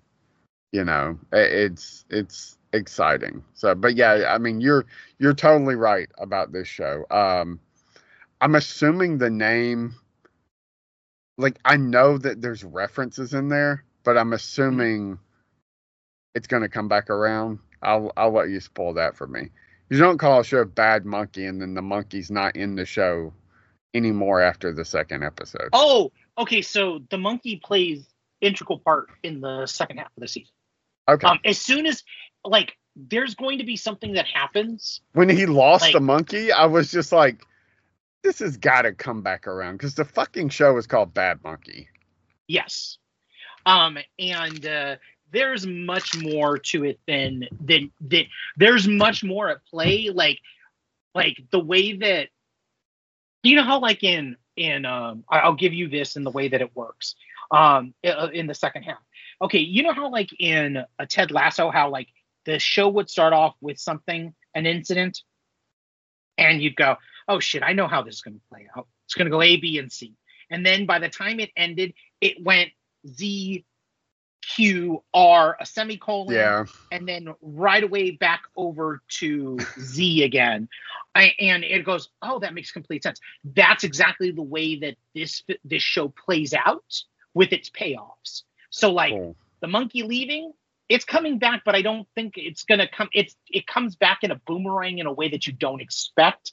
it's exciting. So, but yeah, I mean, you're totally right about this show. I'm assuming the name, like, I know that there's references in there, but I'm assuming it's going to come back around. I'll let you spoil that for me. You don't call a show Bad Monkey and then the monkey's not in the show anymore after the second episode. Oh, okay. So the monkey plays integral part in the second half of the season. Okay. As soon as, like, there's going to be something that happens. When he lost the monkey, I was just like, this has got to come back around because the fucking show is called Bad Monkey. Yes. And there's much more to it than there's much more at play. Like the way that, how like in I'll give you this in the way that it works in the second half. Okay, you know how like in a Ted Lasso, how like the show would start off with something, an incident, and you'd go, oh shit, I know how this is going to play out. It's going to go A, B, and C. And then by the time it ended, it went Z, Q, R, a semicolon, and then right away back over to Z again. And it goes, oh, that makes complete sense. That's exactly the way that this show plays out with its payoffs. So like the monkey leaving, it's coming back, but I don't think it's going to come. It comes back in a boomerang in a way that you don't expect.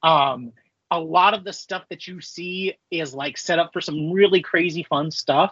A lot of the stuff that you see is like set up for some really crazy fun stuff.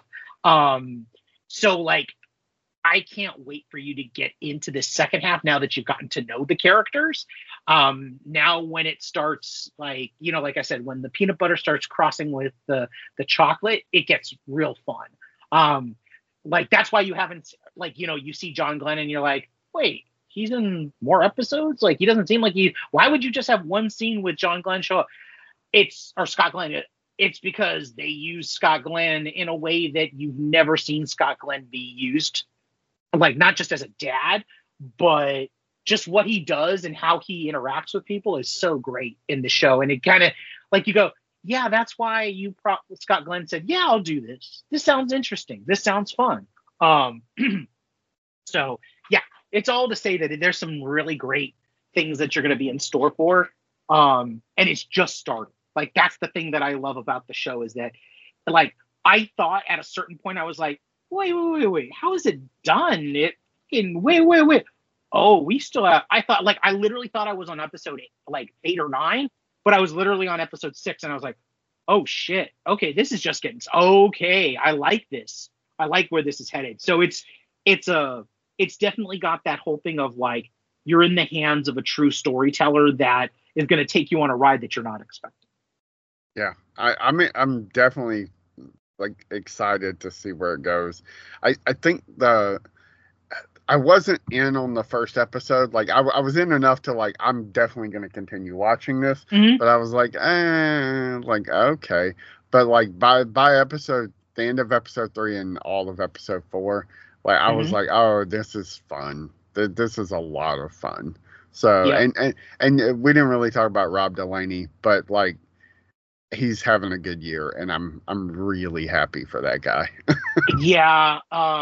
So like, I can't wait for you to get into the second half now that you've gotten to know the characters. Now when it starts, like, like I said, when the peanut butter starts crossing with the chocolate, it gets real fun. Like, that's why you haven't, like, you see John Glenn and you're like, wait, he's in more episodes? Like, he doesn't seem like why would you just have one scene with John Glenn show up? Or Scott Glenn. It's because they use Scott Glenn in a way that you've never seen Scott Glenn be used. Like, not just as a dad, but just what he does and how he interacts with people is so great in the show. And it kind of, like, you go, yeah, that's why Scott Glenn said, yeah, I'll do this. This sounds interesting. This sounds fun. So, yeah, it's all to say that there's some really great things that you're going to be in store for. And it's just started. Like, that's the thing that I love about the show is that, like, I thought at a certain point, I was like, wait, how is it done? Wait. Oh, we still have, I literally thought I was on episode 8 or 9, but I was literally on episode 6 and I was like, oh shit. Okay. This is just getting, okay. I like this. I like where this is headed. So it's definitely got that whole thing of like, you're in the hands of a true storyteller that is going to take you on a ride that you're not expecting. Yeah. I'm definitely like excited to see where it goes. I think I wasn't in on the first episode. Like I was in enough to like, I'm definitely going to continue watching this, but I was like, okay. But like by the end of episode 3 and all of episode 4, like I was like, oh, this is fun. This is a lot of fun. So, and we didn't really talk about Rob Delaney, but like, he's having a good year and I'm really happy for that guy. Yeah.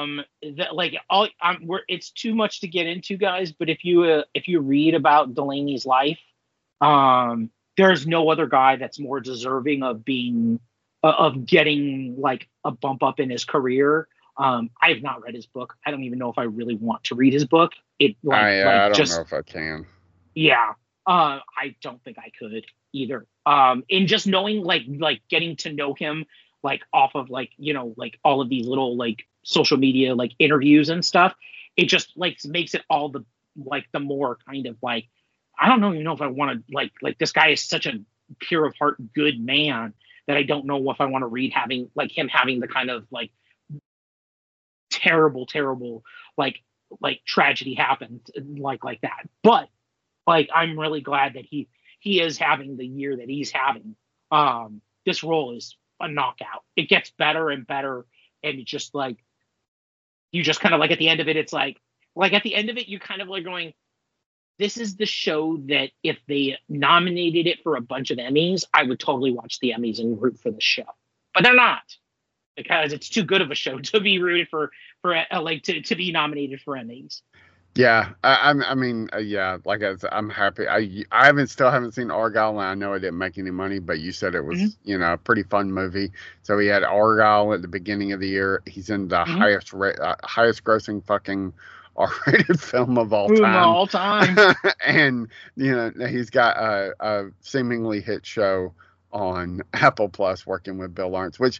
It's too much to get into, guys, but if you read about Delaney's life, there's no other guy that's more deserving of getting like a bump up in his career. I've not read his book. I don't even know if I really want to read his book. I don't know if I can. Yeah. I don't think I could either. In just knowing, like getting to know him, like off of like all of these little like social media like interviews and stuff, it just like makes it all the more kind of like, I don't even know if I want to like this guy is such a pure of heart good man that I don't know if I want to read him having the kind of like terrible like tragedy happened like that. But like, I'm really glad that he is having the year that he's having. This role is a knockout. It gets better and better. And it's just like, you just kind of like at the end of it, it's like at the end of it, you kind of like going, this is the show that if they nominated it for a bunch of Emmys, I would totally watch the Emmys and root for the show. But they're not. because it's too good of a show to be rooted for like to be nominated for Emmys. Yeah, I mean, yeah, like I said, I'm happy. I still haven't seen Argyle, and I know it didn't make any money, but you said it was, a pretty fun movie. So he had Argyle at the beginning of the year. He's in the highest grossing fucking R-rated film of all time. And he's got a seemingly hit show on Apple Plus working with Bill Lawrence, which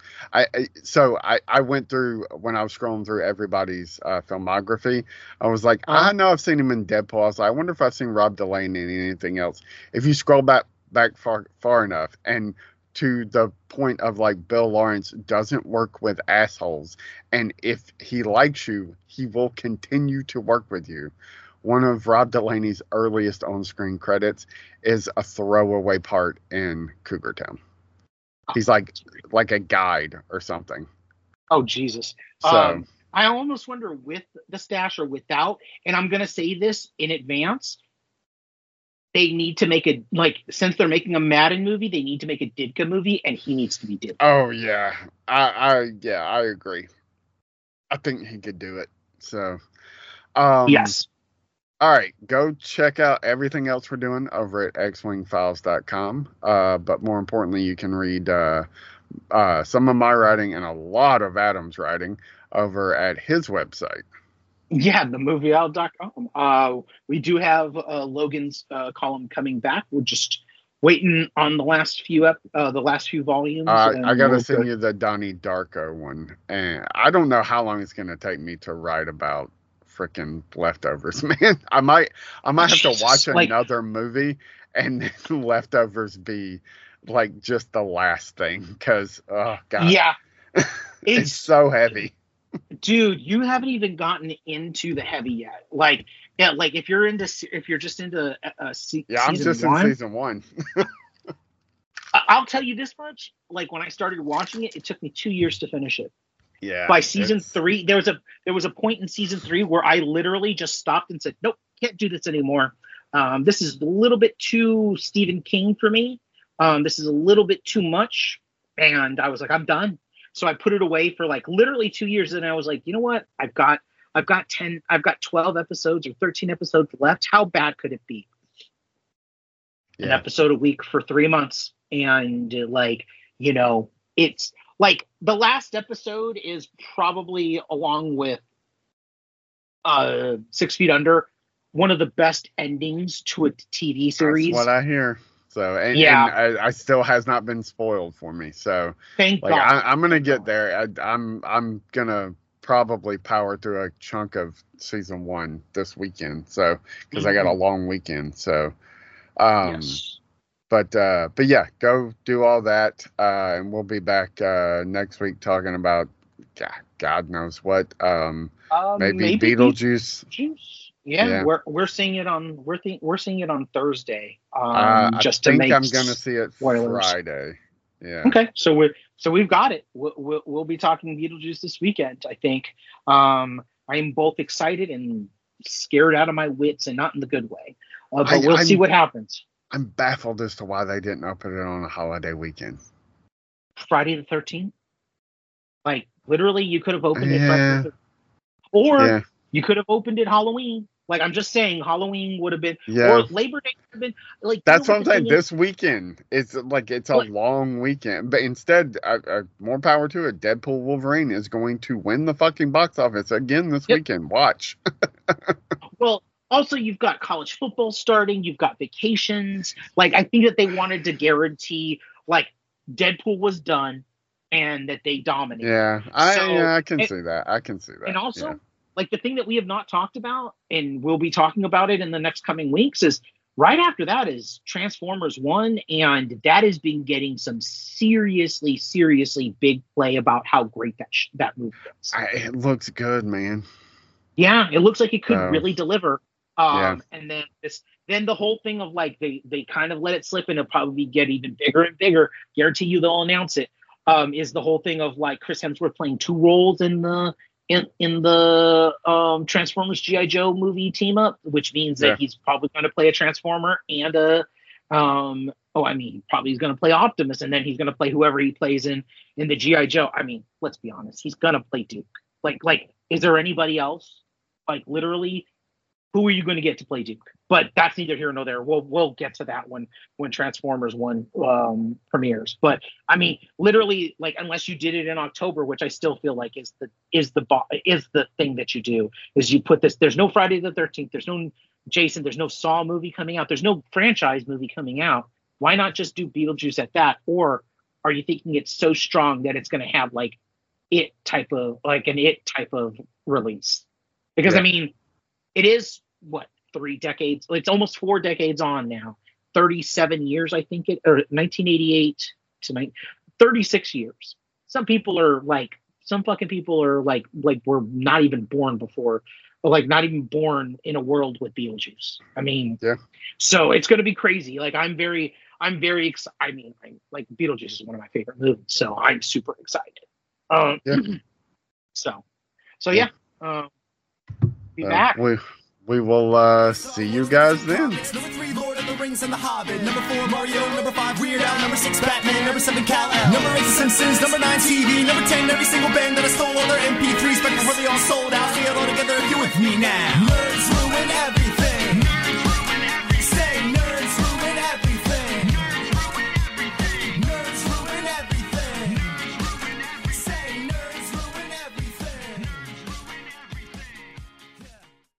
I went through when I was scrolling through everybody's filmography. I was like, I know I've seen him in Deadpool. I was like, I wonder if I've seen Rob Delaney in anything else. If you scroll back far enough, and to the point of like Bill Lawrence doesn't work with assholes, and if he likes you, he will continue to work with you. One of Rob Delaney's earliest on-screen credits is a throwaway part in Cougar Town. He's like a guide or something. Oh, Jesus. So I almost wonder with the stash or without, and I'm going to say this in advance, they need to make since they're making a Madden movie, they need to make a Ditka movie, and he needs to be Ditka. Oh, yeah. I agree. I think he could do it. So, yes. All right, go check out everything else we're doing over at xwingfiles.com. But more importantly, you can read some of my writing and a lot of Adam's writing over at his website. Yeah, themovieout.com. We do have Logan's column coming back. We're just waiting on the last few volumes. I gotta send you the Donnie Darko one, and I don't know how long it's gonna take me to write about freaking Leftovers, man. I might have to watch another movie and Leftovers be like just the last thing, because oh god, yeah, it's so heavy, dude. You haven't even gotten into the heavy yet. Like if you're just into I'm just in season 1. I'll tell you this much: like when I started watching it, it took me 2 years to finish it. Yeah. By season 3, there was a point in season 3 where I literally just stopped and said, "Nope, can't do this anymore. This is a little bit too Stephen King for me. This is a little bit too much." And I was like, "I'm done." So I put it away for like literally 2 years, and I was like, "You know what? I've got 12 episodes or 13 episodes left. How bad could it be? Yeah. An episode a week for 3 months, and it's." Like, the last episode is probably, along with 6 Feet Under, one of the best endings to a TV series. That's what I hear. So, and I still has not been spoiled for me. So, thank God. I'm going to get there. I'm going to probably power through a chunk of season 1 this weekend. So, because I got a long weekend. So, yes. But yeah, go do all that, and we'll be back next week talking about God knows what. Maybe Beetlejuice. Yeah, we're seeing it on we're seeing it on Thursday. I'm going to see it spoilers. Friday. Yeah. Okay, so we've got it. We'll be talking Beetlejuice this weekend. I think. I am both excited and scared out of my wits, and not in the good way. But we'll see what happens. I'm baffled as to why they didn't open it on a holiday weekend. Friday the 13th? Like, literally, you could have opened it Friday the 13th. Or you could have opened it Halloween. Like, I'm just saying, Halloween would have been... Yeah. Or Labor Day would have been... Like, that's what I'm saying. This weekend, it's a long weekend. But instead, more power to it. Deadpool Wolverine is going to win the fucking box office again this weekend. Watch. Well... Also, you've got college football starting. You've got vacations. Like, I think that they wanted to guarantee, like, Deadpool was done and that they dominated. Yeah, I can see that. I can see that. And also, like, the thing that we have not talked about, and we'll be talking about it in the next coming weeks, is right after that is Transformers 1, and that has been getting some seriously, seriously big play about how great that movie is. It looks good, man. Yeah, it looks like it could really deliver. And then the whole thing of like they kind of let it slip, and it'll probably get even bigger and bigger. Guarantee you they'll announce it. Is the whole thing of like Chris Hemsworth playing 2 roles in the Transformers G.I. Joe movie team up, which means that he's probably going to play a Transformer and a I mean, probably he's going to play Optimus, and then he's going to play whoever he plays in the G.I. Joe. I mean, let's be honest, he's going to play Duke. Like, is there anybody else? Like, literally, who are you going to get to play Duke? But that's neither here nor there. We'll get to that when Transformers 1 premieres. But I mean, literally, like, unless you did it in October, which I still feel like is the thing that you do, is you put this. There's no Friday the 13th. There's no Jason. There's no Saw movie coming out. There's no franchise movie coming out. Why not just do Beetlejuice at that? Or are you thinking it's so strong that it's going to have like an it type of release? Because I mean, it is what, 3 decades? It's almost 4 decades on now. 37 years, I think or 1988 to 36 years. Some fucking people are like were not even born before, or like not even born in a world with Beetlejuice. I mean, so it's going to be crazy. Like, I'm very excited. I mean, like, Beetlejuice is one of my favorite movies, so I'm super excited. So yeah. Be back. We will see you guys then. Number 3, Lord of the Rings and the Hobbit. Number 4, Mario. Number 5, Weird Al. Number 6, Batman. Number 7, Kal-El. Number 8, The Simpsons. Number 9, TV. Number 10, every single band that I stole all their MP3s back before they all sold out. See it all together if you're with me now.